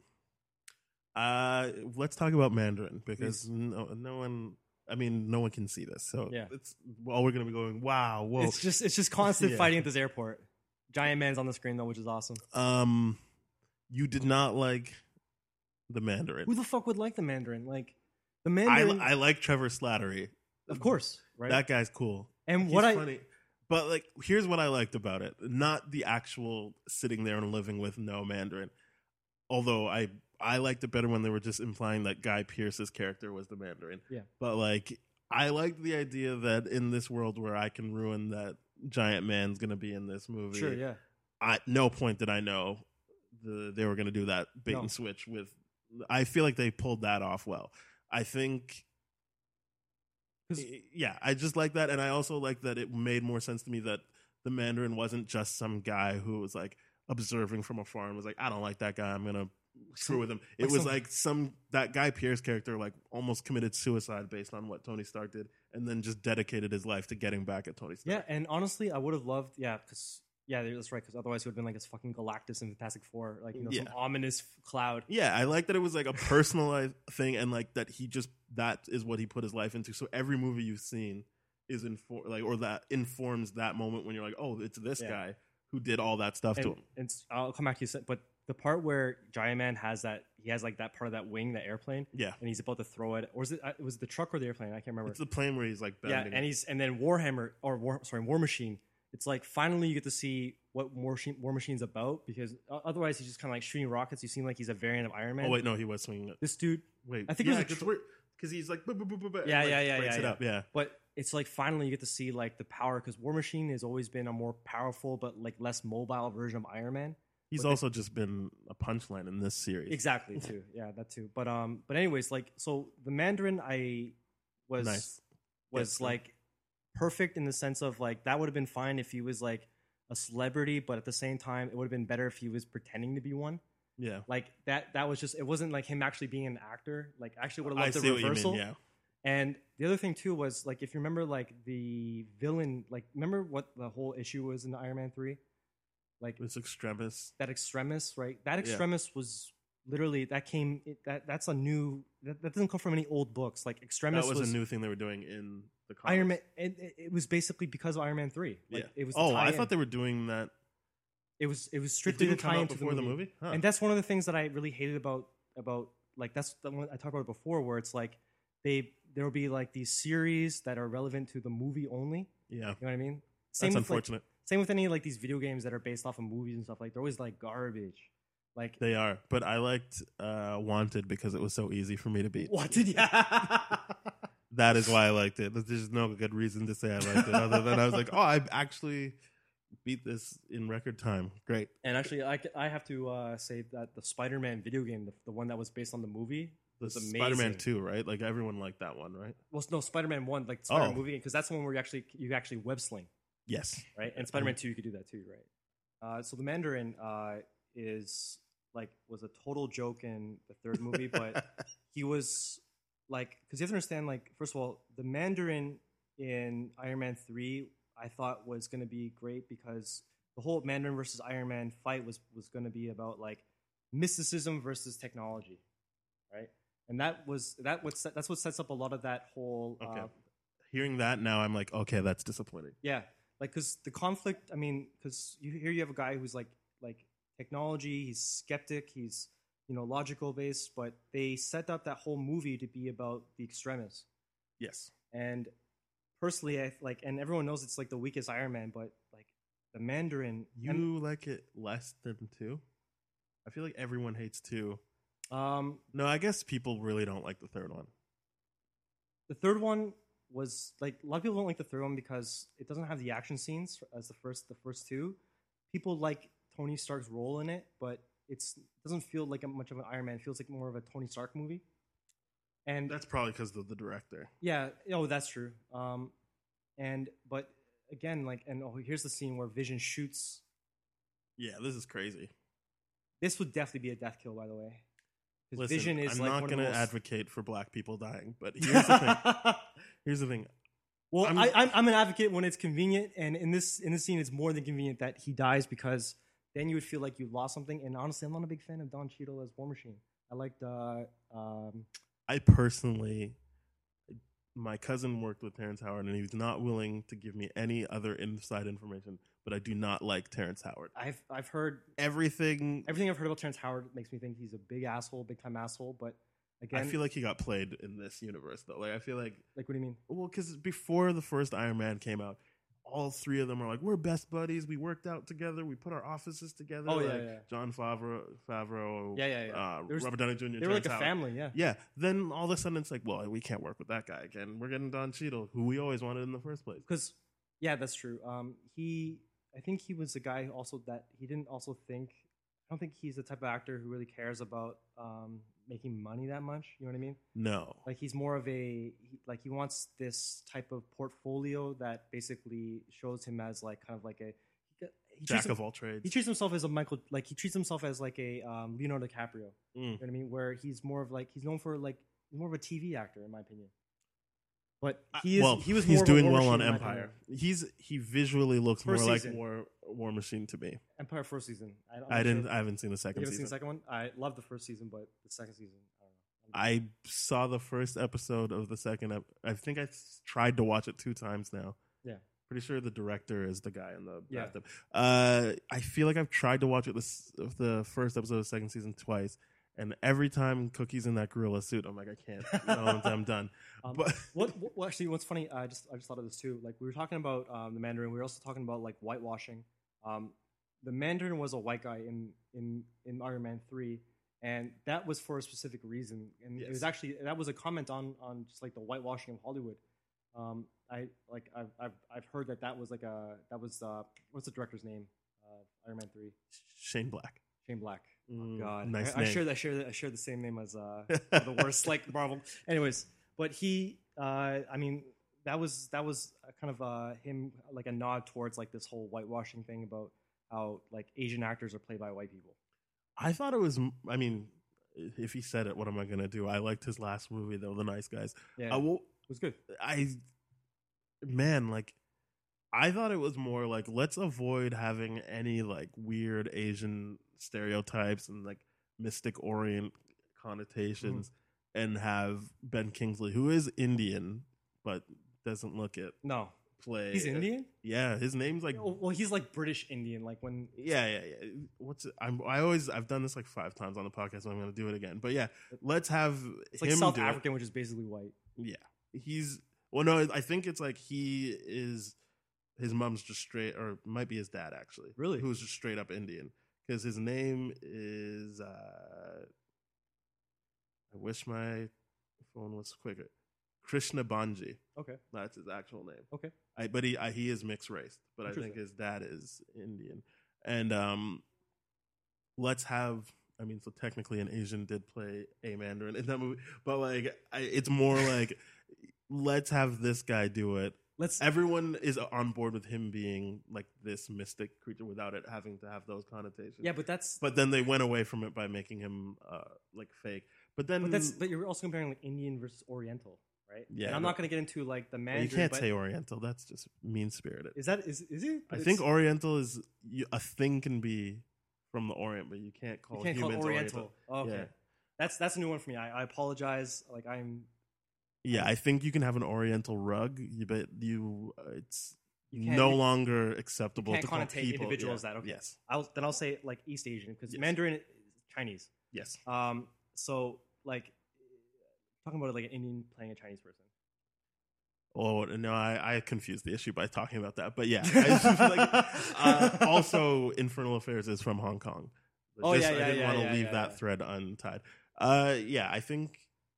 Let's talk about Mandarin because no one can see this. So it's all we're gonna be going, wow, whoa. It's just constant fighting at this airport. Giant Man's on the screen though, which is awesome. You did not like the Mandarin. Who the fuck would like the Mandarin? Like the I Mandarin, I like Trevor Slattery. of course, right? That guy's cool. And He's what I funny. But like, here's what I liked about it: not the actual sitting there and living with no Mandarin. Although I liked it better when they were just implying that Guy Pearce's character was the Mandarin. Yeah. But like, I liked the idea that in this world where I can ruin that giant man's going to be in this movie. sure, yeah. At no point did I know they were going to do that bait No. and switch with. I feel like they pulled that off well. I think. 'Cause- Yeah, I just like that, and I also like that it made more sense to me that the Mandarin wasn't just some guy who was like observing from afar and was like, I don't like that guy, I'm gonna screw with him. It was like that Guy Pearce character like almost committed suicide based on what Tony Stark did, and then just dedicated his life to getting back at Tony Stark. Yeah, and honestly, I would have loved, because that's right, because otherwise it would have been like this fucking Galactus and Fantastic Four, like some Yeah. ominous cloud. Yeah, I like that it was like a personalized thing, and like that that is what he put his life into. So every movie you've seen is that informs that moment when you're like, oh, it's this guy who did all that stuff to him. And I'll come back to you, but the part where Giant Man has like that part of that wing, that airplane, Yeah, and he's about to throw it, or was it the truck or the airplane? I can't remember. it's the plane where he's like Yeah, bending. and then War Machine. It's like finally you get to see what War Machine's about, because otherwise he's just kind of like shooting rockets. You seem like he's a variant of Iron Man. Oh wait, no, he was swinging it. This dude, Wait, I think it was because he's like, boop, boop, boop, boop, boop, Yeah, and, like, yeah, breaks yeah, it yeah. up. Yeah, but it's like finally you get to see like the power, because War Machine has always been a more powerful but like less mobile version of Iron Man. he's But also just been a punchline in this series. Exactly too. Yeah, that too. But anyways, like, so the Mandarin was Nice. Yes, like perfect in the sense of like that would have been fine if he was like a celebrity, but at the same time it would have been better if he was pretending to be one. Yeah, Like that was just, it wasn't like him actually being an actor. Like I actually would have I loved the see what you reversal. mean. Yeah, And the other thing too was like, if you remember like the villain, like remember what the whole issue was in Iron Man 3? Like it's Extremis. that Extremis, right? That Yeah. Extremis was literally that's a new that doesn't come from any old books. Like Extremis That was a new thing they were doing in the comics. Iron Man. It was basically because of Iron Man 3. Like, Yeah. It was. the Oh, I tie-in. thought they were doing that. it was It strictly to didn't come tie out into before the movie. Huh. And that's one of the things that I really hated about like that's the one I talked about before, where it's like there will be like these series that are relevant to the movie only. Yeah, You know what I mean? that's with, like, unfortunate. same with any like these video games that are based off of movies and stuff. Like they're always like garbage. Like They are, but I liked Wanted because it was so easy for me to beat. what did yeah? That is why I liked it. There's no good reason to say I liked it other than I was like, oh, I actually beat this in record time. Great. And actually, I have to say that the Spider-Man video game, the one that was based on the movie, The was amazing. Spider-Man 2, right? Like everyone liked that one, right? Well, no, Spider-Man 1, like the Spider-Man Oh. movie, because that's the one where you actually web sling, Yes. right? And Spider-Man 2, you could do that too, right? So the Mandarin was a total joke in the third movie, but he was like, because you have to understand, like, first of all, the Mandarin in Iron Man 3, I thought was going to be great because the whole Mandarin versus Iron Man fight was going to be about like mysticism versus technology, right? And that's what sets up a lot of that whole Okay. Hearing that now, I'm like, okay, that's disappointing. yeah, like because the conflict. I mean, because you have a guy who's like technology. He's skeptic. He's logical based, but they set up that whole movie to be about the extremists. Yes. And personally, and everyone knows it's like the weakest Iron Man, but like the Mandarin, You like it less than 2? I feel like everyone hates 2. No, I guess people really don't like the third one. the third one was like a lot of people don't like the third one because it doesn't have the action scenes as the first two. People like Tony Stark's role in it, but it doesn't feel like much of an Iron Man. It feels like more of a Tony Stark movie. And That's probably because of the director. yeah, that's true. But again, here's the scene where Vision shoots. Yeah, this is crazy. This would definitely be a death kill, by the way. Because Listen, Vision is I'm like not one of going the to most... advocate for black people dying, but here's the thing. Here's the thing. Well, I'm- I'm an advocate when it's convenient, and in this scene, it's more than convenient that he dies because then you would feel like you lost something. And honestly, I'm not a big fan of Don Cheadle as War Machine. I liked I personally my cousin worked with Terrence Howard, and he was not willing to give me any other inside information. But I do not like Terrence Howard. I've heard Everything I've heard about Terrence Howard makes me think he's a big asshole, big time asshole. But again, I feel like he got played in this universe, though. Like, I feel like what do you mean? well, because before the first Iron Man came out, all three of them are like, we're best buddies. We worked out together. We put our offices together. Oh, like yeah. John Favreau, Yeah. Robert Downey Jr. They were like a Howard. family, yeah. Yeah. Then all of a sudden it's like, well, we can't work with that guy again. We're getting Don Cheadle, who we always wanted in the first place. Because, yeah, that's true. I think he was a guy also that he didn't also think. I don't think he's the type of actor who really cares about making money that much. You know what I mean? No. Like he's more of he wants this type of portfolio that basically shows him as like kind of like Jack of all trades. He treats himself as he treats himself as like a Leonardo DiCaprio. You know what I mean? Where he's more of like he's known for like he's more of a TV actor in my opinion. But he's doing well on Empire. He visually looks First more season. like War Machine to me. Empire first season. I haven't seen the second You haven't season. seen the second one? I love the first season, but the second season, I I saw the first episode of the second. I think I tried to watch it 2 times now. Yeah. Pretty sure the director is the guy in the Yeah. bathtub. I feel like I've tried to watch it the first episode of the second season twice, and every time Cookie's in that gorilla suit, I'm like, I can't. No, I'm done. But Well, actually, what's funny? I just thought of this too. Like we were talking about the Mandarin. We were also talking about like whitewashing. The Mandarin was a white guy in Iron Man 3, and that was for a specific reason. And Yes. it was actually that was a comment on just like the whitewashing of Hollywood. I've heard that was what's the director's name? Iron Man 3. Shane Black. Shane Black. Oh God, nice I name. share the same name as the worst like Marvel. Anyways, but he, I mean, that was kind of him like a nod towards like this whole whitewashing thing about how like Asian actors are played by white people. I thought it was. I mean, if he said it, what am I gonna do? I liked his last movie though, The Nice Guys. Yeah, it was good. I thought it was more like, let's avoid having any like weird Asian stereotypes and like Mystic Orient connotations, and have Ben Kingsley, who is Indian but doesn't look it, No, play. he's Indian. Yeah, his name's like. Well, he's like British Indian. Like when Yeah. What's it? I've done this like 5 times on the podcast, so I'm going to do it again. But yeah, let's have it's like him South do it. African, which is basically white. Yeah, no, I think it's like his mom's just straight, or might be his dad actually. Really? Who's just straight up Indian, because his name is. I wish my phone was quicker. Krishna Banji. Okay. That's his actual name. Okay. But he is mixed race, but I think Interesting. his dad is Indian. And let's have. I mean, so technically, an Asian did play a Mandarin in that movie, but like, it's more like, let's have this guy do it. Everyone is on board with him being like this mystic creature without it having to have those connotations. Yeah, but then they went away from it by making him like fake. But you're also comparing like Indian versus Oriental, right? Yeah, and I'm not going to get into like the Mandarin. You can't say Oriental. That's just mean spirited. Is it? I think Oriental is a thing can be from the Orient, but you can't call humans Oriental. Oh, okay, yeah. That's a new one for me. I apologize. Like Yeah, I think you can have an Oriental rug, but it's You can't- no longer acceptable can't to call connotate people. individuals that. Okay. Yes. I'll say like East Asian because Yes. Mandarin is Chinese. Yes. So like talking about like an Indian playing a Chinese person. Oh no, I confused the issue by talking about that. But yeah, I just feel like, also Infernal Affairs is from Hong Kong. I didn't want to leave that thread untied. Yeah, I think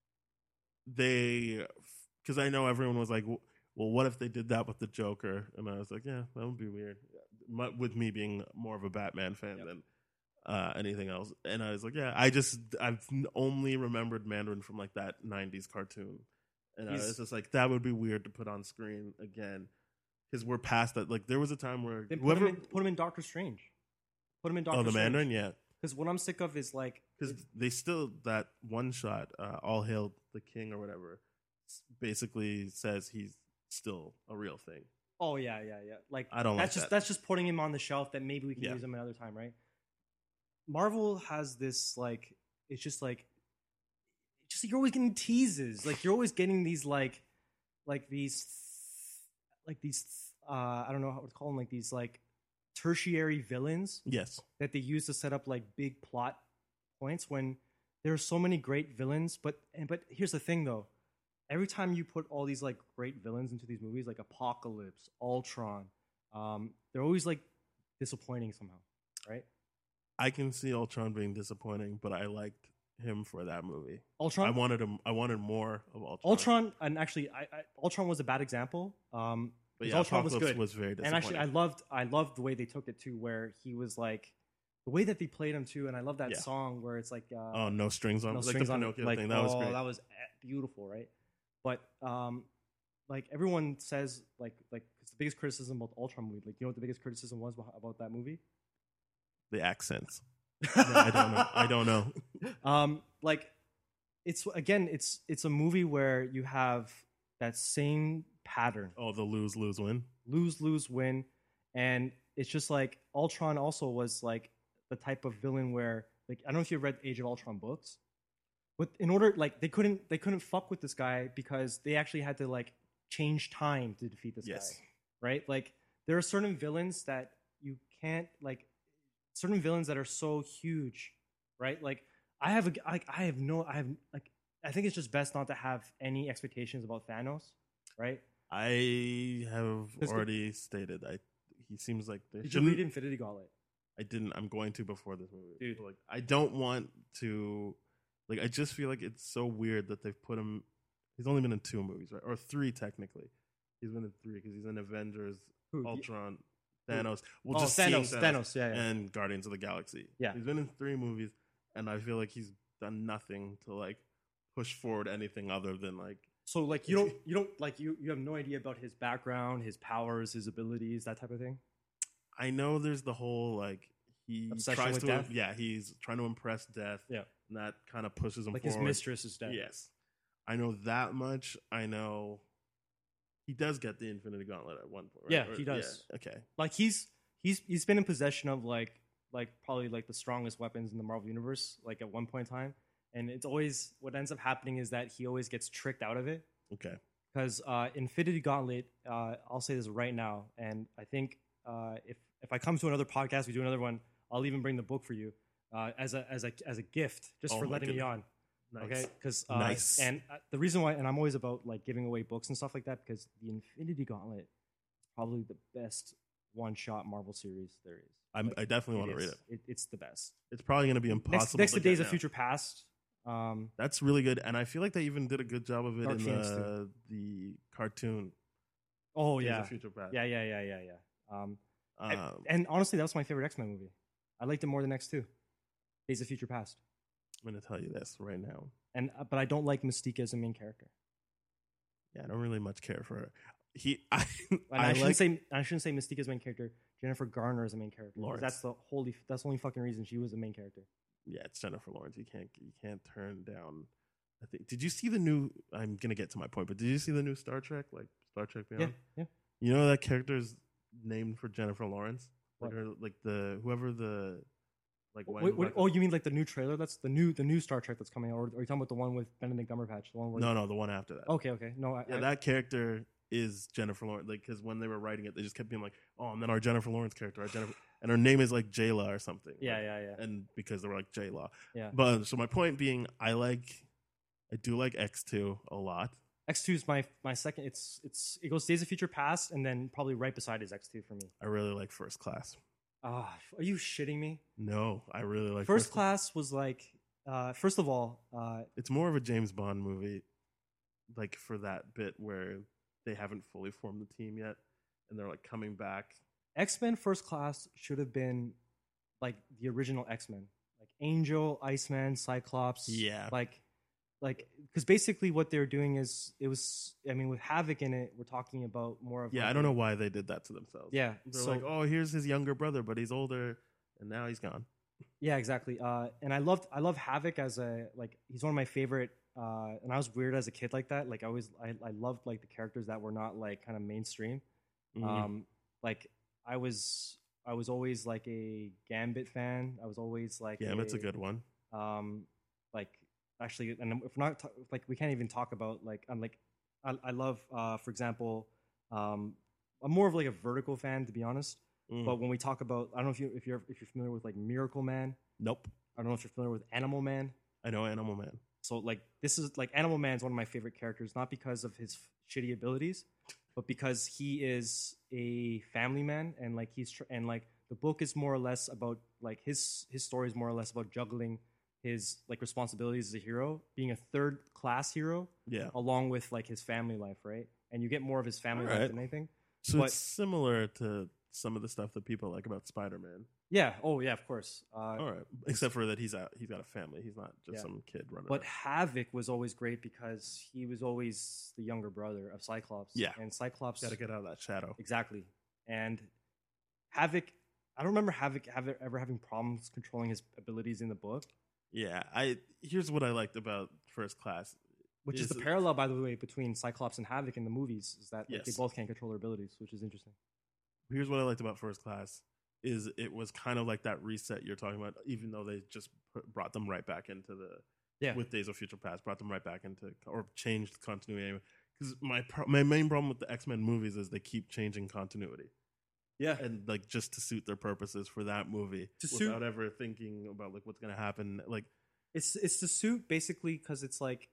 because I know everyone was like, well, what if they did that with the Joker? And I was like, yeah, that would be weird. With me being more of a Batman fan than anything else. And I was like, yeah, I've only remembered Mandarin from like that 90s cartoon. And I was just like, that would be weird to put on screen again. Because we're past that. Like, there was a time where put him in Doctor Strange. Put him in Doctor Strange. Oh, the Mandarin? Yeah. Because what I'm sick of is like... Because they still, that one shot, All Hail the King or whatever, basically says he's still a real thing. Oh, yeah. Like, I don't like that. That's just putting him on the shelf that maybe we can use him another time, right? Marvel has this, like... It's just like... you're always getting teases. Like, you're always getting these, like... like these I don't know how to call them, like these like tertiary villains Yes. that they use to set up like big plot points when there are so many great villains. But here's the thing though, every time you put all these like great villains into these movies, like Apocalypse, Ultron, they're always like disappointing somehow, right? I can see Ultron being disappointing, but I liked him for that movie. Ultron, I wanted more of Ultron. Ultron, and actually, Ultron was a bad example. But yeah, Ultron was Apocalypse good. was very And disappointing. actually, I loved the way they took it too, where he was like the way that they played him too, and I love that Yeah. song where it's like Oh, no strings on, no like strings the on it. Pinocchio Like, thing. That was great. That was beautiful, right? But like everyone says, like 'cause the biggest criticism about the Ultron movie, like you know what the biggest criticism was about that movie? The accents. No, I don't know. I don't know. Like it's a movie where you have that same pattern. Oh, the lose win. Lose win, and it's just like Ultron also was like the type of villain where, like, I don't know if you read Age of Ultron books, but in order, like, they couldn't fuck with this guy because they actually had to like change time to defeat this Yes. guy, right? Like there are certain villains that you can't, like, certain villains that are so huge, right? Like I think it's just best not to have any expectations about Thanos, right? I have 'Cause already stated. He seems like they Did you shouldn't. read Infinity Gauntlet? I didn't. I'm going to before this movie. Dude. Like, I don't want to. Like, I just feel like it's so weird that they've put him. He's only been in 2 movies, right? Or 3 technically. He's been in 3 because he's in Avengers, Who? Ultron, Thanos. Well, Oh, just seeing Thanos, yeah. and Guardians of the Galaxy. Yeah. He's been in 3 movies, and I feel like he's done nothing to like push forward anything other than like. So like you don't like you have no idea about his background, his powers, his abilities, that type of thing. I know there's the whole like he Obsession tries with to death? yeah he's trying to impress death, Yeah. and that kind of pushes him Like forward. his mistress is dead. Yes, I know that much. I know he does get the Infinity Gauntlet at one point. Right? Yeah, he does. Yeah, okay, Like he's been in possession of like probably like the strongest weapons in the Marvel universe, like at one point in time. And it's always what ends up happening is that he always gets tricked out of it. okay. Because Infinity Gauntlet, I'll say this right now, and I think if I come to another podcast, we do another one, I'll even bring the book for you as a gift, just Oh for my letting me goodness. on. Nice. Okay, because Nice. And the reason why, and I'm always about like giving away books and stuff like that, because the Infinity Gauntlet is probably the best one-shot Marvel series there is. I definitely want to read it. It's the best. It's probably going to be impossible. Next to to Days get of now. Future Past. That's really good, and I feel like they even did a good job of it Dark in Phoenix too. the cartoon. Oh Days yeah, of Future Past. yeah. Um, And honestly, that was my favorite X-Men movie. I liked it more than X2. Days of Future Past. I'm going to tell you this right now. And but I don't like Mystique as a main character. Yeah, I don't really much care for her. And I shouldn't say Mystique as main character. Jennifer Garner as a main character. 'Cause Lawrence. That's the only fucking reason she was a main character. Yeah, it's Jennifer Lawrence. You can't turn down. I think. Did you see the new? I'm gonna get to my point, but did you see the new Star Trek, like Star Trek Beyond? Yeah. You know that character is named for Jennifer Lawrence, like What? her, like the whoever the like. Oh, you mean like the new trailer? That's the new Star Trek that's coming out. Or are you talking about the one with Benedict Cumberbatch? The one where No, the one after that. Okay. No, That character is Jennifer Lawrence. Like, because when they were writing it, they just kept being like, "Oh, and then our Jennifer Lawrence character, and her name is like Jayla or something." Yeah, Like, yeah. And because they were like J-Law. Yeah. But so my point being, I do like X2 a lot. X2 is my second. It goes Days of Future Past, and then probably right beside is X2 for me. I really like First Class. Are you shitting me? No, I really like First Class was like, first of all, It's more of a James Bond movie, like for that bit where they haven't fully formed the team yet, and they're like coming back. X-Men First Class should have been like the original X-Men, like Angel, Iceman, Cyclops. Yeah. Like because basically what they're doing is with Havoc in it, we're talking about more of Yeah, like I don't know why they did that to themselves. Yeah, They're so like, oh, here's his younger brother, but he's older, and now he's gone. yeah, exactly. And I love Havoc as he's one of my favorite. And I was weird as a kid like that. Like I loved like the characters that were not like kind of mainstream. Mhm. Like I was always like a Gambit fan. I was always like Gambit's a good one. Like actually, and if not, like we can't even talk about like I'm I love, for example, I'm more of like a Vertigo fan, to be honest. But when we talk about, I don't know if you're familiar with like Miracle Man. Nope. I don't know if you're familiar with Animal Man. I know Animal Man. So like this is like Animal Man is one of my favorite characters, not because of his shitty abilities, but because he is a family man, and like and like the book is more or less about like his story is more or less about juggling his like responsibilities as a hero, being a third class hero, Yeah. along with like his family life, right? And you get more of his family All life than right. anything. So But- it's similar to some of the stuff that people like about Spider-Man. Yeah. Oh yeah, of course. All right. Except for that he's got a family. He's not just Yeah. some kid running But around. Havoc was always great because he was always the younger brother of Cyclops. Yeah. And Cyclops Got to get out of that shadow. exactly. And Havoc, I don't remember Havoc ever having problems controlling his abilities in the book, Yeah. Here's what I liked about First Class. which is Is the it- parallel, by the way, between Cyclops and Havoc in the movies, is that like, they Yes. both can't control their abilities, which is interesting. Here's what I liked about First Class is it was kind of like that reset you're talking about, even though they just brought them right back into the with Days of Future Past, brought them right back into or changed continuity. Because my main problem with the X-Men movies is they keep changing continuity. Yeah. And like just to suit their purposes for that movie, without ever thinking about like what's gonna happen. Like It's the suit basically because it's like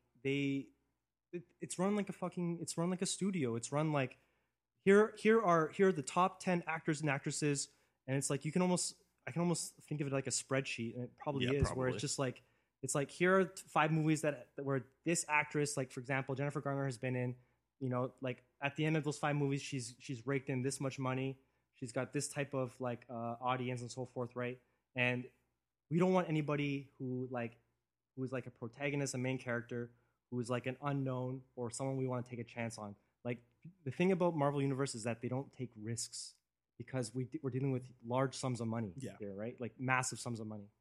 it's run like a studio. It's run like here are the top 10 actors and actresses, and it's like I can almost think of it like a spreadsheet, and it probably is, where it's just like it's like here are 5 movies that where this actress, like for example Jennifer Garner, has been in, you know, like at the end of those 5 movies she's raked in this much money, she's got this type of like audience and so forth, right? And we don't want anybody who is like a protagonist, a main character, who is like an unknown or someone we want to take a chance on. Like the thing about Marvel Universe is that they don't take risks because we're dealing with large sums of money here, right? Like massive sums of money.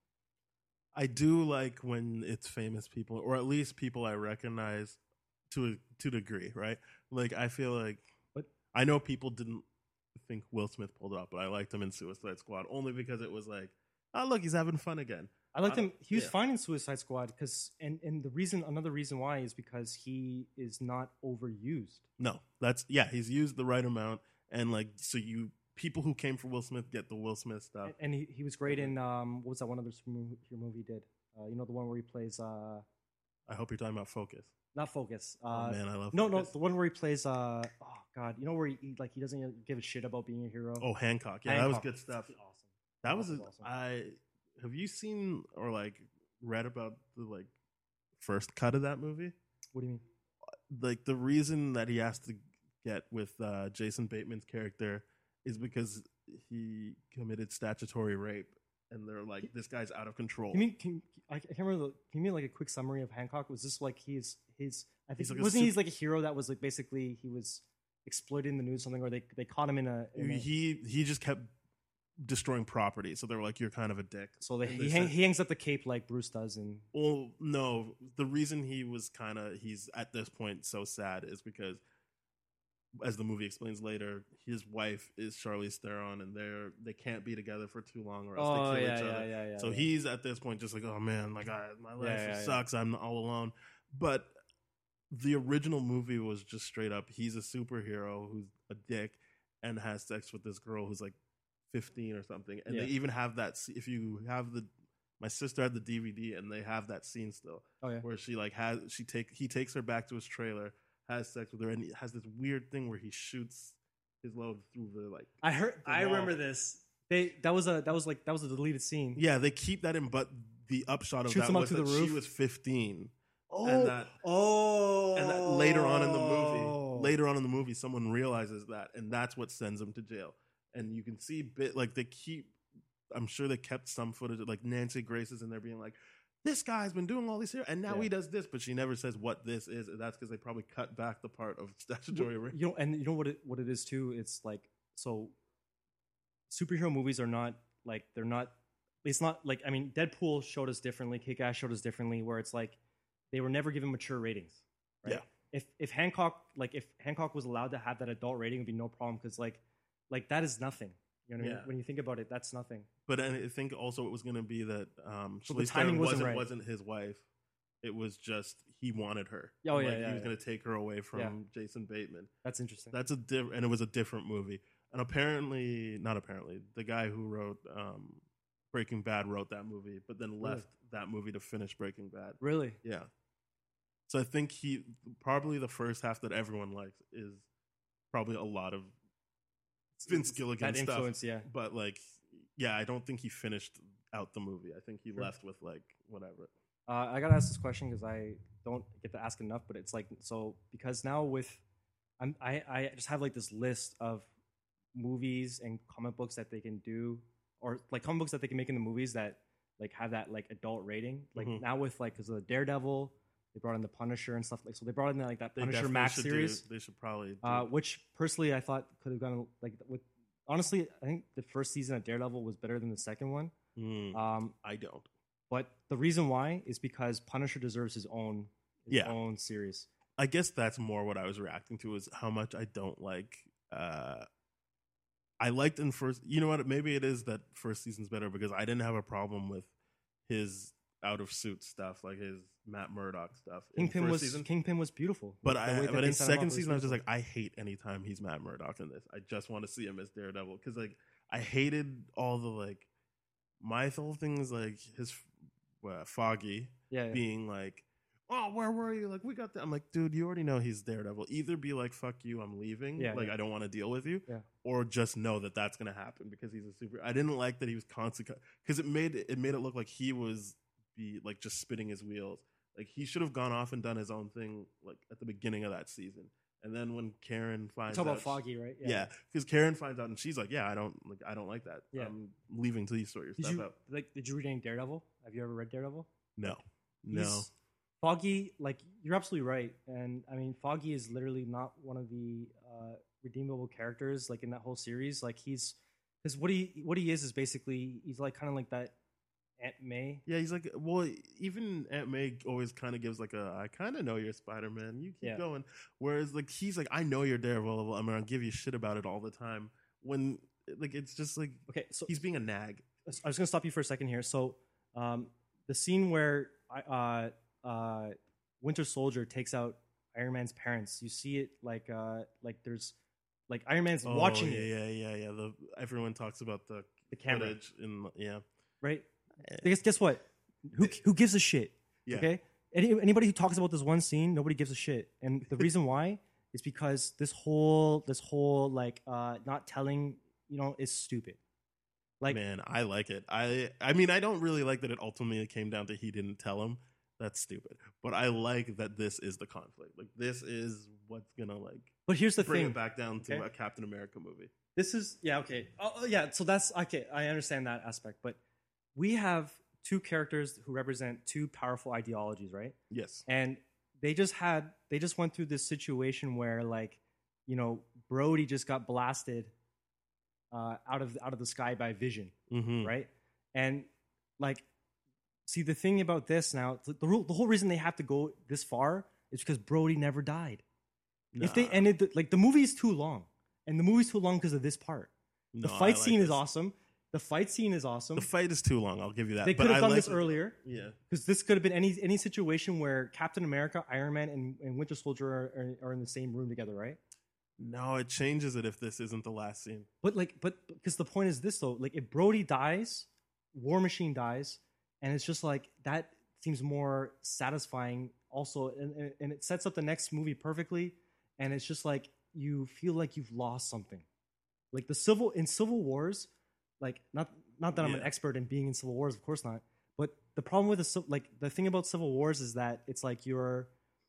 I do like when it's famous people, or at least people I recognize to a degree, right? Like I feel like I know people didn't think Will Smith pulled it off, but I liked him in Suicide Squad only because it was like, oh look, he's having fun again. I liked him. He was fine in Suicide Squad because, and another reason why is because he is not overused. No, he's used the right amount, and like so people who came for Will Smith get the Will Smith stuff. And he was great in what was that one other movie he did? You know, the one where he plays. I hope you're talking about Focus. Not Focus. Oh man, I love no, Focus. the one where he plays. Oh God, you know where he doesn't give a shit about being a hero. Oh, Hancock. Yeah, Hancock. That was good stuff. Awesome. That was awesome. Have you seen or like read about the like first cut of that movie? What do you mean? Like the reason that he has to get with Jason Bateman's character is because he committed statutory rape, and they're like, this guy's out of control. I can't remember. Can you mean like a quick summary of Hancock? Was this like his? I think He's like wasn't he like a hero that was like basically he was exploited in the news or something, or they caught him in a he just kept destroying property, so they were like, you're kind of a dick. So he hangs up the cape like Bruce does. And well, no, the reason he's at this point so sad is because, as the movie explains later, his wife is Charlize Theron, and they can't be together for too long, or else they kill each other. Yeah, so he's at this point just like, oh man, like my life sucks. I'm all alone. But the original movie was just straight up, he's a superhero who's a dick and has sex with this girl who's like 15 or something, and they even have that. If you have my sister had the DVD, and they have that scene still. Oh yeah, where she like he takes her back to his trailer, has sex with her, and he has this weird thing where he shoots his load through the like. I remember this. That was a deleted scene. Yeah, they keep that in, but the upshot of Shoots that him up was to that the roof. she was 15. Oh, and that later on in the movie, someone realizes that, and that's what sends him to jail. And you can see I'm sure they kept some footage of like Nancy Grace is in there being like, this guy's been doing all these here, and now he does this, but she never says what this is. And that's because they probably cut back the part of statutory rape. You know what it is too. It's like, so superhero movies are not like it's not like, I mean, Deadpool showed us differently, Kick-Ass showed us differently, where it's like they were never given mature ratings. Right? Yeah. If Hancock was allowed to have that adult rating, it'd be no problem, because like that is nothing. You know what I mean? When you think about it, that's nothing. But I think also it was going to be that the timing wasn't right. wasn't his wife. It was just he wanted her. Oh, yeah, Like, yeah, he was yeah. going to take her away from Yeah. Jason Bateman. That's interesting. That's and it was a different movie. And apparently, not apparently, the guy who wrote Breaking Bad wrote that movie, but then left that movie to finish Breaking Bad. Really? Yeah. So I think probably the first half that everyone likes is probably a lot of Vince Gilligan That stuff. influence, yeah. But like, yeah, I don't think he finished out the movie. I think he left with like whatever. I gotta ask this question because I don't get to ask enough, but it's like, so because now I just have like this list of movies and comic books that they can do, or like comic books that they can make in the movies that like have that like adult rating. Like now with like, because of the Daredevil, they brought in the Punisher and stuff, like, so they brought in like that Punisher Max series. They should probably which personally I thought could have gone like with. Honestly, I think the first season of Daredevil was better than the second one. I don't. But the reason why is because Punisher deserves his own own series. I guess that's more what I was reacting to, is how much I don't like. I liked in first. You know what? Maybe it is that first season's better because I didn't have a problem with his out of suit stuff, like his Matt Murdock stuff. Kingpin was beautiful. But in second season, I was just like, I hate anytime he's Matt Murdock in this. I just want to see him as Daredevil because like I hated all the like my whole thing is like his Foggy being like, oh, where were you? Like, we got that. I'm like, dude, you already know he's Daredevil. Either be like, fuck you, I'm leaving. I don't want to deal with you. Yeah. Or just know that that's going to happen because he's a super. I didn't like that he was constantly, because it made it look like he was like just spinning his wheels. Like, he should have gone off and done his own thing like at the beginning of that season. And then when Karen finds out, talk about Foggy, right? Yeah, because Karen finds out and she's like, "Yeah, I don't like that. Yeah. I'm leaving till you sort your stuff out." Did you read any Daredevil? Have you ever read Daredevil? No. Foggy, like, you're absolutely right, and I mean, Foggy is literally not one of the redeemable characters like in that whole series. Like, because what he is basically he's like kind of like that Aunt May. Yeah, he's like, well, even Aunt May always kind of gives like I kind of know you're Spider-Man. You keep going. Whereas like he's like, I know you're Daredevil. I'm gonna give you shit about it all the time. When like it's just like, okay, so he's being a nag. I was gonna stop you for a second here. So the scene where Winter Soldier takes out Iron Man's parents, you see it like there's like Iron Man's watching it. Yeah. Everyone talks about the camera footage right. Guess what? Who gives a shit? Yeah. Okay. Anybody who talks about this one scene, nobody gives a shit. And the reason why is because this whole like not telling, is stupid. Like, man, I like it. I mean, I don't really like that it ultimately came down to he didn't tell him. That's stupid. But I like that this is the conflict. Like, this is what's gonna like. But here's the bring thing. It back down to a Captain America movie. This is okay. Oh yeah. So that's okay. I understand that aspect, but we have two characters who represent two powerful ideologies, right? Yes. And they just went through this situation where, like, Brody just got blasted out of the sky by Vision, right? And like, see, the thing about this now, the whole reason they have to go this far is because Brody never died. Nah. If they ended the movie is too long, and the movie's too long because of this part. The fight scene is awesome. The fight scene is awesome. The fight is too long. I'll give you that. They could have done this earlier. Yeah. Because this could have been any situation where Captain America, Iron Man, and Winter Soldier are in the same room together, right? No, it changes it if this isn't the last scene. But because the point is this, though. Like, if Brody dies, War Machine dies, and it's just like, that seems more satisfying also. And it sets up the next movie perfectly. And it's just like, you feel like you've lost something. Like in Civil Wars, like, not that I'm an expert in being in Civil Wars, of course not. But the problem with the thing about Civil Wars is that it's like you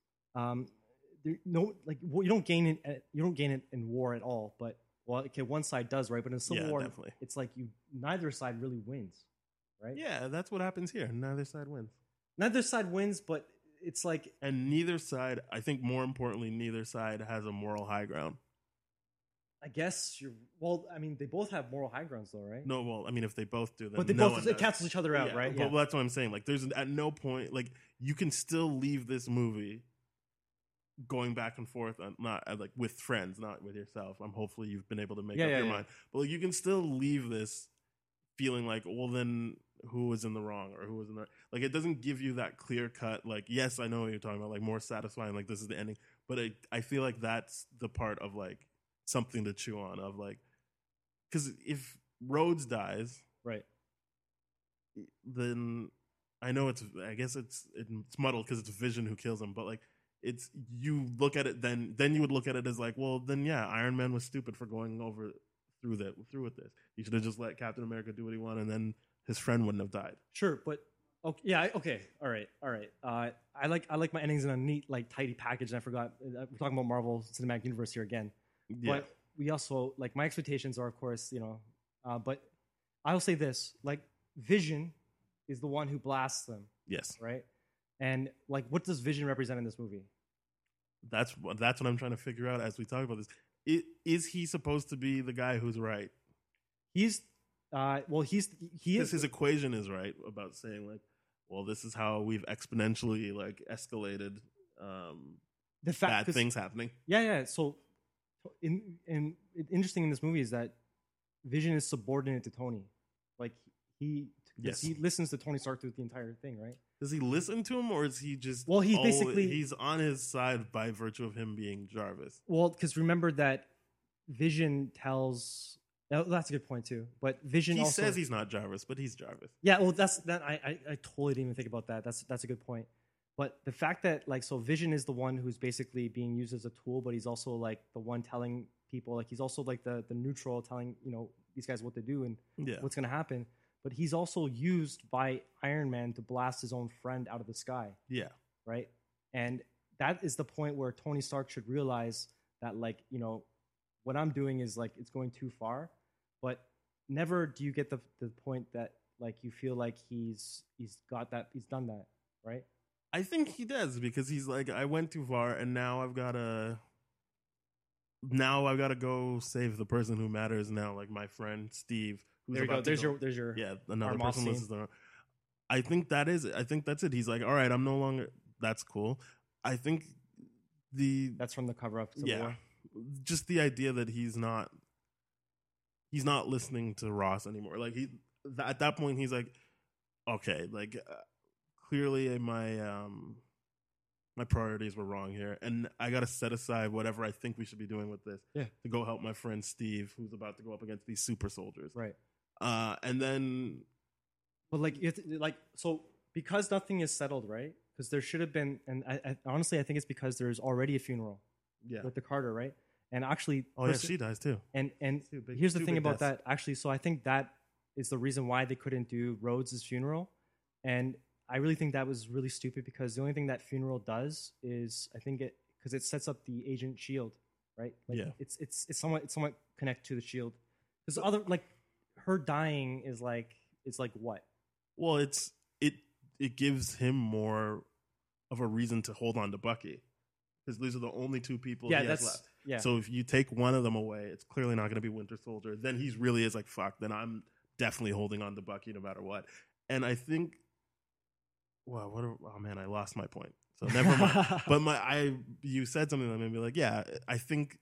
don't gain it in war at all. But one side does, right? But in Civil War, definitely. It's like neither side really wins, right? Yeah, that's what happens here. Neither side wins. Neither side wins, but it's like, and neither side. I think more importantly, neither side has a moral high ground. I guess I mean, they both have moral high grounds, though, right? No, well, I mean, if they both do, then but they both cancels each other out, right? But that's what I'm saying. Like, there's at no point, like, you can still leave this movie going back and forth, not like with friends, not with yourself. Hopefully you've been able to make up your mind, but like, you can still leave this feeling like, well, then who was in the wrong or who was in the like. It doesn't give you that clear cut. Like, yes, I know what you're talking about. Like, more satisfying. Like, this is the ending. But I feel like that's the part of like something to chew on. Of like, because if Rhodes dies, Right. then I know I guess it's muddled because it's Vision who kills him. But like, it's you look at it then you would look at it as like, well, then yeah, Iron Man was stupid for going through with this. He should have just let Captain America do what he wanted, and then his friend wouldn't have died. Sure, but okay, yeah, okay, all right. I like my endings in a neat, like, tidy package. And I forgot we're talking about Marvel Cinematic Universe here again, Yeah. but we also like my expectations are, of course, but I'll say this: like, Vision is the one who blasts them, Yes. right? And like, what does Vision represent in this movie? That's what I'm trying to figure out as we talk about this. Is he supposed to be the guy who's right? He is. His equation is right about saying like, well, this is how we've exponentially like escalated The fact bad things happening. Yeah. So, interesting in this movie is that Vision is subordinate to Tony. Like, he listens to Tony Stark through the entire thing, right? Does he listen to him, or is he just? Well, he's on his side by virtue of him being Jarvis. Well, because remember that Vision tells. That's a good point too. But Vision also says he's not Jarvis, but he's Jarvis. Yeah, well, that's that. I totally didn't even think about that. That's a good point. But the fact that, like, so Vision is the one who's basically being used as a tool, but he's also like the one telling people, like, he's also like the neutral telling these guys what to do and what's going to happen. But he's also used by Iron Man to blast his own friend out of the sky. Yeah. Right. And that is the point where Tony Stark should realize that, like, what I'm doing is like it's going too far. But never do you get the point that, like, you feel like he's done that, right? I think he does, because he's like, I went too far, and now I've got to go save the person who matters now, like my friend Steve. Who's there you go. There's your another person listens to. I think that is it. I think that's it. He's like, all right, I'm no longer. That's cool. I think that's from the cover of Civil War. Just the idea that he's not listening to Ross anymore. Like, at that point, he's like, okay, like, clearly my priorities were wrong here, and I got to set aside whatever I think we should be doing with this to go help my friend Steve, who's about to go up against these super soldiers. Right. And then, but like, so because nothing is settled, right? Because there should have been, and I honestly, I think it's because there's already a funeral. With the Carter, right? And actually, she dies too. And here's the thing about that, actually. So I think that is the reason why they couldn't do Rhodes' funeral. And I really think that was really stupid, because the only thing that funeral does is, I think because it sets up the Agent Shield, right? Like, it's somewhat connected to the Shield. Because her dying is like, it's like what? Well, it gives him more of a reason to hold on to Bucky, because these are the only two people he has left. Yeah. So if you take one of them away, it's clearly not going to be Winter Soldier. Then he really is like, fuck, then I'm definitely holding on to Bucky no matter what. And I think, oh man, I lost my point. So never mind. But you said something that made me like, yeah, I think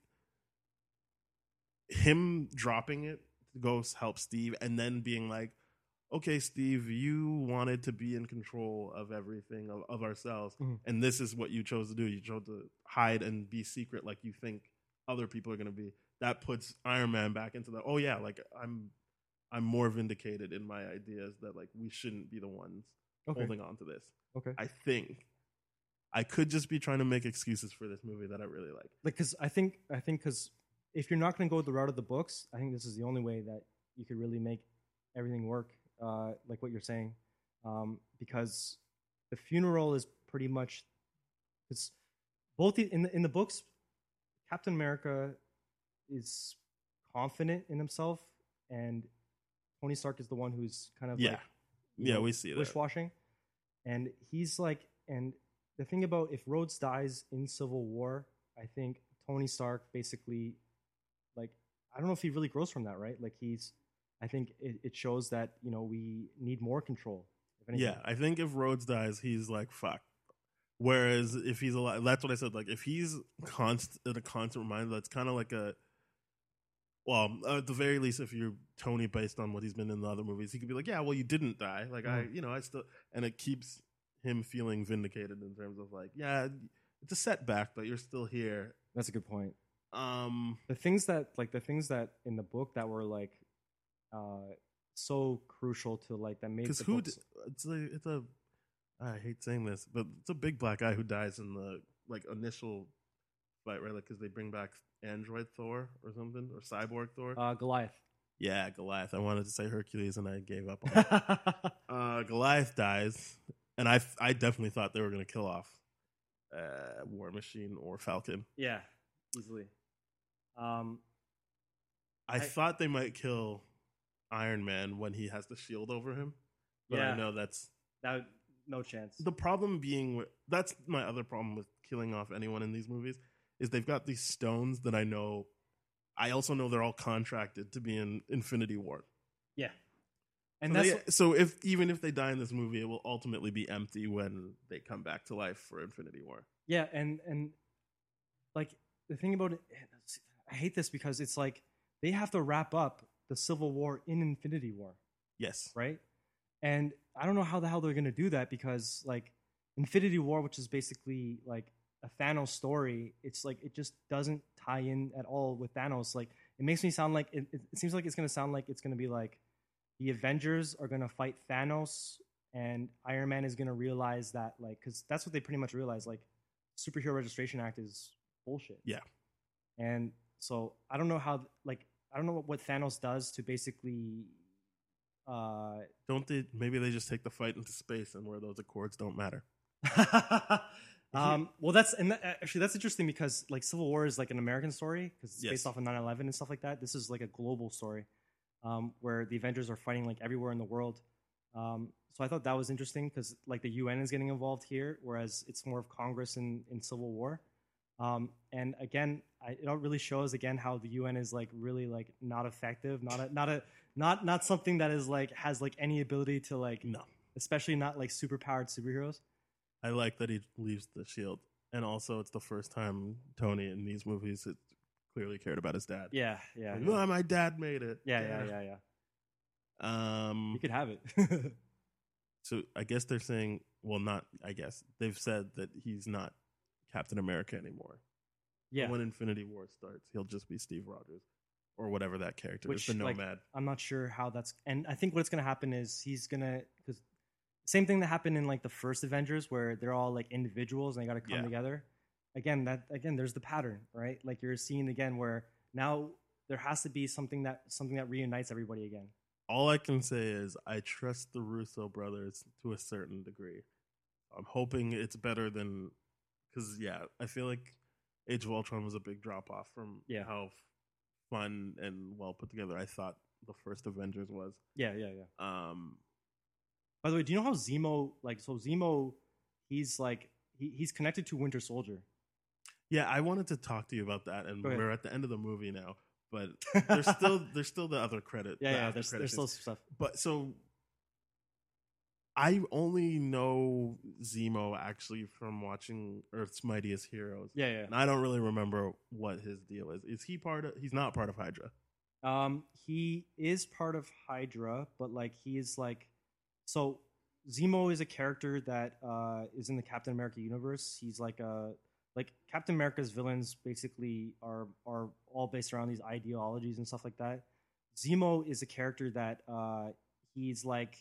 him dropping it to go help Steve, and then being like, okay, Steve, you wanted to be in control of everything, of ourselves, and this is what you chose to do. You chose to hide and be secret like you think other people are going to be. That puts Iron Man back into the, oh yeah, like I'm more vindicated in my ideas that, like, we shouldn't be the ones holding on to this. Okay. I think I could just be trying to make excuses for this movie that I really like. Like, because I think because if you're not going to go the route of the books, I think this is the only way that you could really make everything work. Like what you're saying, because the funeral is pretty much, it's both in the books. Captain America is confident in himself, and Tony Stark is the one who's kind of we see that wishwashing, and he's like, and the thing about, if Rhodes dies in Civil War, I think Tony Stark basically, like, I don't know if he really grows from that, right? Like, I think it shows that, we need more control. If anything. Yeah, I think if Rhodes dies, he's like, fuck. Whereas if he's alive, that's what I said. Like, if he's in a constant reminder, that's kind of like Well, at the very least, if you're Tony based on what he's been in the other movies, he could be like, yeah, well, you didn't die. Like, I still, and it keeps him feeling vindicated in terms of like, yeah, it's a setback, but you're still here. That's a good point. The things that in the book that were like, so crucial to like that made because I hate saying this, but it's a big black guy who dies in the like initial fight, right? Like, because they bring back Android Thor or something, or Cyborg Thor. Goliath. Yeah, Goliath. I wanted to say Hercules, and I gave up on it. Goliath dies, and I definitely thought they were going to kill off War Machine or Falcon. Yeah, easily. I thought they might kill Iron Man when he has the shield over him, but I know that's no chance. The problem being, that's my other problem with killing off anyone in these movies, is they've got these stones that I also know they're all contracted to be in Infinity War. Yeah. And so even if they die in this movie, it will ultimately be empty when they come back to life for Infinity War. Yeah, and like the thing about it, I hate this because it's like they have to wrap up the Civil War in Infinity War. Yes. Right? And I don't know how the hell they're going to do that because like Infinity War, which is basically like a Thanos story, it's like it just doesn't tie in at all with Thanos. Like it makes me sound like it seems like it's going to sound like it's going to be like the Avengers are going to fight Thanos and Iron Man is going to realize that like, because that's what they pretty much realize, like Superhero Registration Act is bullshit. Yeah. And so I don't know how, like, I don't know what Thanos does to basically maybe they just take the fight into space and where those accords don't matter. Well, that's interesting because like Civil War is like an American story because it's based off of 9/11 and stuff like that. This is like a global story where the Avengers are fighting like everywhere in the world. So I thought that was interesting because like the UN is getting involved here, whereas it's more of Congress in Civil War. And again, it really shows again how the UN is like really like not effective, not something that is like has like any ability to like especially not like superpowered superheroes. I like that he leaves the shield, and also it's the first time Tony in these movies clearly cared about his dad. Yeah. Like, oh, my dad made it. Yeah. You could have it. So I guess they're saying, well, not I guess they've said that he's not Captain America anymore. Yeah. But when Infinity War starts, he'll just be Steve Rogers or whatever that character is, the Nomad. Nomad. I'm not sure how that's, and I think what's going to happen is he's going to, because same thing that happened in like the first Avengers where they're all like individuals and they got to come together. Again, there's the pattern, right? Like you're seeing again where now there has to be something that reunites everybody again. All I can say is I trust the Russo brothers to a certain degree. I'm hoping it's better than, because I feel like Age of Ultron was a big drop off from how fun and well put together I thought the first Avengers was. Yeah. By the way, do you know how Zemo, Zemo, he's like, he's connected to Winter Soldier. Yeah, I wanted to talk to you about that, and we're at the end of the movie now, but there's still the other credit. Yeah, there's still stuff. But so I only know Zemo actually from watching Earth's Mightiest Heroes. Yeah. And I don't really remember what his deal is. Is he he's not part of Hydra? He is part of Hydra, but like he is like, so Zemo is a character that is in the Captain America universe. He's like Captain America's villains basically are all based around these ideologies and stuff like that. Zemo is a character that he's like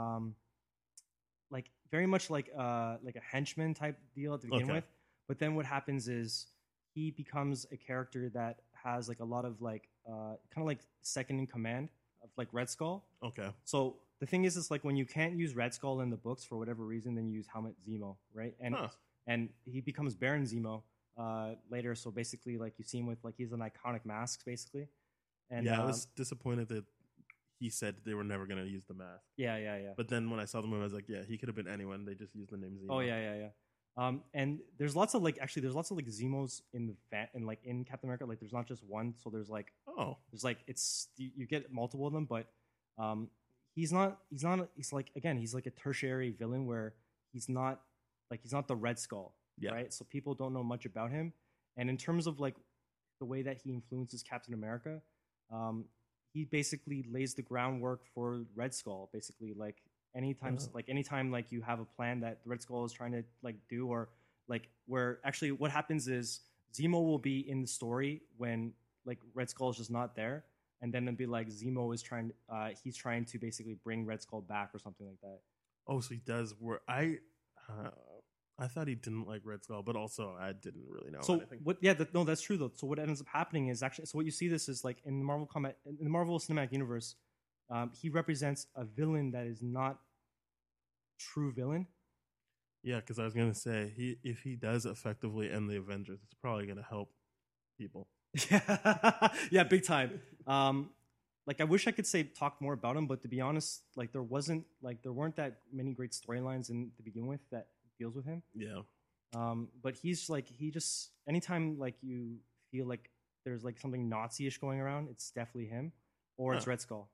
very much like a henchman type deal to begin with. But then what happens is he becomes a character that has like a lot of like kind of like second in command of like Red Skull. Okay. So the thing is, it's like when you can't use Red Skull in the books for whatever reason, then you use Helmut Zemo, right? And he becomes Baron Zemo later. So basically, like you see him with like he's an iconic mask, basically. And I was disappointed that he said they were never going to use the mask. Yeah. But then when I saw the movie, I was like, yeah, he could have been anyone. They just used the name Zemo. Oh yeah. And there's lots of like Zemos in in Captain America. Like there's not just one. So there's like it's you get multiple of them, but he's like again he's like a tertiary villain where he's not the Red Skull, right? So people don't know much about him. And in terms of like the way that he influences Captain America, he basically lays the groundwork for Red Skull. Basically, anytime like you have a plan that Red Skull is trying to like do, or like where actually what happens is Zemo will be in the story when like Red Skull is just not there, and then it'll be like Zemo is he's trying to basically bring Red Skull back or something like that. Oh, so he does work. I thought he didn't like Red Skull, but also I didn't really know So anything. what? Yeah, no, that's true though. So what ends up happening is actually, so what you see this is like in the Marvel Cinematic Universe, he represents a villain that is not true villain. Yeah, because I was gonna say if he does effectively end the Avengers, it's probably gonna help people. Yeah, big time. Like I wish I could talk more about him, but to be honest, like there weren't that many great storylines to begin with that deals with him. Yeah. But he just anytime like you feel like there's like something Nazi-ish going around, it's definitely him, or it's Red Skull.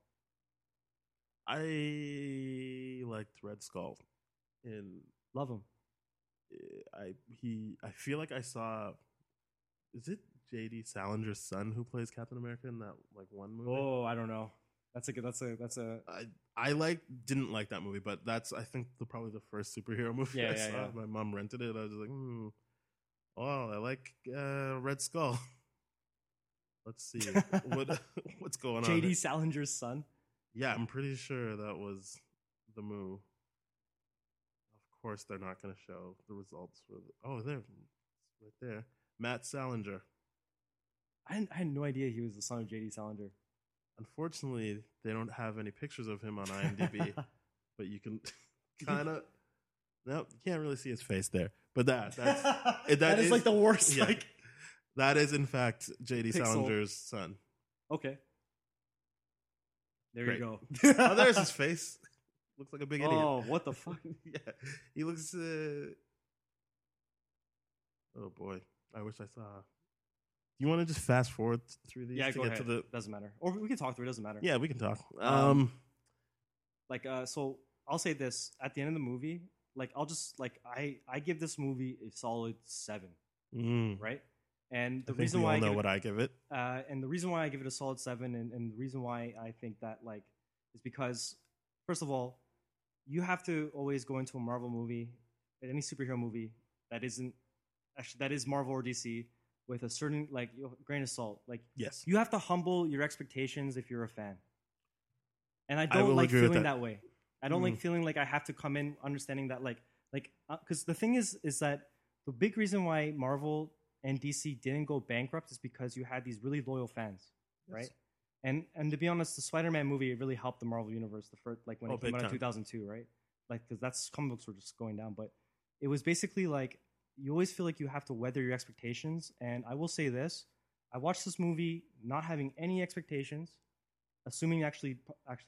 I liked Red Skull. Love him. I feel like I saw. Is it J.D. Salinger's son who plays Captain America in that like one movie? Oh, I don't know. That's a. I didn't like that movie, but that's I think probably the first superhero movie I saw. Yeah. My mom rented it. I was like, oh, I like Red Skull. Let's see what's going on. J.D. Salinger's son. Yeah, I'm pretty sure that was the move. Of course, they're not going to show the results for. There, right there, Matt Salinger. I had no idea he was the son of J.D. Salinger. Unfortunately, they don't have any pictures of him on IMDb, but you can kind of. No, you can't really see his face there. But that is like the worst. Yeah, like that is in fact J.D. Salinger's son. Okay. There Great. You go. Oh, there's his face. Looks like a big idiot. Oh, what the fuck? Yeah, he looks. Oh boy, I wish I saw. You want to just fast forward through these? Yeah, to go get ahead. To the... Doesn't matter. Or we can talk through it. Doesn't matter. Yeah, we can talk. So I'll say this at the end of the movie. Like I'll just like I give this movie a solid 7. Right. And the reason why I know what I give it, and the reason why I give it a solid 7, and the reason why I think that like is because first of all, you have to always go into a Marvel movie, any superhero movie that is Marvel or DC with a certain like grain of salt. Like yes, you have to humble your expectations if you're a fan. And I don't like feeling that way. I don't like feeling like I have to come in understanding that because the thing is that the big reason why Marvel and DC didn't go bankrupt is because you had these really loyal fans, right? And to be honest, the Spider-Man movie really helped the Marvel universe the first when it came out in 2002, right? Like because that's comic books were just going down, but it was basically like you always feel like you have to weather your expectations. And I will say this: I watched this movie not having any expectations, assuming actually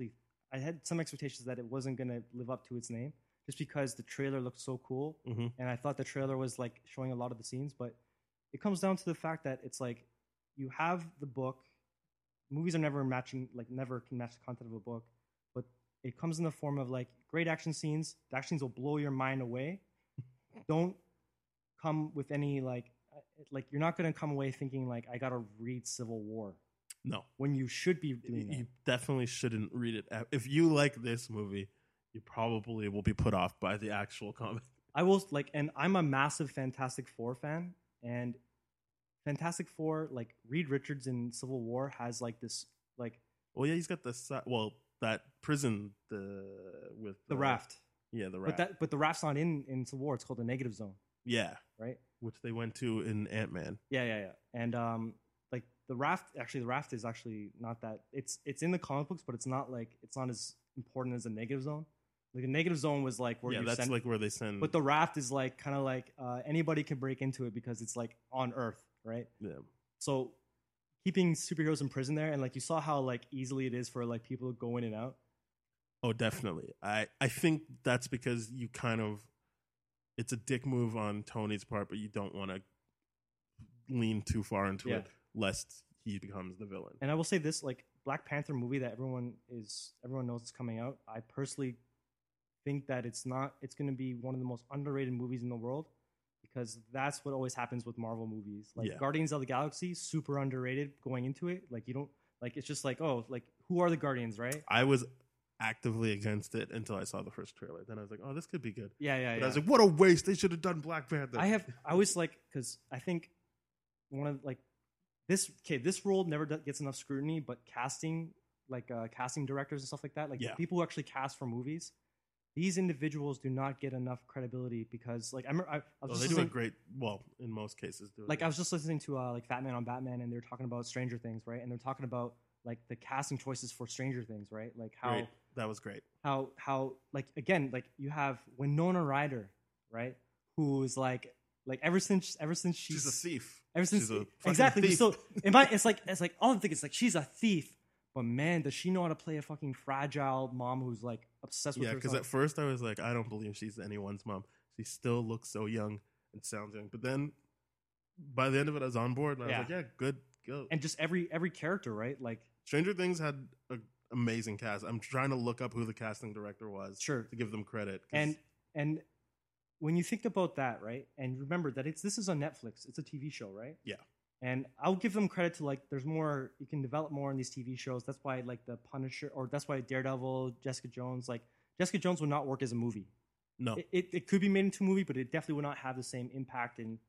I had some expectations that it wasn't going to live up to its name, just because the trailer looked so cool, and I thought the trailer was like showing a lot of the scenes, but. It comes down to the fact that it's like you have the book. Movies are never can match the content of a book, but it comes in the form of like great action scenes. The action scenes will blow your mind away. Don't come with any like you're not going to come away thinking like I got to read Civil War. No, when you should be doing that. You definitely shouldn't read it. If you like this movie, you probably will be put off by the actual comic. I will and I'm a massive Fantastic Four fan. And Fantastic Four, like Reed Richards in Civil War, has like this like. Well, yeah, he's got that prison with the raft. Yeah, the raft. But the raft's not in Civil War. It's called the Negative Zone. Yeah, right. Which they went to in Ant-Man. Yeah. And like the raft is actually not that. It's in the comic books, but it's not as important as the Negative Zone. Like the Negative Zone was like where that's like where they send. But the raft is like kind of like anybody can break into it because it's like on Earth, right? Yeah. So keeping superheroes in prison there, and like you saw how like easily it is for like people to go in and out. Oh, definitely. I think that's because you it's a dick move on Tony's part, but you don't want to lean too far into it lest he becomes the villain. And I will say this: like Black Panther movie that everyone knows is coming out. I personally think that it's going to be one of the most underrated movies in the world because that's what always happens with Marvel movies. Like Guardians of the Galaxy, super underrated going into it. Like Like it's just like, oh, like who are the Guardians, right? I was actively against it until I saw the first trailer. Then I was like, oh, this could be good. Yeah. But I was like, what a waste! They should have done Black Panther. I always like, because I think one of like this role never gets enough scrutiny, but casting directors and stuff like that, like the people who actually cast for movies, these individuals do not get enough credibility because like I was they do it great. Well, in most cases, I was just listening to like Fat Man on Batman, and they were talking about Stranger Things, right? And they're talking about like the casting choices for Stranger Things, right? Like how great. That was great. How like again, like you have Winona Ryder, right? Who's like ever since she's a thief. Ever since she's a exactly. thief. So it's like all I'm thinking is like she's a thief, but man, does she know how to play a fucking fragile mom who's like obsessed with her. Yeah, because at first I was like, I don't believe she's anyone's mom. She still looks so young and sounds young. But then by the end of it, I was on board, and I was like, yeah, good, go. And just every character, right? Like Stranger Things had an amazing cast. I'm trying to look up who the casting director was, sure, to give them credit. And when you think about that, right? And remember that this is on Netflix. It's a TV show, right? Yeah. And I'll give them credit to like there's more, you can develop more in these TV shows. That's why like the Punisher, or that's why Daredevil, Jessica Jones, like Jessica Jones would not work as a movie. No. It could be made into a movie, but it definitely would not have the same impact. And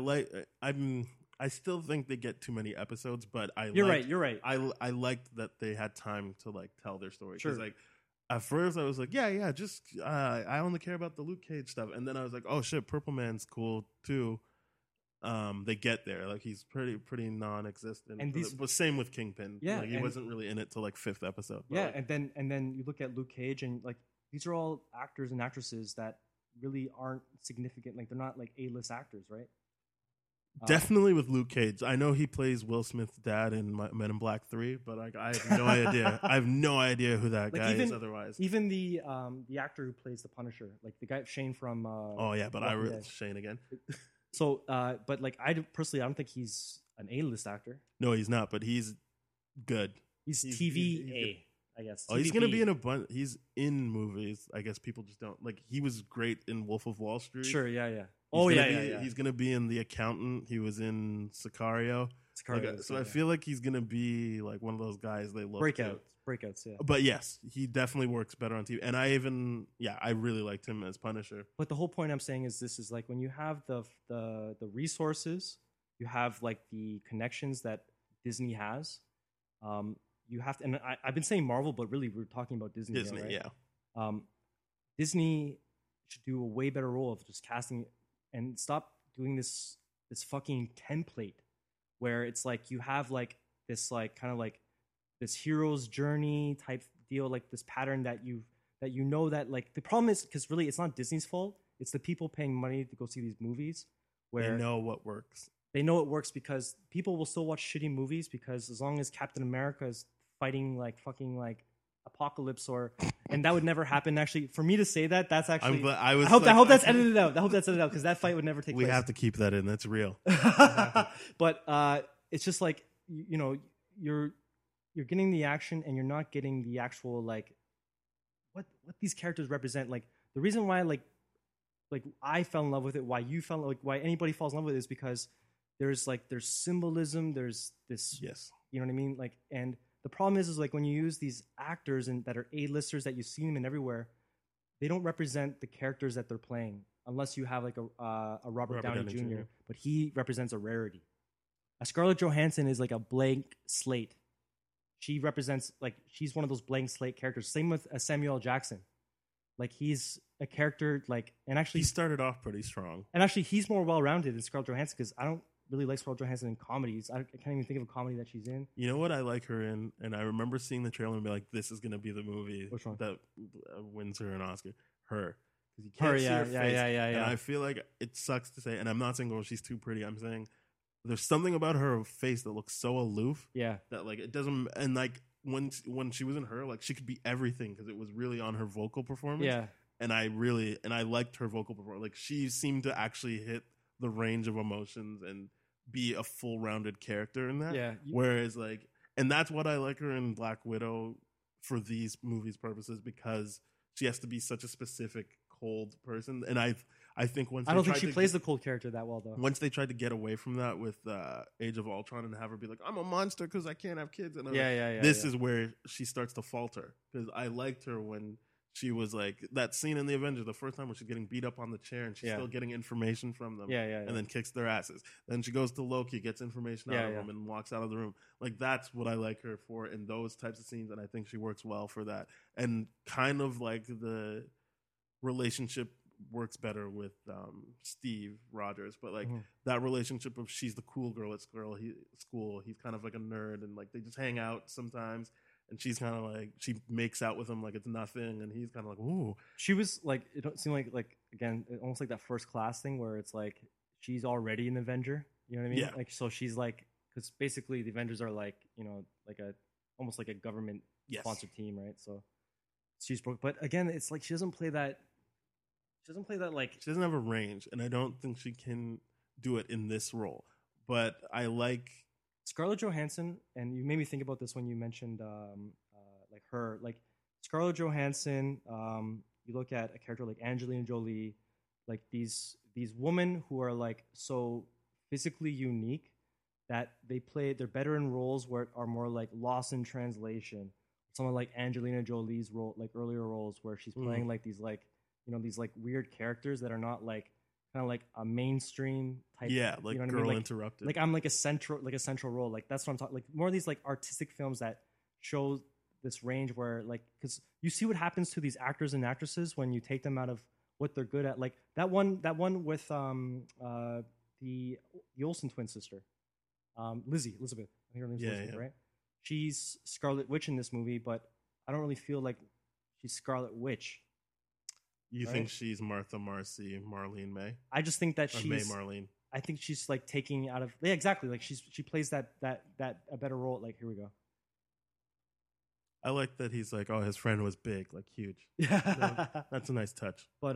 I still think they get too many episodes, but You're right. I liked that they had time to like tell their story. Sure. Like at first I was like, yeah, just I only care about the Luke Cage stuff, and then I was like, oh shit, Purple Man's cool too. They get there, like he's pretty non-existent, and but same with Kingpin. Yeah, like, he wasn't really in it till like 5th episode. Yeah, like, and then you look at Luke Cage, and like these are all actors and actresses that really aren't significant. Like they're not like A-list actors, right? Definitely with Luke Cage. I know he plays Will Smith's dad in Men in Black 3, but like I have no idea. I have no idea who that guy is otherwise. Even the actor who plays the Punisher, like the guy Shane from oh yeah, but Shane again. So but like I don't think he's an A-list actor. No, he's not, but he's good. He's TVA, I guess. Oh, he's going to be in a bunch. He's in movies. I guess people just don't like. He was great in Wolf of Wall Street. Sure, yeah. He's going to be in The Accountant. He was in Sicario. So I feel like he's going to be like one of those guys they look breakouts, yeah. But yes, he definitely works better on TV. And I really liked him as Punisher. But the whole point I'm saying is this is like when you have the resources, you have like the connections that Disney has. You have to, and I've been saying Marvel, but really we're talking about Disney. Disney, right? Yeah. Disney should do a way better role of just casting and stop doing this fucking template where it's like you have like this like kind of like this hero's journey type deal, like this pattern that you know that like the problem is because really it's not Disney's fault. It's the people paying money to go see these movies where they know what works. They know it works because people will still watch shitty movies because as long as Captain America is fighting like fucking like apocalypse and that would never happen. Actually, for me to say that's actually. I'm glad, I hope that's edited out. I hope that's edited out because that fight would never take place. We have to keep that in. That's real. But it's just like you know you're getting the action and you're not getting the actual like what these characters represent. Like the reason why like I fell in love with it, why you fell like why anybody falls in love with it is because there's symbolism, there's this, yes, you know what I mean? Like, and the problem is like when you use these actors and that are A-listers that you see them in everywhere, they don't represent the characters that they're playing unless you have like a Robert Downey Jr. But he represents a rarity. A Scarlett Johansson is like a blank slate. She represents like she's one of those blank slate characters. Same with Samuel L. Jackson. Like he's a character like, and actually he started off pretty strong. And actually he's more well-rounded than Scarlett Johansson because I don't really like Scarlett Johansson in comedies. I can't even think of a comedy that she's in. You know what I like her in? And I remember seeing the trailer and be like, this is going to be the movie that wins her an Oscar. Her. Because you can't see her face. Yeah. And I feel like it sucks to say, and I'm not saying, oh, she's too pretty. I'm saying there's something about her face that looks so aloof. Yeah. That like it doesn't, and like when she was in Her, like she could be everything because it was really on her vocal performance. Yeah. And I liked her vocal performance. Like she seemed to actually hit the range of emotions and be a full-rounded character in that. Yeah. Whereas like, and that's what I like her in Black Widow for these movies' purposes because she has to be such a specific cold person, and I think once I don't think tried she to plays the cold character that well, though. once they tried to get away from that with Age of Ultron and have her be like, I'm a monster because I can't have kids. And I was like, this is where she starts to falter, because I liked her when she was like that scene in the Avengers, the first time where she's getting beat up on the chair and she's still getting information from them, and then kicks their asses. Then she goes to Loki, gets information out of them, and walks out of the room. Like, that's what I like her for in those types of scenes, and I think she works well for that. And kind of like the relationship works better with Steve Rogers, but like that relationship of she's the cool girl at school, he's kind of like a nerd, and like they just hang out sometimes, and she's kind of like, she makes out with him like it's nothing, and he's kind of like, ooh. She was like, it don't seem like again, almost like that First Class thing where it's like she's already an Avenger, you know what I mean? Yeah. Like, so she's like, because basically the Avengers are like, you know, like almost like a government sponsored team, right? So she's broke, but again, it's like she doesn't play that like, she doesn't have a range, and I don't think she can do it in this role. But I like Scarlett Johansson, and you made me think about this when you mentioned like her, like Scarlett Johansson. You look at a character like Angelina Jolie, like these women who are like so physically unique that they're better in roles where are more like lost in translation. Someone like Angelina Jolie's role, like earlier roles where she's playing like these like, you know, these like weird characters that are not like kind of like a mainstream type. Yeah, like, you know what Girl I mean? Like, Interrupted. Like I'm like a central role. Like that's what I'm talking. Like more of these like artistic films that show this range where like, because you see what happens to these actors and actresses when you take them out of what they're good at. Like that one with the Olsen twin sister, Elizabeth. I think her name's Elizabeth, right? She's Scarlet Witch in this movie, but I don't really feel like she's Scarlet Witch. You think she's Martha Marcy, Marlene May? I just think that she's May Marlene. I think she's like taking out of exactly, like she plays that a better role. Like, here we go. I like that he's like, oh, his friend was big, like huge. Yeah, that's a nice touch. But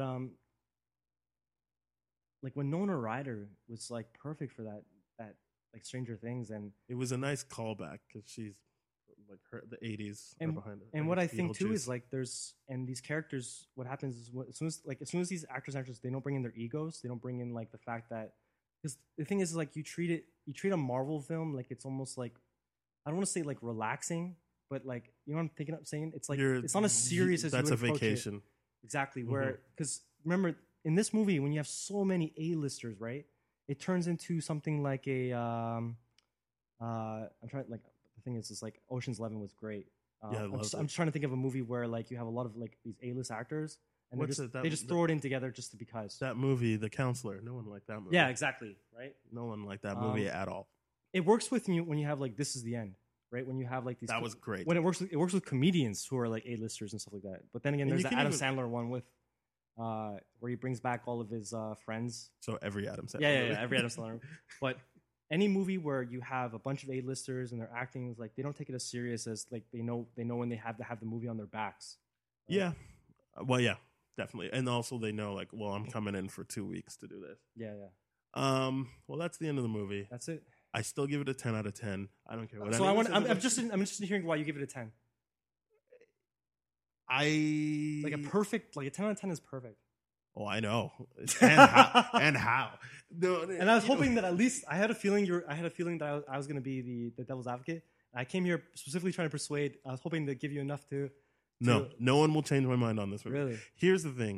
like Winona Ryder was like perfect for that like Stranger Things, and it was a nice callback because she's like the 80s and, are behind her. And what I think too is like these characters, what happens is as soon as these actors and actresses, they don't bring in their egos, they don't bring in like the fact that, because the thing is like you treat a Marvel film like it's almost like, I don't want to say like relaxing, but like, you know what I'm saying? It's like it's not as serious as that's you would a vacation. Exactly. Where, because remember in this movie when you have so many A-listers, right? It turns into something like a I'm trying, like, the thing is like Ocean's 11 was great. I'm just trying to think of a movie where like you have a lot of like these A-list actors and they just throw it in together just because. That movie, The Counselor, no one liked that movie. Yeah, exactly, right? No one liked that movie at all. It works with you when you have like This Is the End, right? When you have like these. That was great. When it works with comedians who are like A-listers and stuff like that. But then again, there's the Adam Sandler one with where he brings back all of his friends. So every Adam Sandler. Yeah, every Adam Sandler. But any movie where you have a bunch of A-listers and they're acting like they don't take it as serious as like they know when they have to have the movie on their backs. Right? Yeah. Well, yeah, definitely. And also they know like, well, I'm coming in for 2 weeks to do this. Yeah. Well, that's the end of the movie. That's it. I still give it a 10 out of 10. I don't care what. So I'm interested in hearing why you give it a 10. Like a 10 out of 10 is perfect. Oh, I know. And how? No, and I was hoping that at least I had a feeling that I was going to be the devil's advocate. I came here specifically trying to persuade. I was hoping to give you enough to. No one will change my mind on this movie. Really? Here's the thing.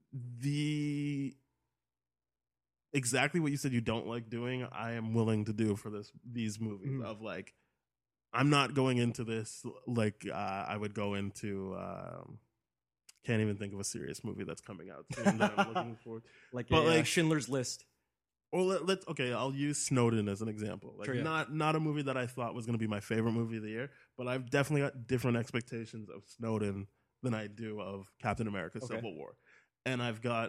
Exactly what you said you don't like doing, I am willing to do for these movies. Mm-hmm. Of like, I'm not going into this like I would go into. Can't even think of a serious movie that's coming out soon that I'm looking for. Like Schindler's List. Or let's I'll use Snowden as an example. Like, sure, yeah. Not a movie that I thought was going to be my favorite movie of the year, but I've definitely got different expectations of Snowden than I do of Captain America: Civil War. And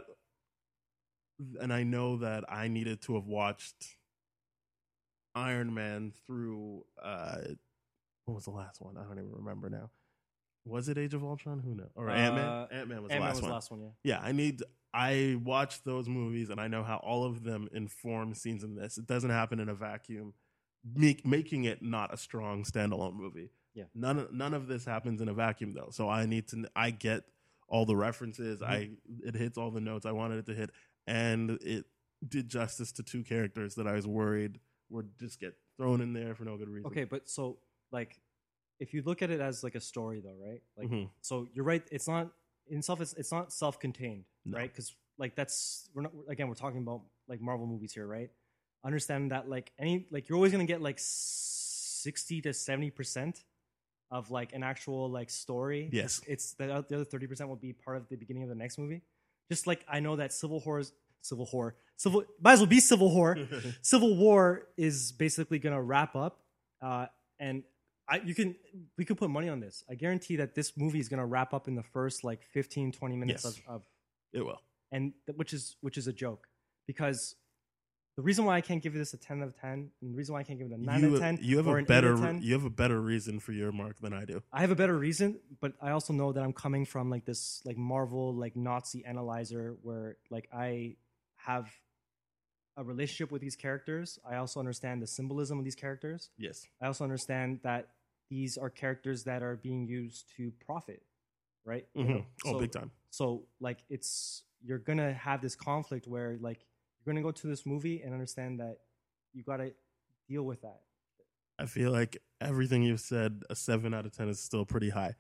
I know that I needed to have watched Iron Man through what was the last one? I don't even remember now. Was it Age of Ultron? Who knows? Or Ant-Man? Ant-Man was the last one. Yeah, I watched those movies and I know how all of them inform scenes in this. It doesn't happen in a vacuum, making it not a strong standalone movie. Yeah. None of this happens in a vacuum though. So I get all the references. It hits all the notes I wanted it to hit, and it did justice to two characters that I was worried would just get thrown in there for no good reason. Okay, but so like, if you look at it as like a story, though, right? Like, Mhm. so you're right. It's not it's not self-contained, No. right? Because like we're talking about like Marvel movies here, right? Understand that like you're always gonna get like 60 to 70% of like an actual like story. Yes. It's the other 30% will be part of the beginning of the next movie. Just like I know that Civil might as well be Civil War. Civil War is basically gonna wrap up, and we could put money on this. I guarantee that this movie is gonna wrap up in the first like 15-20 minutes Yes. of It will. and which is a joke, because the reason why I can't give this a 10 out of 10 and the reason why I can't give it a 9 out of 10 You have or a an 8 out of better 10, you have a better reason for your mark than I do. I have a better reason, but I also know that I'm coming from like this like Marvel like Nazi analyzer where like I have a relationship with these characters. I also understand the symbolism of these characters. Yes. I also understand that these are characters that are being used to profit, right? You know? Oh, big time. So like you're gonna have this conflict where like you're gonna go to this movie and understand that you gotta deal with that. I feel like everything you've said, a 7 out of 10 is still pretty high.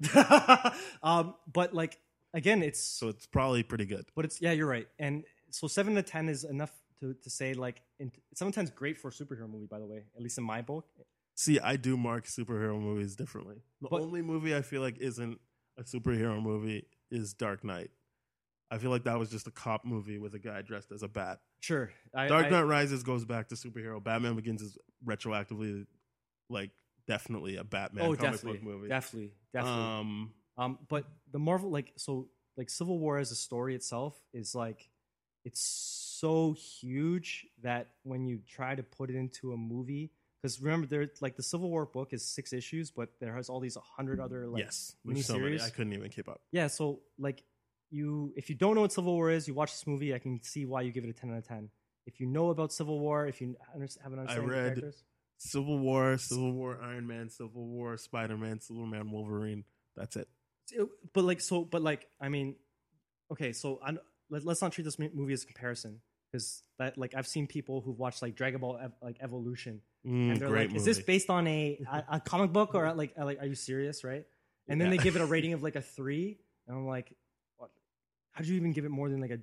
But like again, So it's probably pretty good. but it's you're right. And so 7 to 10 is enough to say like 7 to 10 is great for a superhero movie, by the way, at least in my book. See, I do mark superhero movies differently. The only movie I feel like isn't a superhero movie is Dark Knight. I feel like that was just a cop movie with a guy dressed as a bat. Sure. Dark Knight Rises goes back to superhero. Batman Begins is retroactively, like, definitely a Batman comic book movie. Definitely. But the Marvel, like Civil War as a story itself is like, it's so huge that when you try to put it into a movie, because remember, there like the Civil War book is 6 issues, but there has all these 100 other like yes, there's so many. I couldn't even keep up. Yeah, so like if you don't know what Civil War is, you watch this movie, I can see why you give it a 10 out of 10. If you know about Civil War, if you have an understanding of the characters. Civil War, Iron Man, Civil War, Spider-Man, Superman, Wolverine. That's it. I mean, okay, so let's not treat this movie as a comparison, because that like I've seen people who've watched like Dragon Ball Evolution, and they're like, "Is this based on a comic book or like are you serious?" Right? And then they give it a rating of like a 3, and I'm like, what? How did you even give it more than like a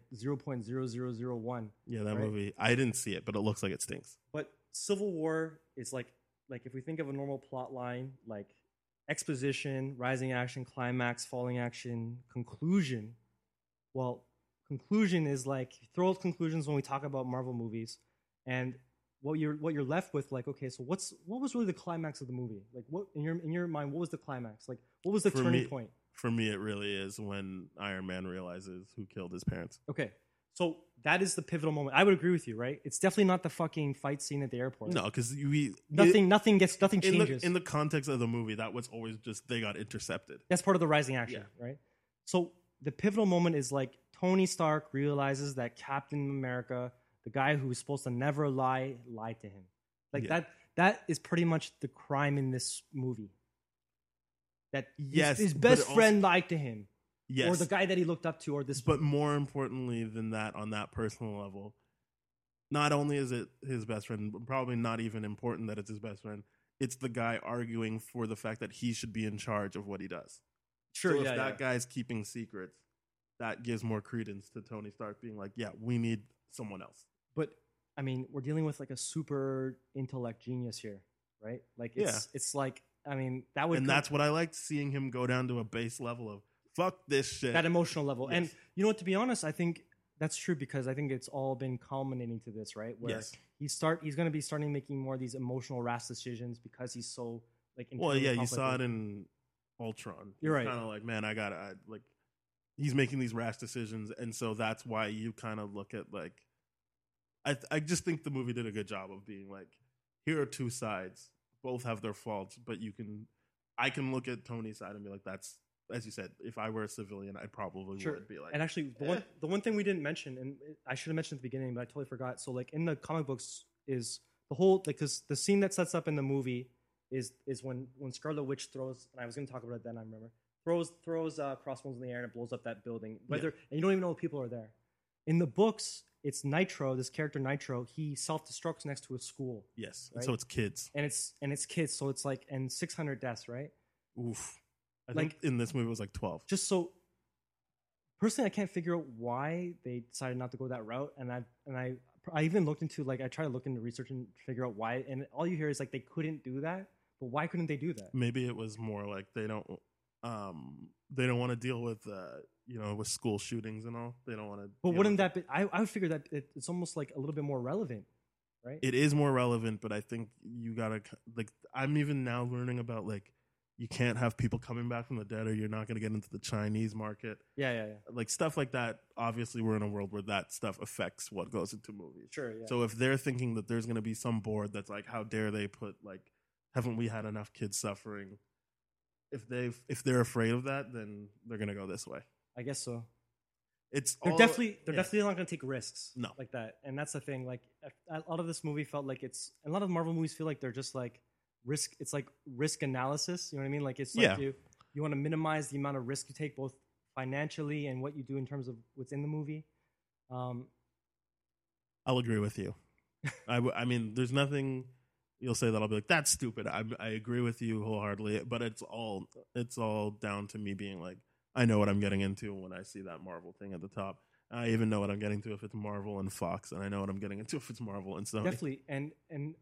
0.0001? Yeah, that movie. I didn't see it, but it looks like it stinks. But Civil War is like if we think of a normal plot line, like exposition, rising action, climax, falling action, conclusion. Well, conclusion is like throw out conclusions when we talk about Marvel movies, and what you're left with, like, okay, so what was really the climax of the movie? Like, what in your mind, what was the climax? Like, what was the turning point? For me, it really is when Iron Man realizes who killed his parents. Okay, so that is the pivotal moment. I would agree with you, right? It's definitely not the fucking fight scene at the airport. No, because nothing changes. In the context of the movie, that was always just they got intercepted. That's part of the rising action, right? So the pivotal moment is like Tony Stark realizes that Captain America, the guy who was supposed to never lie, lied to him. Like that is pretty much the crime in this movie. That his best friend lied to him. Yes. Or the guy that he looked up to, or this. But more importantly than that, on that personal level, not only is it his best friend, but probably not even important that it's his best friend, it's the guy arguing for the fact that he should be in charge of what he does. Sure, so if that guy's keeping secrets, that gives more credence to Tony Stark being like, yeah, we need someone else. But, I mean, we're dealing with like a super intellect genius here, right? Like, it's like, I mean, that would... And that's what I liked, seeing him go down to a base level of, fuck this shit. That emotional level. Yes. And, you know what, to be honest, I think that's true, because I think it's all been culminating to this, right? Where he's going to be starting making more of these emotional rash decisions because he's so, like... Well, yeah, you saw it in Ultron. You're right. Kind of like, man, like, he's making these rash decisions, and so that's why you kind of look at, like... I just think the movie did a good job of being like, here are two sides. Both have their faults, but I can look at Tony's side and be like, that's, as you said, if I were a civilian, I probably would be like... And actually, the one thing we didn't mention, and I should have mentioned at the beginning, but I totally forgot. So, like, in the comic books is the whole, like, because the scene that sets up in the movie is when Scarlet Witch throws, and I was going to talk about it then, I remember, throws crossbones in the air and it blows up that building. And you don't even know if people are there. In the books, it's Nitro. This character Nitro, he self-destructs next to a school. Yes, right? So it's kids, and it's kids. So it's like 600 deaths, right? Oof. I think in this movie it was like 12. Just so. Personally, I can't figure out why they decided not to go that route, and I even looked into I tried to look into research and figure out why, and all you hear is like they couldn't do that. But why couldn't they do that? Maybe it was more like they don't want to deal with with school shootings and all. They don't want to. But wouldn't that be? I would figure that it's almost like a little bit more relevant, right? It is more relevant, but I think you gotta I'm even now learning about you can't have people coming back from the dead, or you're not gonna get into the Chinese market. Yeah. Like stuff like that. Obviously, we're in a world where that stuff affects what goes into movies. Sure. Yeah. So if they're thinking that there's gonna be some board that's like, how dare they put haven't we had enough kids suffering? If they're afraid of that, then they're gonna go this way. I guess so. They're definitely not gonna take risks like that, and that's the thing. Like a lot of this movie felt like a lot of Marvel movies feel like they're just like risk. It's like risk analysis. You know what I mean? Like it's like you want to minimize the amount of risk you take, both financially and what you do in terms of what's in the movie. I'll agree with you. I mean, there's nothing you'll say that I'll be like, that's stupid. I agree with you wholeheartedly, but it's all down to me being like, I know what I'm getting into when I see that Marvel thing at the top. I even know what I'm getting to if it's Marvel and Fox, and I know what I'm getting into if it's Marvel and Sony. Definitely, and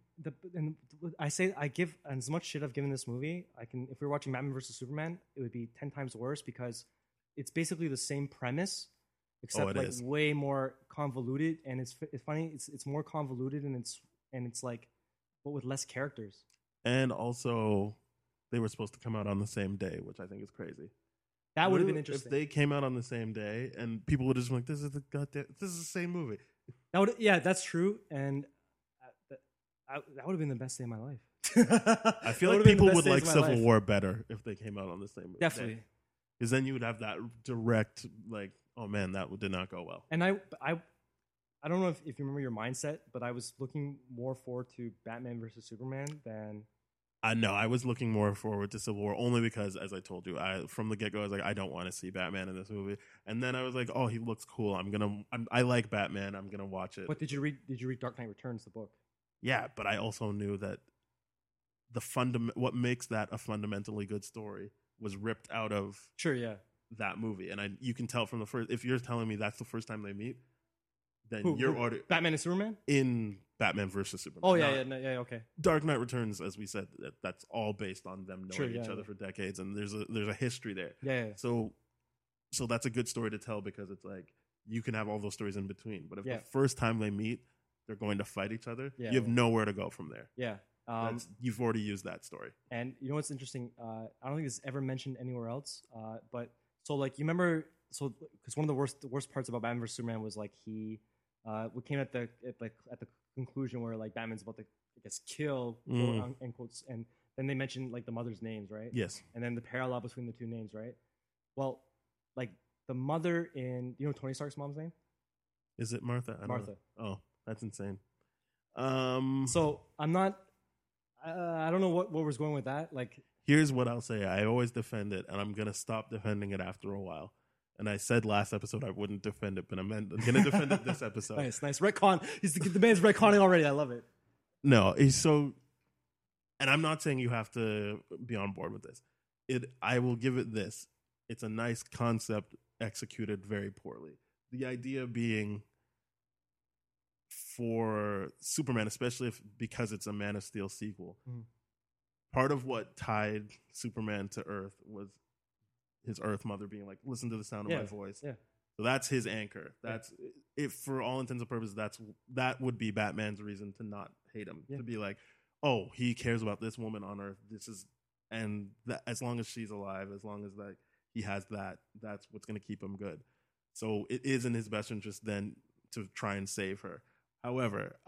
I give as much shit I've given this movie. If we were watching Batman vs Superman, it would be 10 times worse because it's basically the same premise, except way more convoluted. And it's funny. It's more convoluted and it's like, but with less characters. And also, they were supposed to come out on the same day, which I think is crazy. That would have been interesting if they came out on the same day, and people would have just been like, "This is the same movie." That's true, and that would have been the best day of my life. I feel like people would like Civil War better if they came out on the same Definitely, because then you would have that direct oh man, that did not go well. And I don't know if you remember your mindset, but I was looking more forward to Batman versus Superman than. No, I was looking more forward to Civil War only because, as I told you, from the get-go, I was like, I don't want to see Batman in this movie. And then I was like, oh, he looks cool. I like Batman. I'm going to watch it. What did you read Dark Knight Returns, the book? Yeah, but I also knew that what makes that a fundamentally good story was ripped out of that movie. And you can tell from the first, if you're telling me that's the first time they meet, then you're already Batman and Superman in Batman versus Superman. Oh yeah, okay. Dark Knight Returns, as we said, that's all based on them knowing each other for decades, and there's a history there. Yeah. So that's a good story to tell because it's like you can have all those stories in between. But if the first time they meet, they're going to fight each other, you have nowhere to go from there. Yeah. You've already used that story. And you know what's interesting? I don't think it's ever mentioned anywhere else. But so you remember, because one of the worst parts about Batman vs Superman was we came at the conclusion where Batman's about to, I guess, kill quote, end quotes, and then they mentioned the mother's names, right? Yes. And then the parallel between the two names, right? Well, the mother in Tony Stark's mom's name? Is it Martha? Martha. Oh, that's insane. So I'm not. I don't know what was going with that. Here's what I'll say. I always defend it, and I'm gonna stop defending it after a while. And I said last episode I wouldn't defend it, but I'm going to defend it this episode. Nice. Retcon. The man's retconning already. I love it. No, he's so... And I'm not saying you have to be on board with this. I will give it this. It's a nice concept executed very poorly. The idea being for Superman, especially because it's a Man of Steel sequel, part of what tied Superman to Earth was his Earth mother being like, listen to the sound of my voice. Yeah. So that's his anchor. That's it for all intents and purposes. That would be Batman's reason to not hate him. To be like, oh, he cares about this woman on Earth. As long as she's alive, as long as he has that's what's going to keep him good. So it is in his best interest then to try and save her. However,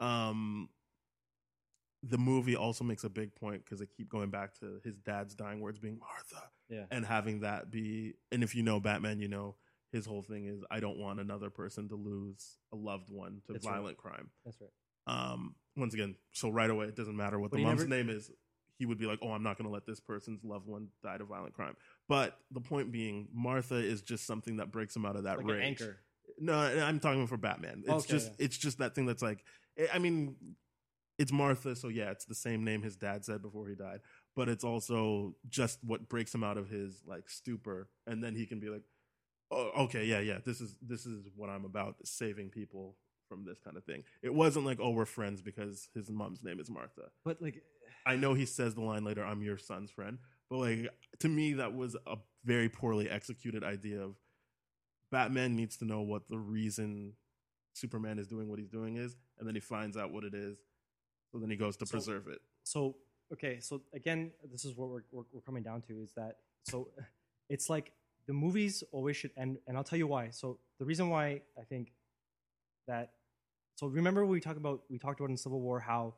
the movie also makes a big point because they keep going back to his dad's dying words being Martha. Yeah. And having that be, and if you know Batman, his whole thing is, I don't want another person to lose a loved one to violent crime. That's right. Once again, so right away, it doesn't matter what the mom's name is. he would be like, oh, I'm not going to let this person's loved one die to violent crime. But the point being, Martha is just something that breaks him out of that like rage. an anchor. No, I'm talking for Batman. It's just that thing that's like, I mean, it's Martha, so yeah, it's the same name his dad said before he died. But it's also just what breaks him out of his like stupor, and then he can be like, oh, okay, yeah, this is what I'm about, saving people from this kind of thing. It wasn't like, oh, we're friends because his mom's name is Martha. But like, I know he says the line later, I'm your son's friend, but like to me that was a very poorly executed idea of Batman needs to know what the reason Superman is doing what he's doing is, and then he finds out what it is, so then he goes to preserve it. So okay, so again, this is what we're coming down to is that so it's like the movies always should end, and I'll tell you why. So the reason why I think that, so remember we talked about in Civil War how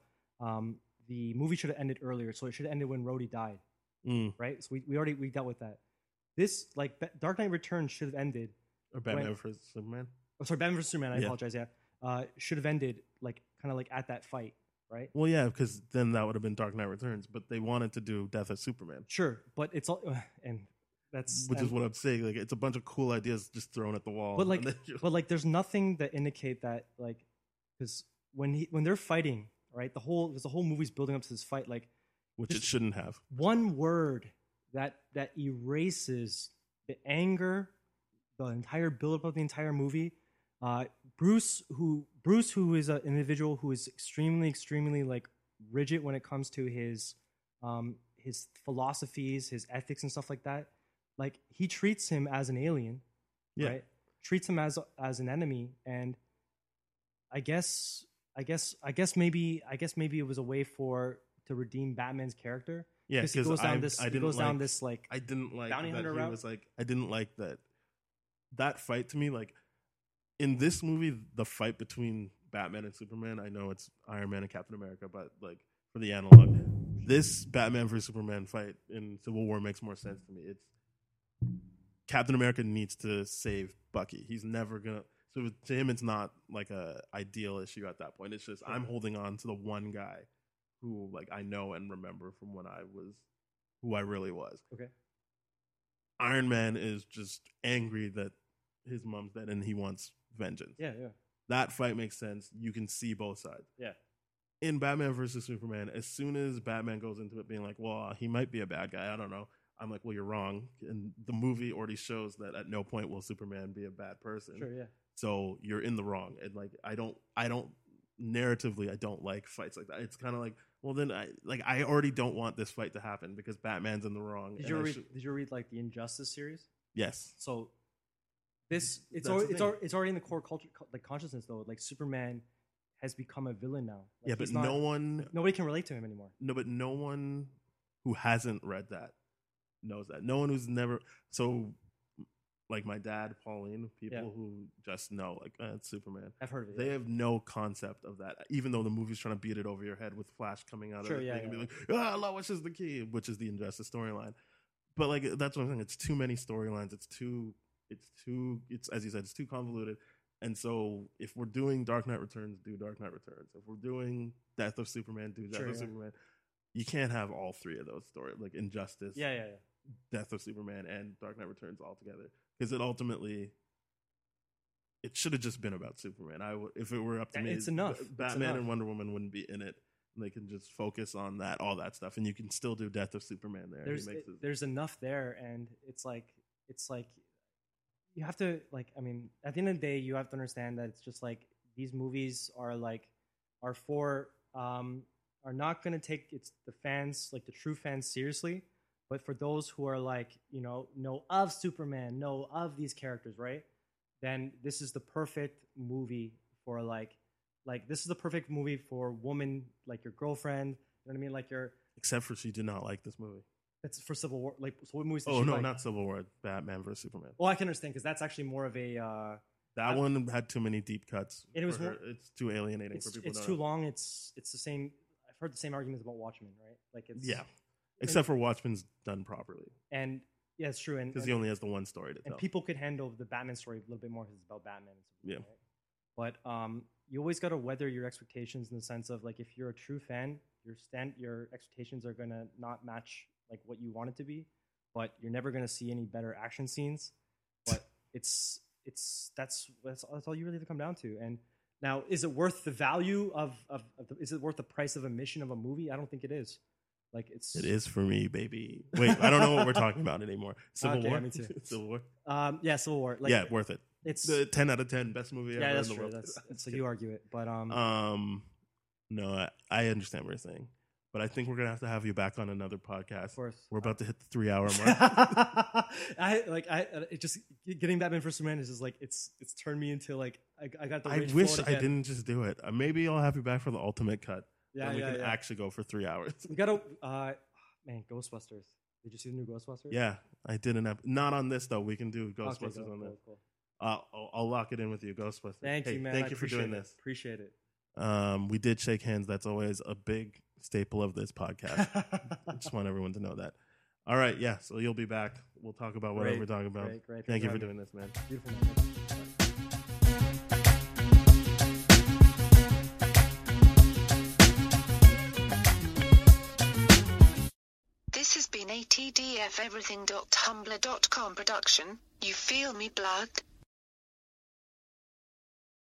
the movie should have ended earlier, so it should have ended when Rhodey died, right? So we already dealt with that. This like Dark Knight Returns should have ended. Or Batman vs Superman. Oh, sorry, Batman vs Superman. I apologize. Yeah, should have ended like kind of like at that fight, right? Well, yeah, because then that would have been Dark Knight Returns. But they wanted to do Death of Superman. Sure, but it's all and which is what I'm saying. Like, it's a bunch of cool ideas just thrown at the wall. But like, there's nothing that indicate that like, because when they're fighting, right? There's the whole movie's building up to this fight, like, which it shouldn't have. One word that erases the anger, the entire build-up of the entire movie. Bruce, who is an individual who is extremely like rigid when it comes to his philosophies, his ethics, and stuff like that. Like, he treats him as an alien, right? Treats him as an enemy, and I guess maybe it was a way to redeem Batman's character. Yeah, because he goes down this like I didn't like bounty hunter route. Was like, I didn't like that fight. To me, like, in this movie, the fight between Batman and Superman, I know it's Iron Man and Captain America, but like for the analog, this Batman versus Superman fight in Civil War makes more sense to me. It's Captain America needs to save Bucky. He's never gonna. So to him, it's not like a ideal issue at that point. It's just I'm holding on to the one guy who like I know and remember from when I was who I really was. Okay. Iron Man is just angry that his mom's dead and he wants vengeance. Yeah. That fight makes sense. You can see both sides. Yeah. In Batman versus Superman, as soon as Batman goes into it being like, well, he might be a bad guy, I don't know. I'm like, well, you're wrong. And the movie already shows that at no point will Superman be a bad person. Sure, yeah. So you're in the wrong. And like, I don't narratively, I don't like fights like that. It's kind of like, well, then I already don't want this fight to happen because Batman's in the wrong. Did you read like the Injustice series? Yes. So it's already in the core culture, like consciousness though. Like, Superman has become a villain now. Like, yeah, but nobody can relate to him anymore. No, but no one who hasn't read that knows that. No one who's never. So, like my dad, Pauline, people who just know, like, it's Superman. I've heard of it. They have no concept of that, even though the movie's trying to beat it over your head with Flash coming out of it and be like, Lois is the key, which is the Injustice storyline. But like, that's what I'm saying. It's too many storylines. It's as you said, it's too convoluted. And so, if we're doing Dark Knight Returns, do Dark Knight Returns. If we're doing Death of Superman, do Death of Superman. You can't have all three of those stories, like Injustice, Death of Superman, and Dark Knight Returns all together. Because it should have just been about Superman. If it were up to me, it's enough. Batman and Wonder Woman wouldn't be in it. And they can just focus on all that stuff, and you can still do Death of Superman there. There's enough there, and it's like you have to, like, I mean, at the end of the day, you have to understand that it's just like these movies are not going to take the fans, like the true fans, seriously. But for those who are like, know of Superman, know of these characters, right? Then this is the perfect movie for like this is the perfect movie for woman, like your girlfriend. You know what I mean? Like except for she did not like this movie. That's for Civil War. Like, so what movies? Oh no, not Civil War. Batman vs Superman. Well, I can understand because that's actually more of a. That one had too many deep cuts. It's too alienating for people. It's too long. It's the same. I've heard the same arguments about Watchmen, right? Like, it's except for Watchmen's done properly. And yeah, it's true. And because he only has the one story to tell. And people could handle the Batman story a little bit more because it's about Batman. And Superman, right? But you always got to weather your expectations in the sense of like if you're a true fan, your expectations are gonna not match like what you want it to be, but you're never gonna see any better action scenes. But that's all you really have to come down to. And now, is it worth the value is it worth the price of admission of a movie? I don't think it is. Like it is for me, baby. Wait, I don't know what we're talking about anymore. Civil War. Me too. Civil War. Yeah, Civil War. Like, yeah, worth it. It's the 10 out of 10 best movie ever in the world. That's so you argue it, but no, I understand what you're saying, but I think we're gonna have you back on another podcast. Of course, we're about to hit the 3-hour mark. It just getting Batman for Superman is just like it's turned me into like I got the. I wish I didn't just do it. Maybe I'll have you back for the ultimate cut. Yeah, we can actually go for 3 hours. We gotta, man, Ghostbusters. Did you see the new Ghostbusters? Yeah, I did not on this though. We can do Ghostbusters on this. Cool. I'll lock it in with you, Ghostbusters. Thank you, man. Thank you for doing this. Appreciate it. We did shake hands. That's always a big staple of this podcast. I just want everyone to know that. All right, yeah. So you'll be back. We'll talk about whatever we're talking about. Great. Thank you for doing this, man. Beautiful, man. This has been a TDFeverything.tumblr.com production. You feel me, blood?